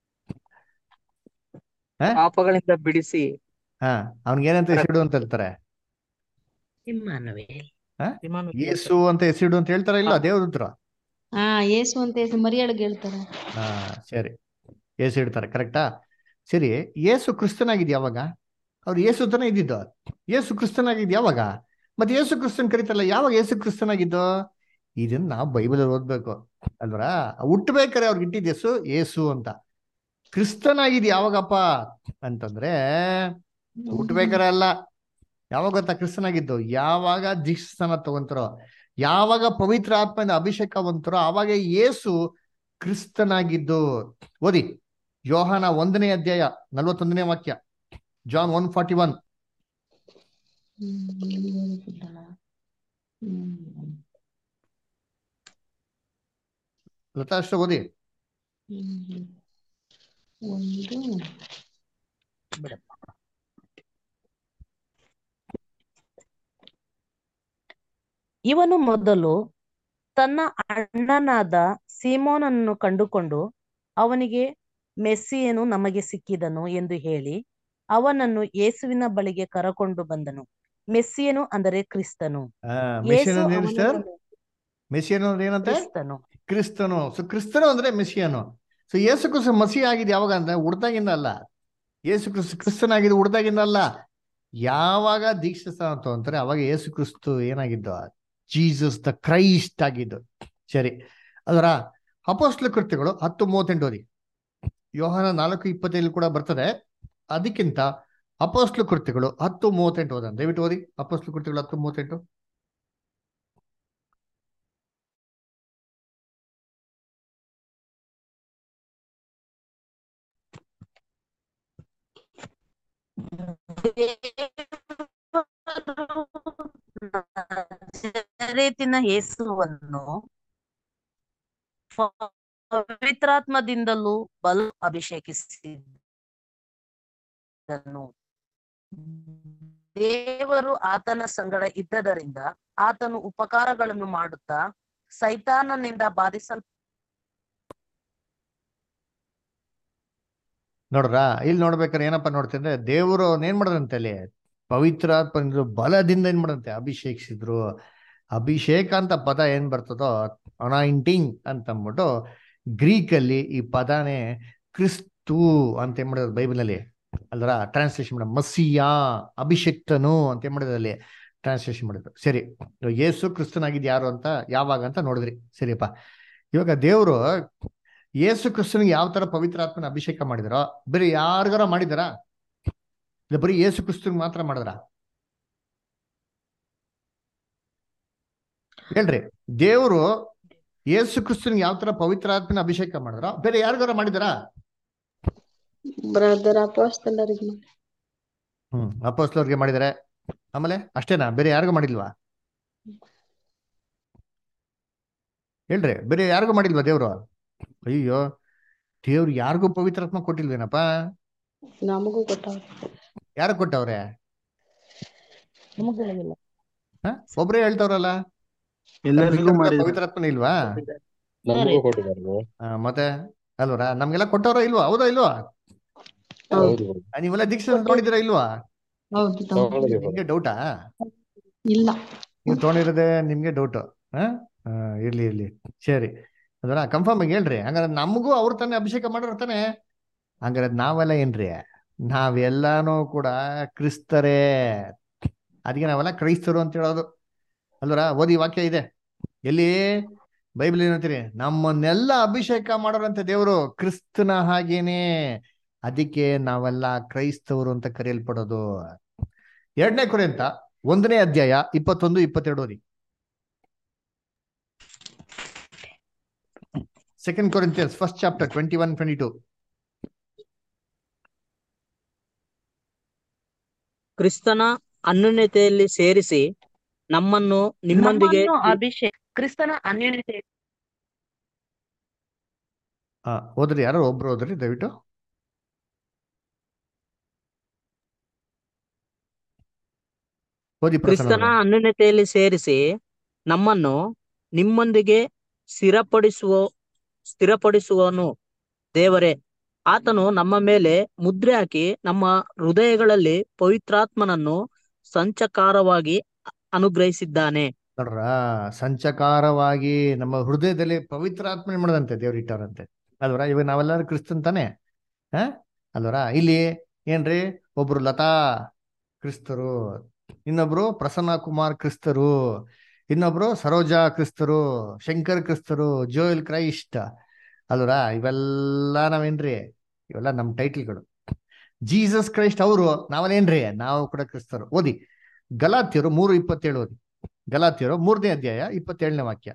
ಪಾಪಗಳಿಂದ ಬಿಡಿಸಿ. ಹಾ, ಅವ್ನಿಗೇನಂತ ಹೆಸರಿಡು ಅಂತ ಹೇಳ್ತಾರೆ? ಇಮ್ಮಾನುವೇಲ್. ಯೇಸು ಅಂತ ಹೆಸರಿಡು ಅಂತ ಹೇಳ್ತಾರ ಇಲ್ಲ ದೇವ್ರ? ಯೇಸು ಅಂತ ಮರಿಯಳಿಗೆ ಹೇಳ್ತಾರೆ. ಹಾ, ಸರಿ, ಯೇಸು ಇಡ್ತಾರೆ, ಕರೆಕ್ಟಾ? ಸರಿ, ಯೇಸು ಕ್ರಿಸ್ತನಾಗಿದ್ ಯಾವಾಗ? ಅವ್ರು ಯೇಸು ತಾನೇ ಇದ್ದಿದ್ದು. ಯೇಸು ಕ್ರಿಸ್ತನಾಗಿದ್ ಯಾವಾಗ? ಮತ್ತೆ ಯೇಸು ಕ್ರಿಸ್ತನ್ ಕರೀತಾರಲ್ಲ, ಯಾವಾಗ ಯೇಸು ಕ್ರಿಸ್ತನಾಗಿದ್ದು? ಇದನ್ನ ನಾವು ಬೈಬಲ್ ಓದ್ಬೇಕು ಅಲ್ವರ. ಹುಟ್ಟಬೇಕಾರೆ ಅವ್ರಿಗೆ ಇಟ್ಟಿದ್ದ ಹೆಸರು ಯೇಸು ಅಂತ. ಕ್ರಿಸ್ತನಾಗಿದ್ ಯಾವಾಗಪ್ಪ ಅಂತಂದ್ರೆ ಹುಟ್ಟಬೇಕಾರೆ ಅಲ್ಲ. ಯಾವಾಗ ಗೊತ್ತಾ ಕ್ರಿಸ್ತನಾಗಿದ್ದು? ಯಾವಾಗ ದೀಕ್ಷಾಸ್ನಾನ ತಗೊಂತಾರೋ, ಯಾವಾಗ ಪವಿತ್ರ ಆತ್ಮದಿಂದ ಅಭಿಷೇಕವಂತರೋ ಆವಾಗ ಯೇಸು ಕ್ರಿಸ್ತನಾಗಿದ್ದು. ಓದಿ, ಯೋಹಾನ 1ನೇ ಅಧ್ಯಾಯ 41ನೇ ವಾಕ್ಯ. ಜಾನ್ 1:41. ಲತಾ ಅಷ್ಟ ಓದಿ. ಇವನು ಮೊದಲು ತನ್ನ ಅಣ್ಣನಾದ ಸೀಮೋನನ್ನು ಕಂಡುಕೊಂಡು ಅವನಿಗೆ ಮೆಸ್ಸಿಯನು ನಮಗೆ ಸಿಕ್ಕಿದನು ಎಂದು ಹೇಳಿ ಅವನನ್ನು ಯೇಸುವಿನ ಬಳಿಗೆ ಕರಕೊಂಡು ಬಂದನು. ಮೆಸ್ಸಿಯನು ಅಂದರೆ ಕ್ರಿಸ್ತನು. ಮೆಸ್ಸಿಯನು ಅಂದ್ರೆ ಏನಂತೆ? ಕ್ರಿಸ್ತನು. ಸೊ ಕ್ರಿಸ್ತನು ಅಂದ್ರೆ ಮೆಸ್ಸಿಯನು. ಸೊ ಯೇಸು ಕ್ರಿಸ್ತ ಮಸಿ ಆಗಿದೆ ಯಾವಾಗ ಅಂದ್ರೆ ಹುಡ್ದಾಗಿಂದ ಅಲ್ಲ. ಯೇಸು ಕ್ರಿಸ್ತನಾಗಿದ್ದು ಹುಡ್ದಾಗಿಂದ ಅಲ್ಲ. ಯಾವಾಗ ದೀಕ್ಷೆ ಸ್ಥಾನ ತಗೊಂತಾರೆ ಅವಾಗ ಯೇಸು ಕ್ರಿಸ್ತು ಏನಾಗಿದ್ದು? ಜೀಸಸ್ ದ ಕ್ರೈಸ್ಟ್ ಆಗಿದ್ದು. ಸರಿ, ಅದರ ಅಪೊಸ್ತಲ ಕೃತ್ಯಗಳು 10:38 ಓದಿ. ಯೋಹಾನ 4:27 ಕೂಡ ಬರ್ತದೆ. ಅದಕ್ಕಿಂತ ಅಪೊಸ್ತಲ ಕೃತ್ಯಗಳು 10:38 ಓದ, ದಯವಿಟ್ಟು ಓದಿ. ಅಪೊಸ್ತಲ ಕೃತ್ಯಗಳು 10:38. ನಜರೇತಿನ ಯೇಸುವನ್ನು ಪವಿತ್ರಾತ್ಮದಿಂದಲೂ ಬಲ ಅಭಿಷೇಕಿಸಿದನು. ದೇವರು ಆತನ ಸಂಗಡ ಇದ್ದದರಿಂದ ಆತನು ಉಪಕಾರಗಳನ್ನು ಮಾಡುತ್ತಾ ಸೈತಾನನಿಂದ ನೋಡ್ರ, ಇಲ್ಲಿ ನೋಡ್ಬೇಕಾದ್ರೆ ಏನಪ್ಪ ನೋಡ್ತಿದ್ರೆ, ದೇವರು ಏನ್ ಮಾಡದಂತೆ ಅಲ್ಲಿ ಪವಿತ್ರಾತ್ಮ ಬಲದಿಂದ ಏನ್ ಮಾಡದಂತೆ ಅಭಿಷೇಕಿಸಿದ್ರು. ಅಭಿಷೇಕ ಅಂತ ಪದ ಏನ್ ಬರ್ತದೋ, ಅನಾಯಿಂಟಿಂಗ್ ಅಂತ ಅಂದ್ಬಿಟ್ಟು ಗ್ರೀಕ್ ಅಲ್ಲಿ ಈ ಪದನೇ ಕ್ರಿಸ್ತು ಅಂತ ಏನ್ ಮಾಡಿದ್ರು ಬೈಬಲ್ ಅಲ್ಲಿ ಅಲ್ರ ಟ್ರಾನ್ಸ್ಲೇಷನ್ ಮಾಡ. ಮಸಿಯಾ, ಅಭಿಷೇಕ್ತನು ಅಂತ ಏನ್ ಮಾಡಿದ್ರು ಅಲ್ಲಿ ಟ್ರಾನ್ಸ್ಲೇಷನ್ ಮಾಡಿದ್ರು. ಸರಿ, ಯೇಸು ಕ್ರಿಸ್ತನಾಗಿದ್ ಯಾರು ಅಂತ ಯಾವಾಗ ಅಂತ ನೋಡಿದ್ರಿ. ಸರಿಯಪ್ಪ, ಇವಾಗ ದೇವರು ಯೇಸು ಕ್ರಿಸ್ತನಿಗೆ ಯಾವ ತರ ಪವಿತ್ರಾತ್ಮನ ಅಭಿಷೇಕ ಮಾಡಿದಾರೋ ಬರೀ ಯಾರಿಗಾರ ಮಾಡಿದಾರ? ಇಲ್ಲ ಬರೀ ಯೇಸು ಕ್ರಿಸ್ತನಿಗೆ ಮಾತ್ರ ಮಾಡಿದ್ರ? ಹೇಳ್ರಿ, ದೇವರು ಯೇಸು ಕ್ರಿಸ್ತನಿಗೆ ಯಾವ ತರ ಪವಿತ್ರಾತ್ಮನ ಅಭಿಷೇಕ ಮಾಡಿದಾರೋ ಬೇರೆ ಯಾರಿಗಾರ ಮಾಡಿದಾರ? ಬ್ರದರ್ ಅಪೊಸ್ತಲರಿಗೆ. ಅಪೊಸ್ತಲರಿಗೆ ಮಾಡಿದಾರೆ. ಆಮೇಲೆ ಅಷ್ಟೇನಾ? ಬೇರೆ ಯಾರಿಗೂ ಮಾಡಿಲ್ವಾ? ಹೇಳ್ರಿ, ಬೇರೆ ಯಾರಿಗೂ ಮಾಡಿಲ್ವಾ ದೇವ್ರು? ಅಯ್ಯೋ, ದೇವ್ರು ಯಾರಿಗೂ ಪವಿತ್ರಾತ್ಮ ಕೊಟ್ಟಿಲ್ವೇನಪ್ಪ? ನಮಗೂ ಕೊಟ್ಟವ್ರೆ. ಯಾರು ಕೊಟ್ಟವ್ರೆ? ನಮಗಳಿಲ್ಲ. ಒಬ್ರೇ ಹೇಳ್ತವ್ರಲ್ಲ, ಎಲ್ಲರಿಗೂ ಮಾಡಿದ್ರು. ಪವಿತ್ರಾತ್ಮನ ಇಲ್ವಾ? ನಮಗೂ ಕೊಟ್ಟಿದ್ದಾರೆ. ಮತ್ತೆ ಅಲ್ವರ ನಮ್ಗೆಲ್ಲ ಕೊಟ್ಟವ್ರ ಇಲ್ವಾ? ಹೌದಾ ಇಲ್ವಾ? ಹೌದು ನೀವೆಲ್ಲ ದೀಕ್ಷೆ ತಗೊಂಡಿದ್ದೀರಾ ಇಲ್ವಾ? ಹೌದು ನಿಮ್ಗೆ ಡೌಟಾ? ಇಲ್ಲ. ನೀವು ತಗೊಂಡಿರೋದೇ ನಿಮ್ಗೆ ಡೌಟು. ಇರ್ಲಿ ಇರ್ಲಿ, ಸರಿ. ಅದರ ಕನ್ಫರ್ಮ್ ಆಗಿ ಹೇಳ್ರಿ. ಹಂಗಾರೆ ನಮಗೂ ಅವ್ರ ತಾನೇ ಅಭಿಷೇಕ ಮಾಡೋರು ತಾನೆ. ಹಂಗಾರೆ ನಾವೆಲ್ಲ ಏನ್ರಿ? ನಾವೆಲ್ಲಾನು ಕೂಡ ಕ್ರಿಸ್ತರೇ. ಅದಕ್ಕೆ ನಾವೆಲ್ಲ ಕ್ರೈಸ್ತರು ಅಂತ ಹೇಳೋದು ಅಲ್ವರ. ಓದಿ ವಾಕ್ಯ ಇದೆ ಎಲ್ಲಿ? ಬೈಬಲ್ ಏನಂತೀರಿ? ನಮ್ಮನ್ನೆಲ್ಲ ಅಭಿಷೇಕ ಮಾಡೋರಂತೆ ದೇವರು ಕ್ರಿಸ್ತನ ಹಾಗೇನೆ. ಅದಕ್ಕೆ ನಾವೆಲ್ಲ ಕ್ರೈಸ್ತವರು ಅಂತ ಕರೆಯಲ್ಪಡೋದು. 2 ಕೊರಿಂಥ 1ನೇ ಅಧ್ಯಾಯ 21-22 ಓದಿ. 2 Corinthians 1st chapter 21-22. ಕ್ರಿಸ್ತನ ಅನ್ಯೋನ್ಯತೆಯಲ್ಲಿ ಸೇರಿಸಿ ನಮ್ಮನ್ನು ನಿಮ್ಮೊಂದಿಗೆ ಕ್ರಿಸ್ತನ ಅನ್ಯೋನ್ಯತೆ. ಓದ್ರಿ, ಯಾರು ಒಬ್ರು ಓದ್ರಿ ದಯವಿಟ್ಟು. ಓದಿ. ಕ್ರಿಸ್ತನ ಅನ್ಯೋನ್ಯತೆಯಲ್ಲಿ ಸೇರಿಸಿ ನಮ್ಮನ್ನು ನಿಮ್ಮೊಂದಿಗೆ ಸ್ಥಿರಪಡಿಸುವನು ದೇವರೇ. ಆತನು ನಮ್ಮ ಮೇಲೆ ಮುದ್ರೆ ಹಾಕಿ ನಮ್ಮ ಹೃದಯಗಳಲ್ಲಿ ಪವಿತ್ರಾತ್ಮನನ್ನು ಸಂಚಕಾರವಾಗಿ ಅನುಗ್ರಹಿಸಿದ್ದಾನೆ. ನೋಡ್ರ, ಸಂಚಕಾರವಾಗಿ ನಮ್ಮ ಹೃದಯದಲ್ಲಿ ಪವಿತ್ರಾತ್ಮ ಮಾಡದಂತೆ ದೇವ್ರು ಇಟ್ಟವ್ರಂತೆ ಅಲ್ವರ. ಇವಾಗ ನಾವೆಲ್ಲರೂ ಕ್ರಿಸ್ತನ್ ತಾನೆ ಅಲ್ವರ. ಇಲ್ಲಿ ಏನ್ರಿ, ಒಬ್ರು ಲತಾ ಕ್ರಿಸ್ತರು, ಇನ್ನೊಬ್ರು ಪ್ರಸನ್ನ ಕುಮಾರ್ ಕ್ರಿಸ್ತರು, ಇನ್ನೊಬ್ರು ಸರೋಜಾ ಕ್ರಿಸ್ತರು, ಶಂಕರ್ ಕ್ರಿಸ್ತರು, ಜೋಯಲ್ ಕ್ರೈಸ್ಟ್ ಅಲ್ವರ. ಇವೆಲ್ಲ ನಾವೇನ್ರಿ? ಇವೆಲ್ಲ ನಮ್ಮ ಟೈಟಲ್ಗಳು. ಜೀಸಸ್ ಕ್ರೈಸ್ಟ್ ಅವರು, ನಾವಲ್ಲೇನ್ರಿ? ನಾವು ಕೂಡ ಕ್ರಿಸ್ತರು. ಓದಿ ಗಲಾತ್ಯರು 3:27 ಓದಿ. ಗಲಾತ್ಯರು 3ನೇ ಅಧ್ಯಾಯ 27ನೇ ವಾಕ್ಯ.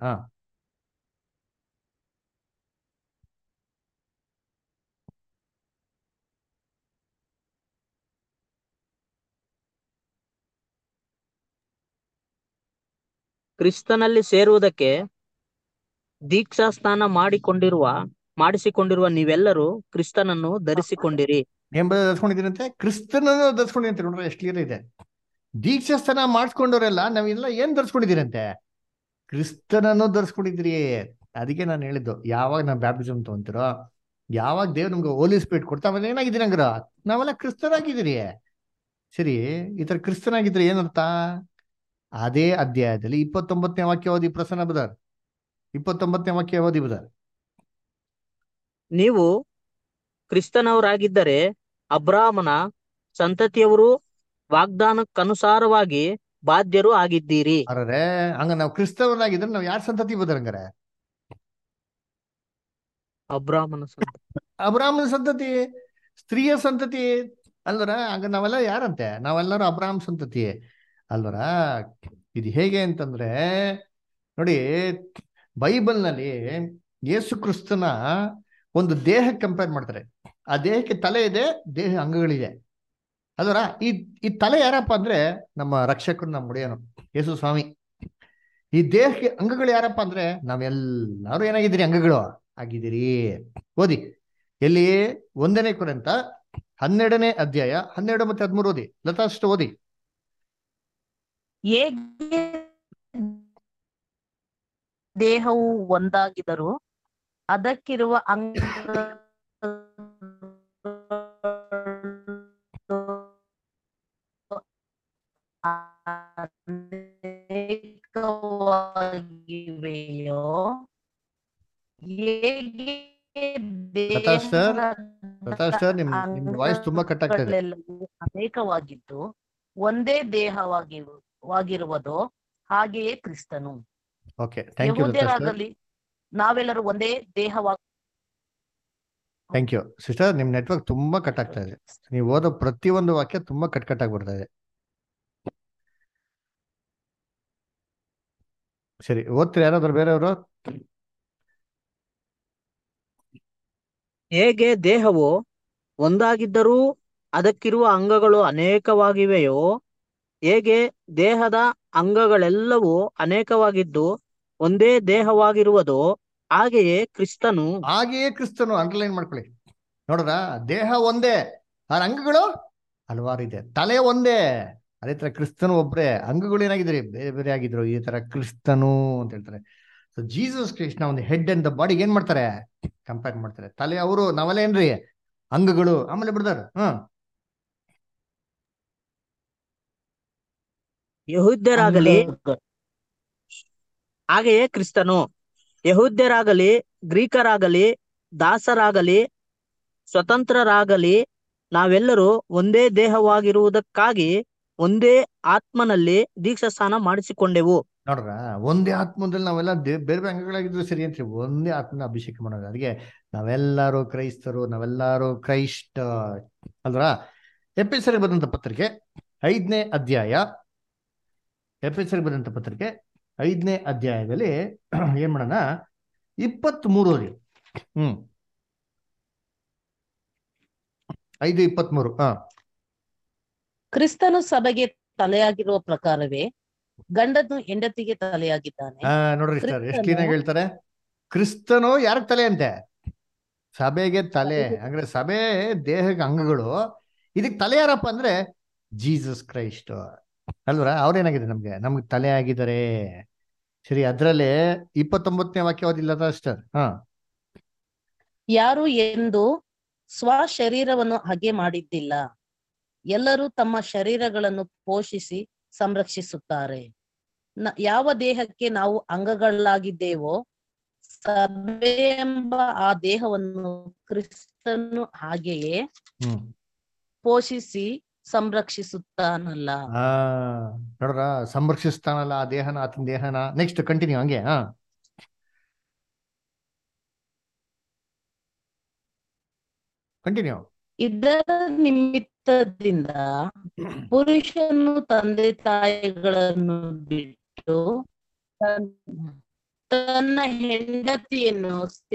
ಕ್ರಿಸ್ತನಲ್ಲಿ ಸೇರುವುದಕ್ಕೆ ದೀಕ್ಷಾಸ್ನಾನ ಮಾಡಿಸಿಕೊಂಡಿರುವ ನೀವೆಲ್ಲರೂ ಕ್ರಿಸ್ತನನ್ನು ಧರಿಸಿಕೊಂಡಿರಿ. ಏನ್ ಧರಿಸ್ಕೊಂಡಿದ್ದೀರಂತೆ? ಕ್ರಿಸ್ತನನ್ನು ಧರಿಸ್ಕೊಂಡಿರಂತೆ. ನೋಡ್ರೆ ಎಷ್ಟು ಕ್ಲಿಯರ್ ಇದೆ. ದೀಕ್ಷಾಸ್ನಾನ ಮಾಡಿಸ್ಕೊಂಡವರೆಲ್ಲ ನಾವೆಲ್ಲ ಏನ್ ಧರಿಸ್ಕೊಂಡಿದ್ದೀರಂತೆ? ಕ್ರಿಸ್ತನನ್ನು ಧರಿಸ್ಕೊಂಡಿದ್ರಿ. ಅದಕ್ಕೆ ನಾನು ಹೇಳಿದ್ದು, ಯಾವಾಗ ನಾವು ಬ್ಯಾಪ್ಟಿಸಮ್ ತಗೊಂತಿರೋ, ಯಾವಾಗ ದೇವ್ರು ನಮ್ಗೆ ಹೋಲಿ ಸ್ಪಿರಿಟ್ ಕೊಡ್ತಾ ಆಮೇಲೆ ಏನಾಗಿದ್ದೀರಿ ಹಂಗಾರ? ನಾವೆಲ್ಲ ಕ್ರಿಸ್ತರಾಗಿದ್ದೀರಿ. ಸರಿ, ಈ ತರ ಕ್ರಿಸ್ತನಾಗಿದ್ರೆ ಏನರ್ಥ? ಅದೇ ಅಧ್ಯಾಯದಲ್ಲಿ 29ನೇ ವಾಕ್ಯ ಓದಿ ಪ್ರಸನ್ನ ಬದರ್. 29ನೇ ವಾಕ್ಯ ಓದಿ ಬದರ್. ನೀವು ಕ್ರಿಸ್ತನವರಾಗಿದ್ದರೆ ಅಬ್ರಾಮನ ಸಂತತಿಯವರು, ವಾಗ್ದಾನಕ್ಕನುಸಾರವಾಗಿ ಬಾಧ್ಯರು ಆಗಿದ್ದೀರಿ. ಅರೆ ಹಂಗ ನಾವು ಕ್ರಿಸ್ತವನಾಗಿದ್ರೆ ನಾವು ಯಾರ ಸಂತತಿ ಬದ್ರ ಹಂಗಾರೆ? ಅಬ್ರಾಮನ ಸಂತತಿ. ಅಬ್ರಾಹ್ಮನ ಸಂತತಿ, ಸ್ತ್ರೀಯ ಸಂತತಿ ಅಲ್ವರ. ಹಂಗ ನಾವೆಲ್ಲ ಯಾರಂತೆ? ನಾವೆಲ್ಲರೂ ಅಬ್ರಾಹ್ಮ ಸಂತತಿ ಅಲ್ವರ. ಇದು ಹೇಗೆ ಅಂತಂದ್ರೆ ನೋಡಿ, ಬೈಬಲ್ನಲ್ಲಿ ಯೇಸು ಕ್ರಿಸ್ತನ ಒಂದು ದೇಹಕ್ಕೆ ಕಂಪೇರ್ ಮಾಡ್ತಾರೆ. ಆ ದೇಹಕ್ಕೆ ತಲೆ ಇದೆ, ದೇಹ ಅಂಗಗಳಿದೆ ಅಲ್ವರ. ಈ ತಲೆ ಯಾರಪ್ಪ ಅಂದ್ರೆ ನಮ್ಮ ರಕ್ಷಕರು, ನಮ್ಮ ಒಡೆಯನು ಯೇಸು ಸ್ವಾಮಿ. ಈ ದೇಹಕ್ಕೆ ಅಂಗಗಳು ಯಾರಪ್ಪ ಅಂದ್ರೆ ನಾವೆಲ್ಲರೂ ಏನಾಗಿದ್ದೀರಿ? ಅಂಗಗಳು ಆಗಿದ್ದೀರಿ. ಓದಿ ಎಲ್ಲಿ? 1 ಕೊರಿಂಥ 12ನೇ ಅಧ್ಯಾಯ 12 ಮತ್ತೆ 13 ಓದಿ. ಲತಾ ಅಷ್ಟು ಓದಿ. ಹೇಗೆ ದೇಹವು ಒಂದಾಗಿದರೂ ಅದಕ್ಕಿರುವ ಅನೇಕವಾಗಿವೆಯೋ, ಹೇಗೆ ಲತಾ ಸರ್ ನಿಮ್ ವಾಯ್ಸ್ ತುಂಬಾ ಕಟ್ ಆಗ್ತಾ ಇದೆ. ಅಂಗಗಳೆಲ್ಲವೂ ಅನೇಕವಾಗಿದ್ದು ಒಂದೇ ದೇಹವಾಗಿರುವುದೋ ಹಾಗೆಯೇ ಕ್ರಿಸ್ತನು. Okay, thank you Latha sir. ಯಹೂದ್ಯರಾಗಲಿ ನಾವೆಲ್ಲರೂ ಒಂದೇ ದೇಹವಾಗಿ. Thank you sister. ನಿಮ್ ನೆಟ್ವರ್ಕ್ ತುಂಬಾ ಕಟ್ ಆಗ್ತಾ ಇದೆ. ನೀವು ಓದೋ ಪ್ರತಿಯೊಂದು ವಾಕ್ಯ ತುಂಬಾ ಕಟ್ ಆಗಿ ಬರ್ತಾ ಇದೆ. ಸರಿ, ಓದ್ತೀರಿ ಯಾರಾದ್ರೂ ಬೇರೆಯವರು? ಹೇಗೆ ದೇಹವು ಒಂದಾಗಿದ್ದರೂ ಅದಕ್ಕಿರುವ ಅಂಗಗಳು ಅನೇಕವಾಗಿವೆಯೋ, ಹೇಗೆ ದೇಹದ ಅಂಗಗಳೆಲ್ಲವೂ ಅನೇಕವಾಗಿದ್ದು ಒಂದೇ ದೇಹವಾಗಿರುವುದೋ ಹಾಗೆಯೇ ಕ್ರಿಸ್ತನು. ಹಾಗೆಯೇ ಕ್ರಿಸ್ತನು ಅಂಡರ್ಲೈನ್ ಮಾಡ್ಕೊಳ್ಳಿ. ನೋಡ್ರ, ದೇಹ ಒಂದೇ, ಆ ಅಂಗಗಳು ಹಲವಾರು ಇದೆ. ತಲೆ ಒಂದೇ, ಅದೇ ತರ ಕ್ರಿಸ್ತನು ಒಬ್ರೆ, ಅಂಗಗಳು ಏನಾಗಿದ್ರಿ? ಬೇರೆ ಬೇರೆ ಆಗಿದ್ರು. ಈ ತರ ಕ್ರಿಸ್ತನು ಅಂತ ಹೇಳ್ತಾರೆ. ಸೊ ಜೀಸಸ್ ಕ್ರಿಸ್ಟ್ನ ಒಂದು ಹೆಡ್ ಅಂಡ್ ದ ಬಾಡಿಗೆ ಏನ್ ಮಾಡ್ತಾರೆ? ಕಂಪೇರ್ ಮಾಡ್ತಾರೆ. ತಲೆ ಅವರು, ನಾವೆಲ್ಲ ಏನ್ರಿ? ಅಂಗಗಳು. ಆಮೇಲೆ ಬ್ರದರ್ ಯಹೂದ್ಯರಾಗಲಿ ಹಾಗೆಯೇ ಕ್ರಿಸ್ತನು. ಯಹೂದ್ಯರಾಗಲಿ ಗ್ರೀಕರಾಗಲಿ ದಾಸರಾಗಲಿ ಸ್ವತಂತ್ರರಾಗಲಿ ನಾವೆಲ್ಲರೂ ಒಂದೇ ದೇಹವಾಗಿರುವುದಕ್ಕಾಗಿ ಒಂದೇ ಆತ್ಮನಲ್ಲಿ ದೀಕ್ಷಾಸ್ನಾನ ಮಾಡಿಸಿಕೊಂಡೆವು. ನೋಡ್ರ, ಒಂದೇ ಆತ್ಮದಲ್ಲಿ ನಾವೆಲ್ಲ ಬೇರೆ ಬೇರೆ ಅಂಗಗಳಾಗಿದ್ರು ಸರಿ ಅಂತೀವಿ, ಒಂದೇ ಆತ್ಮನ ಅಭಿಷೇಕ ಮಾಡೋದು. ಅದಕ್ಕೆ ನಾವೆಲ್ಲರೂ ಕ್ರೈಸ್ತರು, ನಾವೆಲ್ಲರೂ ಕ್ರೈಸ್ಟ್ ಅಲ್ವಾ? ಎಫೆಸರಿಗೆ ಬರೆದಂತ ಪತ್ರಿಕೆ 5ನೇ ಅಧ್ಯಾಯ, ಎಫೆಸರಿಗೆ ಬರೆದಂತ ಪತ್ರಿಕೆ 5ನೇ ಅಧ್ಯಾಯದಲ್ಲಿ ಏನ್ ಮಾಡೋಣ? 23 5:23. ಕ್ರಿಸ್ತನು ಸಭೆಗೆ ತಲೆಯಾಗಿರುವ ಪ್ರಕಾರವೇ ಗಂಡನು ಹೆಂಡತಿಗೆ ತಲೆಯಾಗಿದ್ದಾನೆ. ನೋಡ್ರಿ ಸರ್, ಎಷ್ಟು ಕ್ಲೀನಾಗಿ ಹೇಳ್ತಾರೆ. ಕ್ರಿಸ್ತನು ಯಾರಿಗೆ ತಲೆ ಅಂತೆ? ಸಭೆಗೆ ತಲೆ. ಅಂದ್ರೆ ಸಭೆ ದೇಹಕ್ಕೆ ಅಂಗಗಳು. ಇದಕ್ಕೆ ತಲೆ ಯಾರಪ್ಪ ಅಂದ್ರೆ ಜೀಸಸ್ ಕ್ರೈಸ್ಟ್ ಅಲ್ವರ. ಅವ್ರೇನಾಗಿದೆ? ನಮ್ಗೆ ತಲೆ ಆಗಿದ್ದಾರೆ. ಸರಿ, ಅದ್ರಲ್ಲೇ 29ನೇ ವಾಕ್ಯ ಓದಿಲ್ಲ ಅಷ್ಟರ್. ಯಾರು ಎಂದು ಸ್ವಶರೀರವನ್ನು ಹಾಗೆ ಮಾಡಿದ್ದಿಲ್ಲ, ಎಲ್ಲರೂ ತಮ್ಮ ಶರೀರಗಳನ್ನು ಪೋಷಿಸಿ ಸಂರಕ್ಷಿಸುತ್ತಾರೆ. ಯಾವ ದೇಹಕ್ಕೆ ನಾವು ಅಂಗಗಳಾಗಿದ್ದೇವೋ ಸಭೆ ಎಂಬ ಆ ದೇಹವನ್ನು ಕ್ರಿಸ್ತನು ಹಾಗೆಯೇ ಪೋಷಿಸಿ ಸಂರಕ್ಷಿಸುತ್ತಾನಲ್ಲ. ನೋಡ್ರ, ಸಂರಕ್ಷಿಸ್ತಾನಲ್ಲ ಆ ದೇಹನ, ಆತನ ದೇಹನ. ನೆಕ್ಸ್ಟ್ ಕಂಟಿನ್ಯೂ ಹಂಗೆ. ಕಂಟಿನ್ಯೂ. ಇದರ ನಿಮಿತ್ತದಿಂದ ಪುರುಷನು ತಂದೆ ತಾಯಿಗಳನ್ನು ಬಿಟ್ಟು ತನ್ನ ಹೆಂಡತಿಯನ್ನು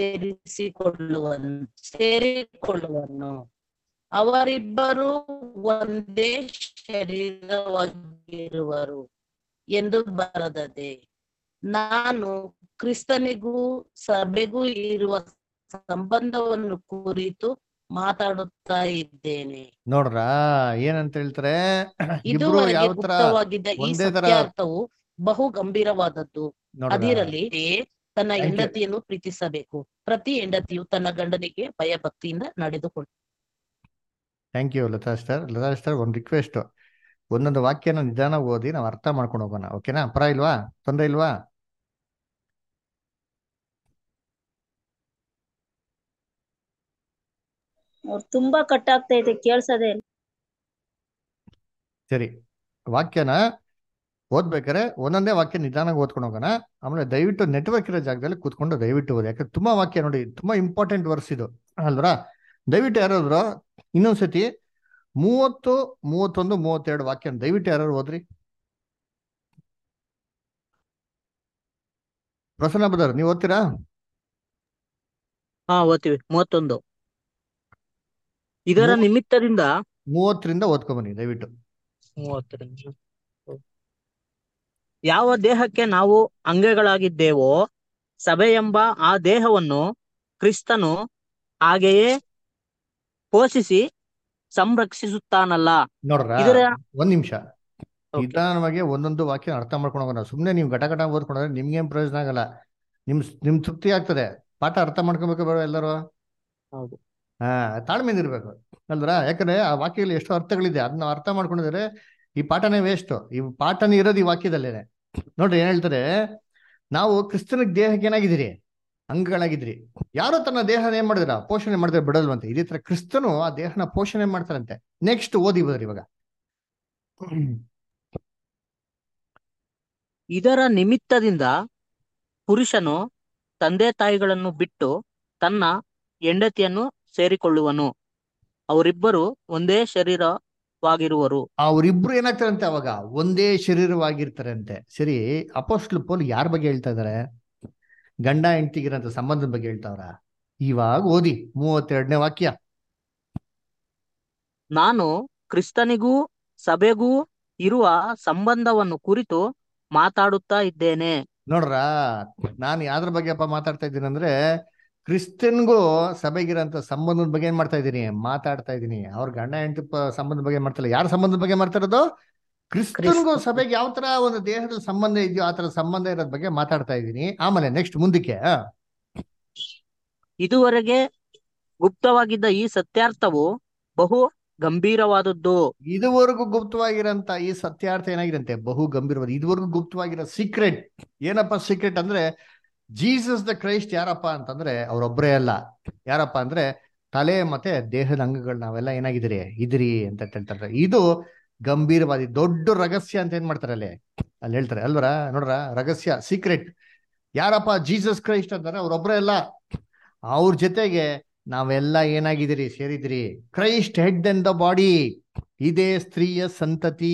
ಸೇರಿಕೊಳ್ಳುವನು, ಅವರಿಬ್ಬರು ಒಂದೇ ಶರೀರವಾಗಿರುವರು ಎಂದು ಬರೆದದೆ. ನಾನು ಕ್ರಿಸ್ತನಿಗೂ ಸಭೆಗೂ ಇರುವ ಸಂಬಂಧವನ್ನು ಕುರಿತು ಮಾತಾಡುತ್ತಾ ಇದ್ದೇನೆ. ನೋಡ್ರ, ಏನಂತ ಹೇಳ್ತಾರೆ? ಇದುವರೆಗೆ ಗುಪ್ತವಾಗಿದ್ದ ಈ ಸತ್ಯಾರ್ಥವು ಬಹು ಗಂಭೀರವಾದದ್ದು. ಅದಿರಲಿ, ತನ್ನ ಹೆಂಡತಿಯನ್ನು ಪ್ರೀತಿಸಬೇಕು. ಪ್ರತಿ ಹೆಂಡತಿಯು ತನ್ನ ಗಂಡನಿಗೆ ಭಯಭಕ್ತಿಯಿಂದ ನಡೆದುಕೊಳ್ಳು. Thank you Latha sister. ಒಂದು ರಿಕ್ವೆಸ್ಟ್, ಒಂದೊಂದು ವಾಕ್ಯನ ನಿಧಾನ ಓದಿ ನಾವು ಅರ್ಥ ಮಾಡ್ಕೊಂಡು ಹೋಗೋಣ. ಓಕೆನಾ? ಪರ ಇಲ್ವಾ? ತೊಂದರೆ ಇಲ್ವಾ? ಅವ್ರು ತುಂಬಾ ಕಟ್ ಆಗ್ತೈತೆ, ಕೇಳ್ಸೋದೇ ಇಲ್ಲ. ಸರಿ, ವಾಕ್ಯನ ಓದ್ಬೇಕಾರೆ ಒಂದೊಂದೇ ವಾಕ್ಯ ನಿಧಾನಾಗಿ ಓದ್ಕೊಂಡು ಹೋಗೋಣ. ಆಮೇಲೆ ದಯವಿಟ್ಟು ನೆಟ್ವರ್ಕ್ ಇರೋ ಜಾಗದಲ್ಲಿ ಕೂತ್ಕೊಂಡು ದಯವಿಟ್ಟು ಓದಿ. ಯಾಕಂದ್ರೆ ತುಂಬಾ ವಾಕ್ಯ ನೋಡಿ, ತುಂಬಾ ಇಂಪಾರ್ಟೆಂಟ್ ವರ್ಸ್ ಇದು ಅಲ್ವರಾ. ದಯವಿಟ್ಟು ಯಾರಾದ್ರು ಇನ್ನೊಂದ್ಸತಿ 30, 31, 32 ವಾಕ್ಯ ದಯವಿಟ್ಟು ಯಾರು ಓದ್ರಿ. ಪ್ರಸನ್ನ ಬದರ್, ನೀವು ಓದ್ತೀರಾ? ಓದ್ತೀವಿ. 31. ಇದರ ನಿಮಿತ್ತದಿಂದ 30ರಿಂದ ಓದ್ಕೊಂಬನ್ನಿ ದಯವಿಟ್ಟು. 30ರಿಂದ. ಯಾವ ದೇಹಕ್ಕೆ ನಾವು ಅಂಗಗಳಾಗಿದ್ದೇವೋ ಸಭೆಯೆಂಬ ಆ ದೇಹವನ್ನು ಕ್ರಿಸ್ತನು ಹಾಗೆಯೇ ಪೋಷಿಸಿ ಸಂರಕ್ಷಿಸುತ್ತಾನಲ್ಲ. ನೋಡ್ರ, ಇದರ ಒಂದ್ ನಿಮಿಷ Okay. ನಿಧಾನವಾಗಿ ಒಂದೊಂದು ವಾಕ್ಯ ಅರ್ಥ ಮಾಡ್ಕೊಂಡು ಹೋಗೋಣ. ಸುಮ್ನೆ ನೀವು ಘಟ ಓದ್ಕೊಂಡ್ರೆ ನಿಮ್ಗೇನ್ ಪ್ರಯೋಜನ ಆಗಲ್ಲ. ನಿಮ್ ತೃಪ್ತಿ ಆಗ್ತದೆ. ಪಾಠ ಅರ್ಥ ಮಾಡ್ಕೊಬೇಕು ಬೇಡ ಎಲ್ಲರೂ. ಹೌದು. ತಾಳ್ಮೆಯಿಂದ ಇರ್ಬೇಕು ಅಲ್ವರ. ಯಾಕಂದ್ರೆ ಆ ವಾಕ್ಯದಲ್ಲಿ ಎಷ್ಟು ಅರ್ಥಗಳಿದೆ, ಅದನ್ನ ಅರ್ಥ ಮಾಡ್ಕೊಂಡಿದ್ರೆ ಈ ಪಾಠನೇ ವೇಸ್ಟ್. ಈ ಪಾಠನೇ ಇರೋದು ಈ ವಾಕ್ಯದಲ್ಲೇನೆ. ನೋಡ್ರಿ ಏನ್ ಹೇಳ್ತಾರೆ, ನಾವು ಕ್ರಿಸ್ತನ ದೇಹಕ್ಕೆ ಏನಾಗಿದ್ದೀರಿ, ಅಂಗಗಳಾಗಿದ್ರಿ. ಯಾರು ತನ್ನ ದೇಹನ ಏನ್ ಮಾಡಿದ್ರ, ಪೋಷಣೆ ಮಾಡಿದ್ರೆ ಬಿಡಲ್ವಂತೆ. ಇದೇ ತರ ಕ್ರಿಸ್ತನು ಆ ದೇಹನ ಪೋಷಣೆ ಮಾಡ್ತಾರಂತೆ. ನೆಕ್ಸ್ಟ್ ಓದಿ ಬದ್ರಿ ಇವಾಗ. ಇದರ ನಿಮಿತ್ತದಿಂದ ಪುರುಷನು ತಂದೆ ತಾಯಿಗಳನ್ನು ಬಿಟ್ಟು ತನ್ನ ಹೆಂಡತಿಯನ್ನು ಸೇರಿಕೊಳ್ಳುವನು, ಅವರಿಬ್ಬರು ಒಂದೇ ಶರೀರವಾಗಿರುವರು. ಅವರಿಬ್ರು ಏನಾಗ್ತಾರಂತೆ ಅವಾಗ, ಒಂದೇ ಶರೀರವಾಗಿರ್ತಾರಂತೆ. ಸರಿ, ಅಪೊಸ್ತಲ ಪೌಲ್ ಯಾರ ಬಗ್ಗೆ ಹೇಳ್ತಾ ಇದಾರೆ? ಗಂಡ ಹೆಂಡತಿಗಿರಂತ ಸಂಬಂಧದ ಬಗ್ಗೆ ಹೇಳ್ತಾವ್ರ? ಇವಾಗ ಓದಿ 32ನೇ ವಾಕ್ಯ. ನಾನು ಕ್ರಿಸ್ತನಿಗೂ ಸಭೆಗೂ ಇರುವ ಸಂಬಂಧವನ್ನು ಕುರಿತು ಮಾತಾಡುತ್ತಾ ಇದ್ದೇನೆ. ನೋಡ್ರ, ನಾನು ಯಾವ್ದ್ರ ಬಗ್ಗೆಪ್ಪ ಮಾತಾಡ್ತಾ ಇದ್ದೀನಿ ಅಂದ್ರೆ, ಕ್ರಿಸ್ತನ್ಗೂ ಸಭೆಗಿರಂತ ಸಂಬಂಧದ ಬಗ್ಗೆ ಏನ್ ಮಾಡ್ತಾ ಇದ್ದೀನಿ, ಮಾತಾಡ್ತಾ ಇದ್ದೀನಿ. ಅವ್ರ ಗಂಡ ಹೆಂಡತಿ ಸಂಬಂಧದ ಬಗ್ಗೆ ಮಾಡ್ತಿಲ್ಲ. ಯಾರ ಸಂಬಂಧದ ಬಗ್ಗೆ ಮಾಡ್ತಾ ಇರೋದು? ಕ್ರಿಸ್ತನ್ಗೂ ಸಭೆಗೆ ಯಾವ ತರ ಒಂದು ದೇಹದ ಸಂಬಂಧ ಇದೆಯೋ ಆ ತರ ಸಂಬಂಧ ಇರೋದ್ ಬಗ್ಗೆ ಮಾತಾಡ್ತಾ ಇದ್ದೀನಿ. ಆಮೇಲೆ ನೆಕ್ಸ್ಟ್ ಮುಂದಕ್ಕೆ, ಇದುವರೆಗೆ ಗುಪ್ತವಾಗಿದ್ದ ಈ ಸತ್ಯಾರ್ಥವು ಬಹು ಗಂಭೀರವಾದದ್ದು. ಇದುವರೆಗೂ ಗುಪ್ತವಾಗಿರಂತ ಈ ಸತ್ಯಾರ್ಥ ಏನಾಗಿರಂತೆ, ಬಹು ಗಂಭೀರವಾದ. ಇದುವರೆಗೂ ಗುಪ್ತವಾಗಿರೋ ಸೀಕ್ರೆಟ್ ಏನಪ್ಪ? ಸೀಕ್ರೆಟ್ ಅಂದ್ರೆ ಜೀಸಸ್ ದ ಕ್ರೈಸ್ಟ್ ಯಾರಪ್ಪ ಅಂತಂದ್ರೆ ಅವರೊಬ್ಬರೇ ಅಲ್ಲ. ಯಾರಪ್ಪ ಅಂದ್ರೆ ತಲೆ ಮತ್ತೆ ದೇಹದ ಅಂಗಗಳು ನಾವೆಲ್ಲ ಏನಾಗಿದ್ದೀರಿ, ಇದ್ರಿ ಅಂತ ಹೇಳ್ತಾರೆ. ಇದು ಗಂಭೀರವಾದಿ ದೊಡ್ಡ ರಹಸ್ಯ ಅಂತ ಏನ್ ಮಾಡ್ತಾರೆ ಅಲ್ಲಿ ಹೇಳ್ತಾರೆ ಅಲ್ವರ. ನೋಡ್ರ, ರಹಸ್ಯ, ಸೀಕ್ರೆಟ್ ಯಾರಪ್ಪ? ಜೀಸಸ್ ಕ್ರೈಸ್ಟ್ ಅಂತಾರೆ. ಅವ್ರೊಬ್ಬರೇ ಅಲ್ಲ, ಅವ್ರ ಜೊತೆಗೆ ನಾವೆಲ್ಲ ಏನಾಗಿದ್ದೀರಿ, ಸೇರಿದಿರಿ. Christ head and the body. ಇದೇ ಸ್ತ್ರೀಯ ಸಂತತಿ.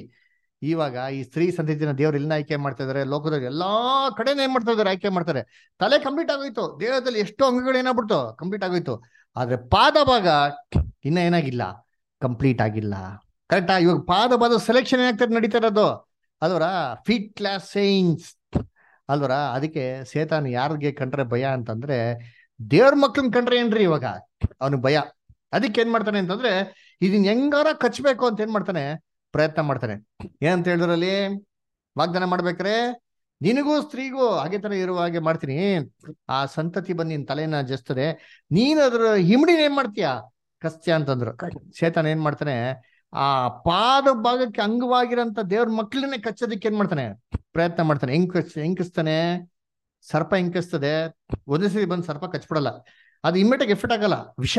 ಇವಾಗ ಈ ಸ್ತ್ರೀ ಸಂತತಿನ ದೇವ್ರು ಎಲ್ಲ ಆಯ್ಕೆ ಮಾಡ್ತಾ ಇದಾರೆ. ಲೋಕದಲ್ಲಿ ಎಲ್ಲಾ ಕಡೆನ ಏನ್ ಮಾಡ್ತಾ ಇದಾರೆ, ಆಯ್ಕೆ ಮಾಡ್ತಾರೆ. ತಲೆ ಕಂಪ್ಲೀಟ್ ಆಗೋಯ್ತು, ದೇಹದಲ್ಲಿ ಎಷ್ಟೋ ಅಂಗಗಳು ಏನಾಗ್ಬಿಡ್ತು, ಕಂಪ್ಲೀಟ್ ಆಗೋಯ್ತು. ಆದ್ರೆ ಪಾದ ಭಾಗ ಇನ್ನ ಏನಾಗಿಲ್ಲ, ಕಂಪ್ಲೀಟ್ ಆಗಿಲ್ಲ. ಕರೆಕ್ಟಾ? ಇವಾಗ ಪಾದ ಭಾಗದ ಸೆಲೆಕ್ಷನ್ ಏನಾಗ್ತದೆ, ನಡೀತಾ ಇರೋದು ಅಲ್ವರ. ಫೀಟ್ ಕ್ಲಾಸ್ ಸೈನ್ಸ್ ಅಲ್ವರ. ಅದಕ್ಕೆ ಸೇತಾನ್ ಯಾರಿಗೆ ಕಂಡ್ರೆ ಭಯ ಅಂತಂದ್ರೆ, ದೇವ್ರ ಮಕ್ಳನ್ ಕಂಡ್ರೆ ಏನ್ರಿ ಇವಾಗ ಅವನಿಗೆ ಭಯ. ಅದಕ್ಕೆ ಏನ್ ಮಾಡ್ತಾನೆ ಅಂತಂದ್ರೆ, ಇದನ್ ಹೆಂಗಾರ ಕಚ್ಬೇಕು ಅಂತ ಏನ್ ಮಾಡ್ತಾನೆ, ಪ್ರಯತ್ನ ಮಾಡ್ತಾನೆ. ಏನಂತ ಹೇಳಿದ್ರಲ್ಲಿ ವಾಗ್ದಾನ ಮಾಡ್ಬೇಕ್ರೆ, ನಿನಗೂ ಸ್ತ್ರೀಗೂ ಹಾಗೆ ತರ ಇರುವ ಹಾಗೆ ಮಾಡ್ತೀನಿ, ಆ ಸಂತತಿ ಬಂದು ನಿನ್ ತಲೆನ ಜಸ್ತದೆ, ನೀನ್ ಅದ್ರ ಹಿಮಡಿನ ಏನ್ ಮಾಡ್ತೀಯ, ಕಸ್ತ್ಯ ಅಂತಂದ್ರು. ಸೇತಾನ ಏನ್ ಮಾಡ್ತಾನೆ, ಆ ಪಾದ ಭಾಗಕ್ಕೆ ಅಂಗವಾಗಿರಂತ ದೇವ್ರ ಮಕ್ಳನ್ನೇ ಕಚ್ಚೋದಕ್ಕೆ ಏನ್ ಮಾಡ್ತಾನೆ, ಪ್ರಯತ್ನ ಮಾಡ್ತಾನೆ. ಹೆಂಗ್ ಕಚ್ತಾನೆ? ಸರ್ಪ ಹೆಂಗ್ ಕಚ್ತದೆ, ಒಂದೇ ಸರಿ ಬಂದು ಸರ್ಪ ಕಚ್ಬಿಡಲ್ಲ, ಅದು ಇಮ್ಮಿಡಿಯೇಟ್ ಎಫೆಕ್ಟ್ ಆಗಲ್ಲ.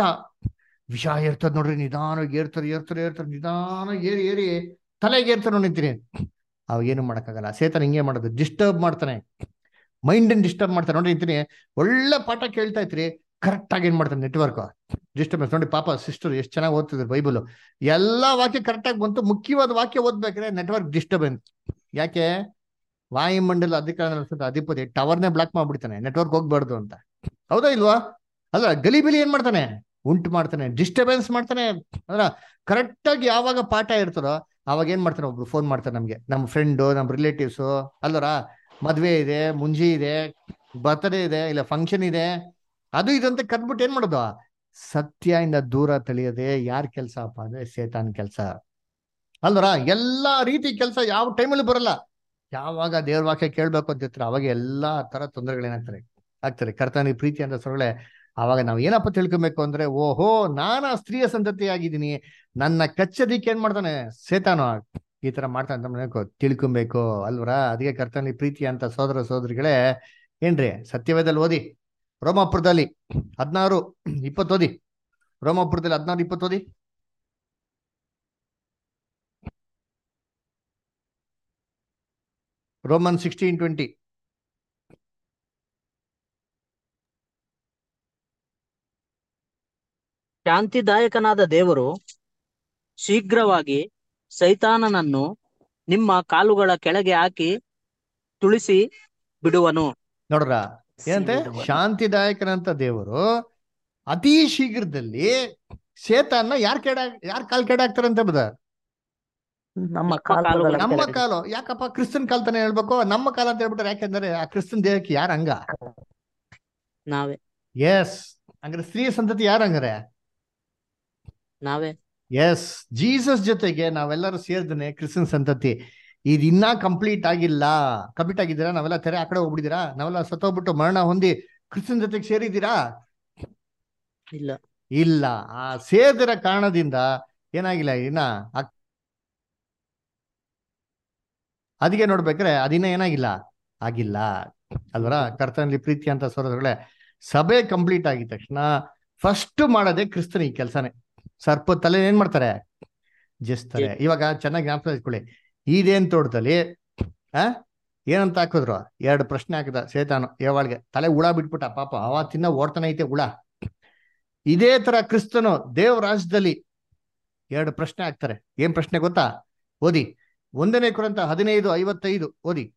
ವಿಷ ಏರ್ತದ ನೋಡ್ರಿ, ನಿಧಾನವಾಗಿ ಏರ್ತಾರೆ ನಿಧಾನ ಏರಿ ತಲೆಗೆ ಏರ್ತಾರೆ ನಿಂತೀನಿ. ಅವಾಗ ಏನು ಮಾಡಕ್ಕಾಗಲ್ಲ. ಸೇತನ ಹಿಂಗೆ ಮಾಡೋದು, ಡಿಸ್ಟರ್ಬ್ ಮಾಡ್ತಾನೆ, ಮೈಂಡ್ ಡಿಸ್ಟರ್ಬ್ ಮಾಡ್ತಾನೆ. ನೋಡಿ ನಿಂತೀನಿ, ಒಳ್ಳೆ ಪಾಠ ಕೇಳ್ತಾ ಇತ್ರಿ, ಕರೆಕ್ಟ್ ಆಗಿ ಏನ್ ಮಾಡ್ತಾನೆ, ನೆಟ್ವರ್ಕ್ ಡಿಸ್ಟರ್ಬೆನ್ಸ್. ನೋಡಿ ಪಾಪ ಸಿಸ್ಟರ್ ಎಷ್ಟು ಚೆನ್ನಾಗಿ ಓದ್ತಿದ್ರು ಬೈಬಲ್, ಎಲ್ಲಾ ವಾಕ್ಯ ಕರೆಕ್ಟ್ ಆಗಿ ಬಂತು. ಮುಖ್ಯವಾದ ವಾಕ್ಯ ಓದ್ಬೇಕ್ರೆ ನೆಟ್ವರ್ಕ್ ಡಿಸ್ಟರ್ಬೆನ್ಸ್. ಯಾಕೆ? ವಾಯುಮಂಡಲ ಅಧಿಪತಿ ಟವರ್ನೇ ಬ್ಲಾಕ್ ಮಾಡ್ಬಿಡ್ತಾನೆ, ನೆಟ್ವರ್ಕ್ ಹೋಗ್ಬಾರ್ದು ಅಂತ. ಹೌದಾ ಇಲ್ವಾ? ಅಲ್ಲ, ಗಲಿಬಿಲಿ ಏನ್ ಮಾಡ್ತಾನೆ, ಉಂಟು ಮಾಡ್ತಾನೆ, ಡಿಸ್ಟರ್ಬೆನ್ಸ್ ಮಾಡ್ತಾನೆ. ಅಂದ್ರ ಕರೆಕ್ಟ್ ಆಗಿ ಯಾವಾಗ ಪಾಠ ಇರ್ತಾರೋ ಅವಾಗ ಏನ್ ಮಾಡ್ತಾನೆ, ಒಬ್ರು ಫೋನ್ ಮಾಡ್ತಾರೆ ನಮ್ಗೆ, ನಮ್ಮ ಫ್ರೆಂಡು, ನಮ್ಮ ರಿಲೇಟಿವ್ಸು ಅಲ್ವರ. ಮದ್ವೆ ಇದೆ, ಮುಂಜಿ ಇದೆ, ಬರ್ತ್ಡೇ ಇದೆ, ಇಲ್ಲ ಫಂಕ್ಷನ್ ಇದೆ, ಅದು ಇದಂತ ಕರ್ದ್ಬಿಟ್ಟು ಏನ್ ಮಾಡೋದು, ಸತ್ಯ ಇಂದ ದೂರ ತಳಿಯೋದೇ ಯಾರ ಕೆಲ್ಸ ಅಪ್ಪ ಅಂದ್ರೆ ಸೇತಾನ್ ಕೆಲ್ಸ ಅಲ್ವರ. ಎಲ್ಲಾ ರೀತಿ ಕೆಲಸ ಯಾವ ಟೈಮಲ್ಲಿ ಬರಲ್ಲ. ಯಾವಾಗ ದೇವ್ರ ವಾಕ್ಯ ಕೇಳ್ಬೇಕು ಅಂತ ಇರ್ತಾರೆ ಅವಾಗ ಎಲ್ಲಾ ತರ ತೊಂದರೆಗಳೇನಾಗ್ತಾರೆ, ಆಗ್ತಾರೆ. ಕರ್ತನ ಪ್ರೀತಿ ಅಂತ ಸೊರಳೆ ಅವಾಗ ನಾವ್ ಏನಪ್ಪ ತಿಳ್ಕೊಬೇಕು ಅಂದ್ರೆ, ಓಹೋ ನಾನು ಆ ಸ್ತ್ರೀಯ ಸಂತತಿ ಆಗಿದ್ದೀನಿ, ನನ್ನ ಕಚ್ಚದಿಕ್ಕೆ ಏನ್ ಮಾಡ್ತಾನೆ ಸೇತಾನ, ಈ ತರ ಮಾಡ್ತಾನೆ ತಿಳ್ಕೊಬೇಕು ಅಲ್ವರ. ಅದಕ್ಕೆ ಕರ್ತನ ಪ್ರೀತಿ ಅಂತ ಸೋದರ ಸೋದರಿಗಳೇ ಏನ್ರಿ, ಸತ್ಯವೇದಲ್ಲಿ ಓದಿ, ರೋಮಾಪುರದಲ್ಲಿ 16:20 ಓದಿ. ರೋಮಾಪುರದಲ್ಲಿ 16:20 ಓದಿ. ರೋಮನ್ 16:20. ಶಾಂತಿದಾಯಕನಾದ ದೇವರು ಶೀಘ್ರವಾಗಿ ಸೈತಾನನನ್ನು ನಿಮ್ಮ ಕಾಲುಗಳ ಕೆಳಗೆ ಹಾಕಿ ತುಳಿಸಿ ಬಿಡುವನು. ನೋಡ್ರ ಏನಂತೆ? ಶಾಂತಿದಾಯಕನಂತ ದೇವರು ಅತಿ ಶೀಘ್ರದಲ್ಲಿ ಸೇತಾನ್ನ ಯಾರ್ ಕಾಲ್ ಕೆಡ ಹಾಕ್ತಾರಂತೆ ಬದ? ನಮ್ಮ ಕಾಲುಗಳ ನಮ್ಮ ಕೆಳಗೆ. ಕಾಲು. ಯಾಕಪ್ಪ ಕ್ರಿಸ್ತನ್ ಕಾಲ್ ತಾನೇ ಹೇಳ್ಬೇಕು, ನಮ್ಮ ಕಾಲ ಅಂತ ಹೇಳ್ಬಿಟ್ರೆ ಯಾಕೆಂದ್ರೆ ಆ ಕ್ರಿಸ್ತನ್ ದೇಹಕ್ಕೆ ಯಾರ ಅಂಗ? ನಾವೇ ಎಸ್. ಹಂಗಾರೆ ಸ್ತ್ರೀಯ ಸಂತತಿ ಯಾರ ಹಂಗಾರೆ? ನಾವೇ. ಎಸ್, ಜೀಸಸ್ ಜೊತೆಗೆ ನಾವೆಲ್ಲರೂ ಸೇರ್ದನೆ ಕ್ರಿಸ್ತನ್ ಸಂತತಿ. ಇದು ಇನ್ನೂ ಕಂಪ್ಲೀಟ್ ಆಗಿಲ್ಲ. ಕಂಪ್ಲೀಟ್ ಆಗಿದ್ದೀರಾ? ನಾವೆಲ್ಲ ತೆರೆ ಆ ಕಡೆ ಹೋಗ್ಬಿಟ್ಟಿದ್ದೀರಾ? ನಾವೆಲ್ಲ ಸತ್ತೋಗ್ಬಿಟ್ಟು ಮರಣ ಹೊಂದಿ ಕ್ರಿಸ್ತನ್ ಜೊತೆಗೆ ಸೇರಿದ್ದೀರಾ? ಇಲ್ಲ. ಇಲ್ಲ. ಆ ಸೇರಿದ ಕಾರಣದಿಂದ ಏನಾಗಿಲ್ಲ ಇನ್ನ. ಅದಕ್ಕೆ ನೋಡ್ಬೇಕ್ರೆ ಅದಿನ್ನ ಏನಾಗಿಲ್ಲ, ಆಗಿಲ್ಲ ಅಲ್ವರ? ಕರ್ತನಲ್ಲಿ ಪ್ರೀತಿ ಅಂತ ಸೋದರಗಳೇ, ಸಭೆ ಕಂಪ್ಲೀಟ್ ಆಗಿದ ತಕ್ಷಣ ಫಸ್ಟ್ ಮಾಡೋದೇ ಕ್ರಿಸ್ತನ ಈ ಕೆಲಸನೇ. ಸರ್ಪ ತಲೆ ಏನ್ ಮಾಡ್ತಾರೆ? ಜಸ್ತಾರೆ. ಇವಾಗ ಚೆನ್ನಾಗಿ ಜ್ಞಾಪಕ ಇಟ್ಕೊಳ್ಳಿ. ಇದೇನ್ ತೋಟದಲ್ಲಿ ಏನಂತ ಹಾಕಿದ್ರು? 2 ಪ್ರಶ್ನೆ ಹಾಕಿದ ಸೇತಾನು ಏವಾಳ್ಗೆ. ತಲೆ ಹುಳ ಬಿಟ್ಬಿಟ್ಟ ಪಾಪ, ಅವತ್ತಿನ ಓಡ್ತಾನೆ ಐತೆ ಹುಳ. ಇದೇ ತರ ಕ್ರಿಸ್ತನು ದೇವ್ ರಾಜ್ಯದಲ್ಲಿ 2 ಪ್ರಶ್ನೆ ಹಾಕ್ತಾರೆ. ಏನ್ ಪ್ರಶ್ನೆ ಗೊತ್ತಾ? ಓದಿ 1 ಕೊರಿಂಥ 15:55 ಓದಿ.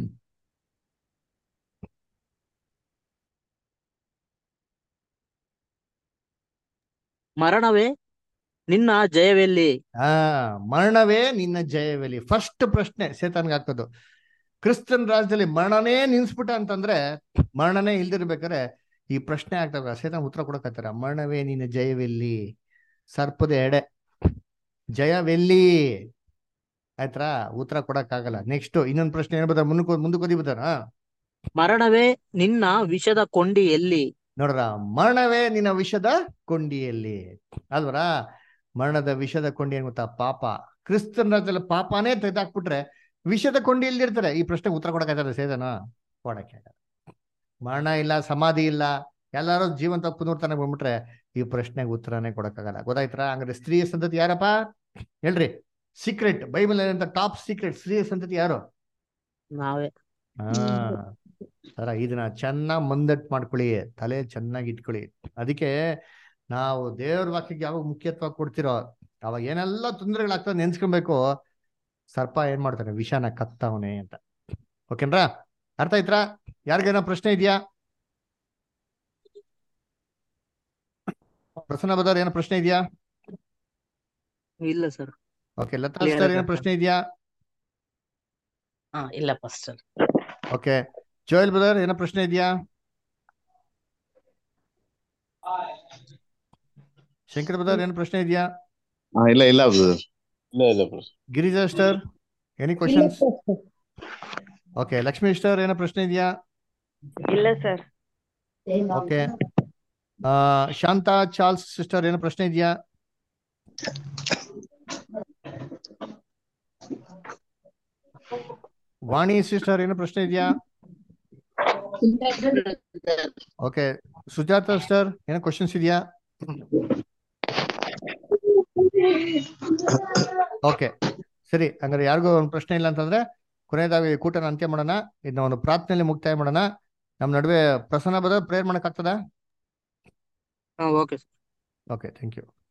ಮರಣವೇ ನಿನ್ನ ಜಯವೆಲ್ಲಿ? ಮರಣವೇ ನಿನ್ನ ಜಯವೆಲ್ಲಿ. ಫಸ್ಟ್ ಪ್ರಶ್ನೆ ಸೇತಾನ್ಗೆ ಹಾಕೋದು. ಕ್ರಿಸ್ತನ್ ರಾಜ್ಯದಲ್ಲಿ ಮರಣನೇ ನಿನ್ಸ್ಬಿಟ್ಟ ಅಂತಂದ್ರೆ, ಮರಣನೇ ಇಲ್ದಿರ್ಬೇಕಾರೆ ಈ ಪ್ರಶ್ನೆ ಆಗ್ತಾವ. ಸೇತಾನ್ ಉತ್ತರ ಕೊಡಕತ್ತಾರ, ಮರಣವೇ ನಿನ್ನ ಜಯವೆಲ್ಲಿ? ಸರ್ಪದ ಎಡೆ ಜಯವೆಲ್ಲಿ? ಆಯ್ತಾ? ಉತ್ತರ ಕೊಡಕ್ಕಾಗಲ್ಲ. ನೆಕ್ಸ್ಟ್ ಇನ್ನೊಂದು ಪ್ರಶ್ನೆ ಏನ್ ಬದ? ಮುಂದಕ್ಕೆ ಓದಿ ಬದಾರ. ಮರಣವೇ ನಿನ್ನ ವಿಷದ ಕೊಂಡಿ ಎಲ್ಲಿ? ನೋಡ್ರ, ಮರಣವೇ ನಿನ್ನ ವಿಷದ ಕೊಂಡಿಯಲ್ಲಿ ಅಲ್ವರ? ಮರಣದ ವಿಷದ ಕೊಂಡಿ ಏನ್ ಗೊತ್ತಾ? ಪಾಪ. ಕ್ರಿಸ್ತನ ರಾಜ್ಯದಲ್ಲಿ ಪಾಪನೇ ತೆಗೆದಾಕ್ಬಿಟ್ರೆ ವಿಷದ ಕೊಂಡಿ ಎಲ್ಲಿರ್ತಾರೆ? ಈ ಪ್ರಶ್ನೆಗೆ ಉತ್ತರ ಕೊಡಕ್ಕಾಗ್ತದೆ ಸೇದನ? ಕೊಡಕ್ಕೆ ಆಗಲ್ಲ. ಮರಣ ಇಲ್ಲ, ಸಮಾಧಿ ಇಲ್ಲ, ಎಲ್ಲಾರು ಜೀವಂತ ಪುನರ್ತನ ಬಂದ್ಬಿಟ್ರೆ ಈ ಪ್ರಶ್ನೆಗೆ ಉತ್ತರನೇ ಕೊಡಕ್ಕಾಗಲ್ಲ. ಗೊತ್ತಾಯ್ತಾ? ಹಂಗಾದ್ರೆ ಸ್ತ್ರೀಯ ಸಂತತಿ ಯಾರಪ್ಪ ಹೇಳ್ರಿ? ಸೀಕ್ರೆಟ್ ಬೈಬಲ್ ಅಂತ ಟಾಪ್ ಸೀಕ್ರೆಟ್ ಸ್ತ್ರೀಯ ಸಂತತಿ ಯಾರು? ನಾವೇ. ಇದನ್ನ ಚೆನ್ನಾಗಿ ಮುಂದಟ್ ಮಾಡ್ಕೊಳ್ಳಿ, ತಲೆ ಚೆನ್ನಾಗಿ ಇಟ್ಕೊಳ್ಳಿ. ಅದಕ್ಕೆ ನಾವು ದೇವ್ರ ವಾಕ್ಯಕ್ಕೆ ಯಾವಾಗ ಮುಖ್ಯತ್ವ ಕೊಡ್ತಿರೋ ಅವಾಗ ಏನೆಲ್ಲ ತೊಂದರೆಗಳಾಗ್ತದೆ ನೆನ್ಸ್ಕೊಬೇಕು. ಸರ್ಪ ಏನ್ ಮಾಡ್ತಾನೆ? ವಿಷಾನ ಕತ್ತವನೆ ಅಂತ. ಓಕೆನ್ರಾ? ಅರ್ಥ ಆಯ್ತಾ? ಯಾರಿಗೇನೋ ಪ್ರಶ್ನೆ ಇದೆಯಾ? ಪ್ರಸನ್ನ ಬದರ್ ಏನೋ ಪ್ರಶ್ನೆ ಇದೆಯಾ? ಇಲ್ಲ ಸರ್. ಓಕೆ. ಲತಾ ಸರ್ ಏನೋ ಪ್ರಶ್ನೆ ಇದೆಯಾ? ಇಲ್ಲ ಪಾಸ್ಟರ್. ಓಕೆ. ಜೋಯಲ್ ಬ್ರದರ್ ಏನೋ ಪ್ರಶ್ನೆ ಇದೆಯಾ? ಶಂಕರ್ ಬ್ರದರ್ ಏನೋ ಪ್ರಶ್ನೆ ಇದೆಯಾ? ಇಲ್ಲ ಇಲ್ಲ ಇಲ್ಲ. Girija sister any questions? Okay. Lakshmi sister ಏನೋ ಪ್ರಶ್ನೆ ಇದೆಯಾ? ಇಲ್ಲ sir. Okay. Shanta Charles sister ಏನೋ ಪ್ರಶ್ನೆ ಇದೆಯಾ? ವಾಣಿ ಸಿಸ್ಟರ್ ಏನೋ ಪ್ರಶ್ನೆ ಇದೆಯಾ? ಓಕೆ. ಸುಜಾತ ಸಿಸ್ಟರ್ ಏನೋ ಕ್ವಶನ್ಸ್ ಇದೆಯಾ? ಓಕೆ ಸರಿ. ಹಂಗಾರೆ ಯಾರಿಗೂ ಒಂದು ಪ್ರಶ್ನೆ ಇಲ್ಲ ಅಂತಂದ್ರೆ ಕೊನೆಯದಾಗಿ ಕೂಟನ ಅಂತ್ಯ ಮಾಡೋಣ. ಇದನ್ನ ಒಂದು ಪ್ರಾರ್ಥನೆಯಲ್ಲಿ ಮುಕ್ತಾಯ ಮಾಡೋಣ. ನಮ್ಮ ನಡುವೆ ಪ್ರಸನ್ನ ಬದ ಪ್ರೇಯರ್ ಮಾಡಕ್ ಆಗ್ತದ? ಓಕೆ. Okay, thank you.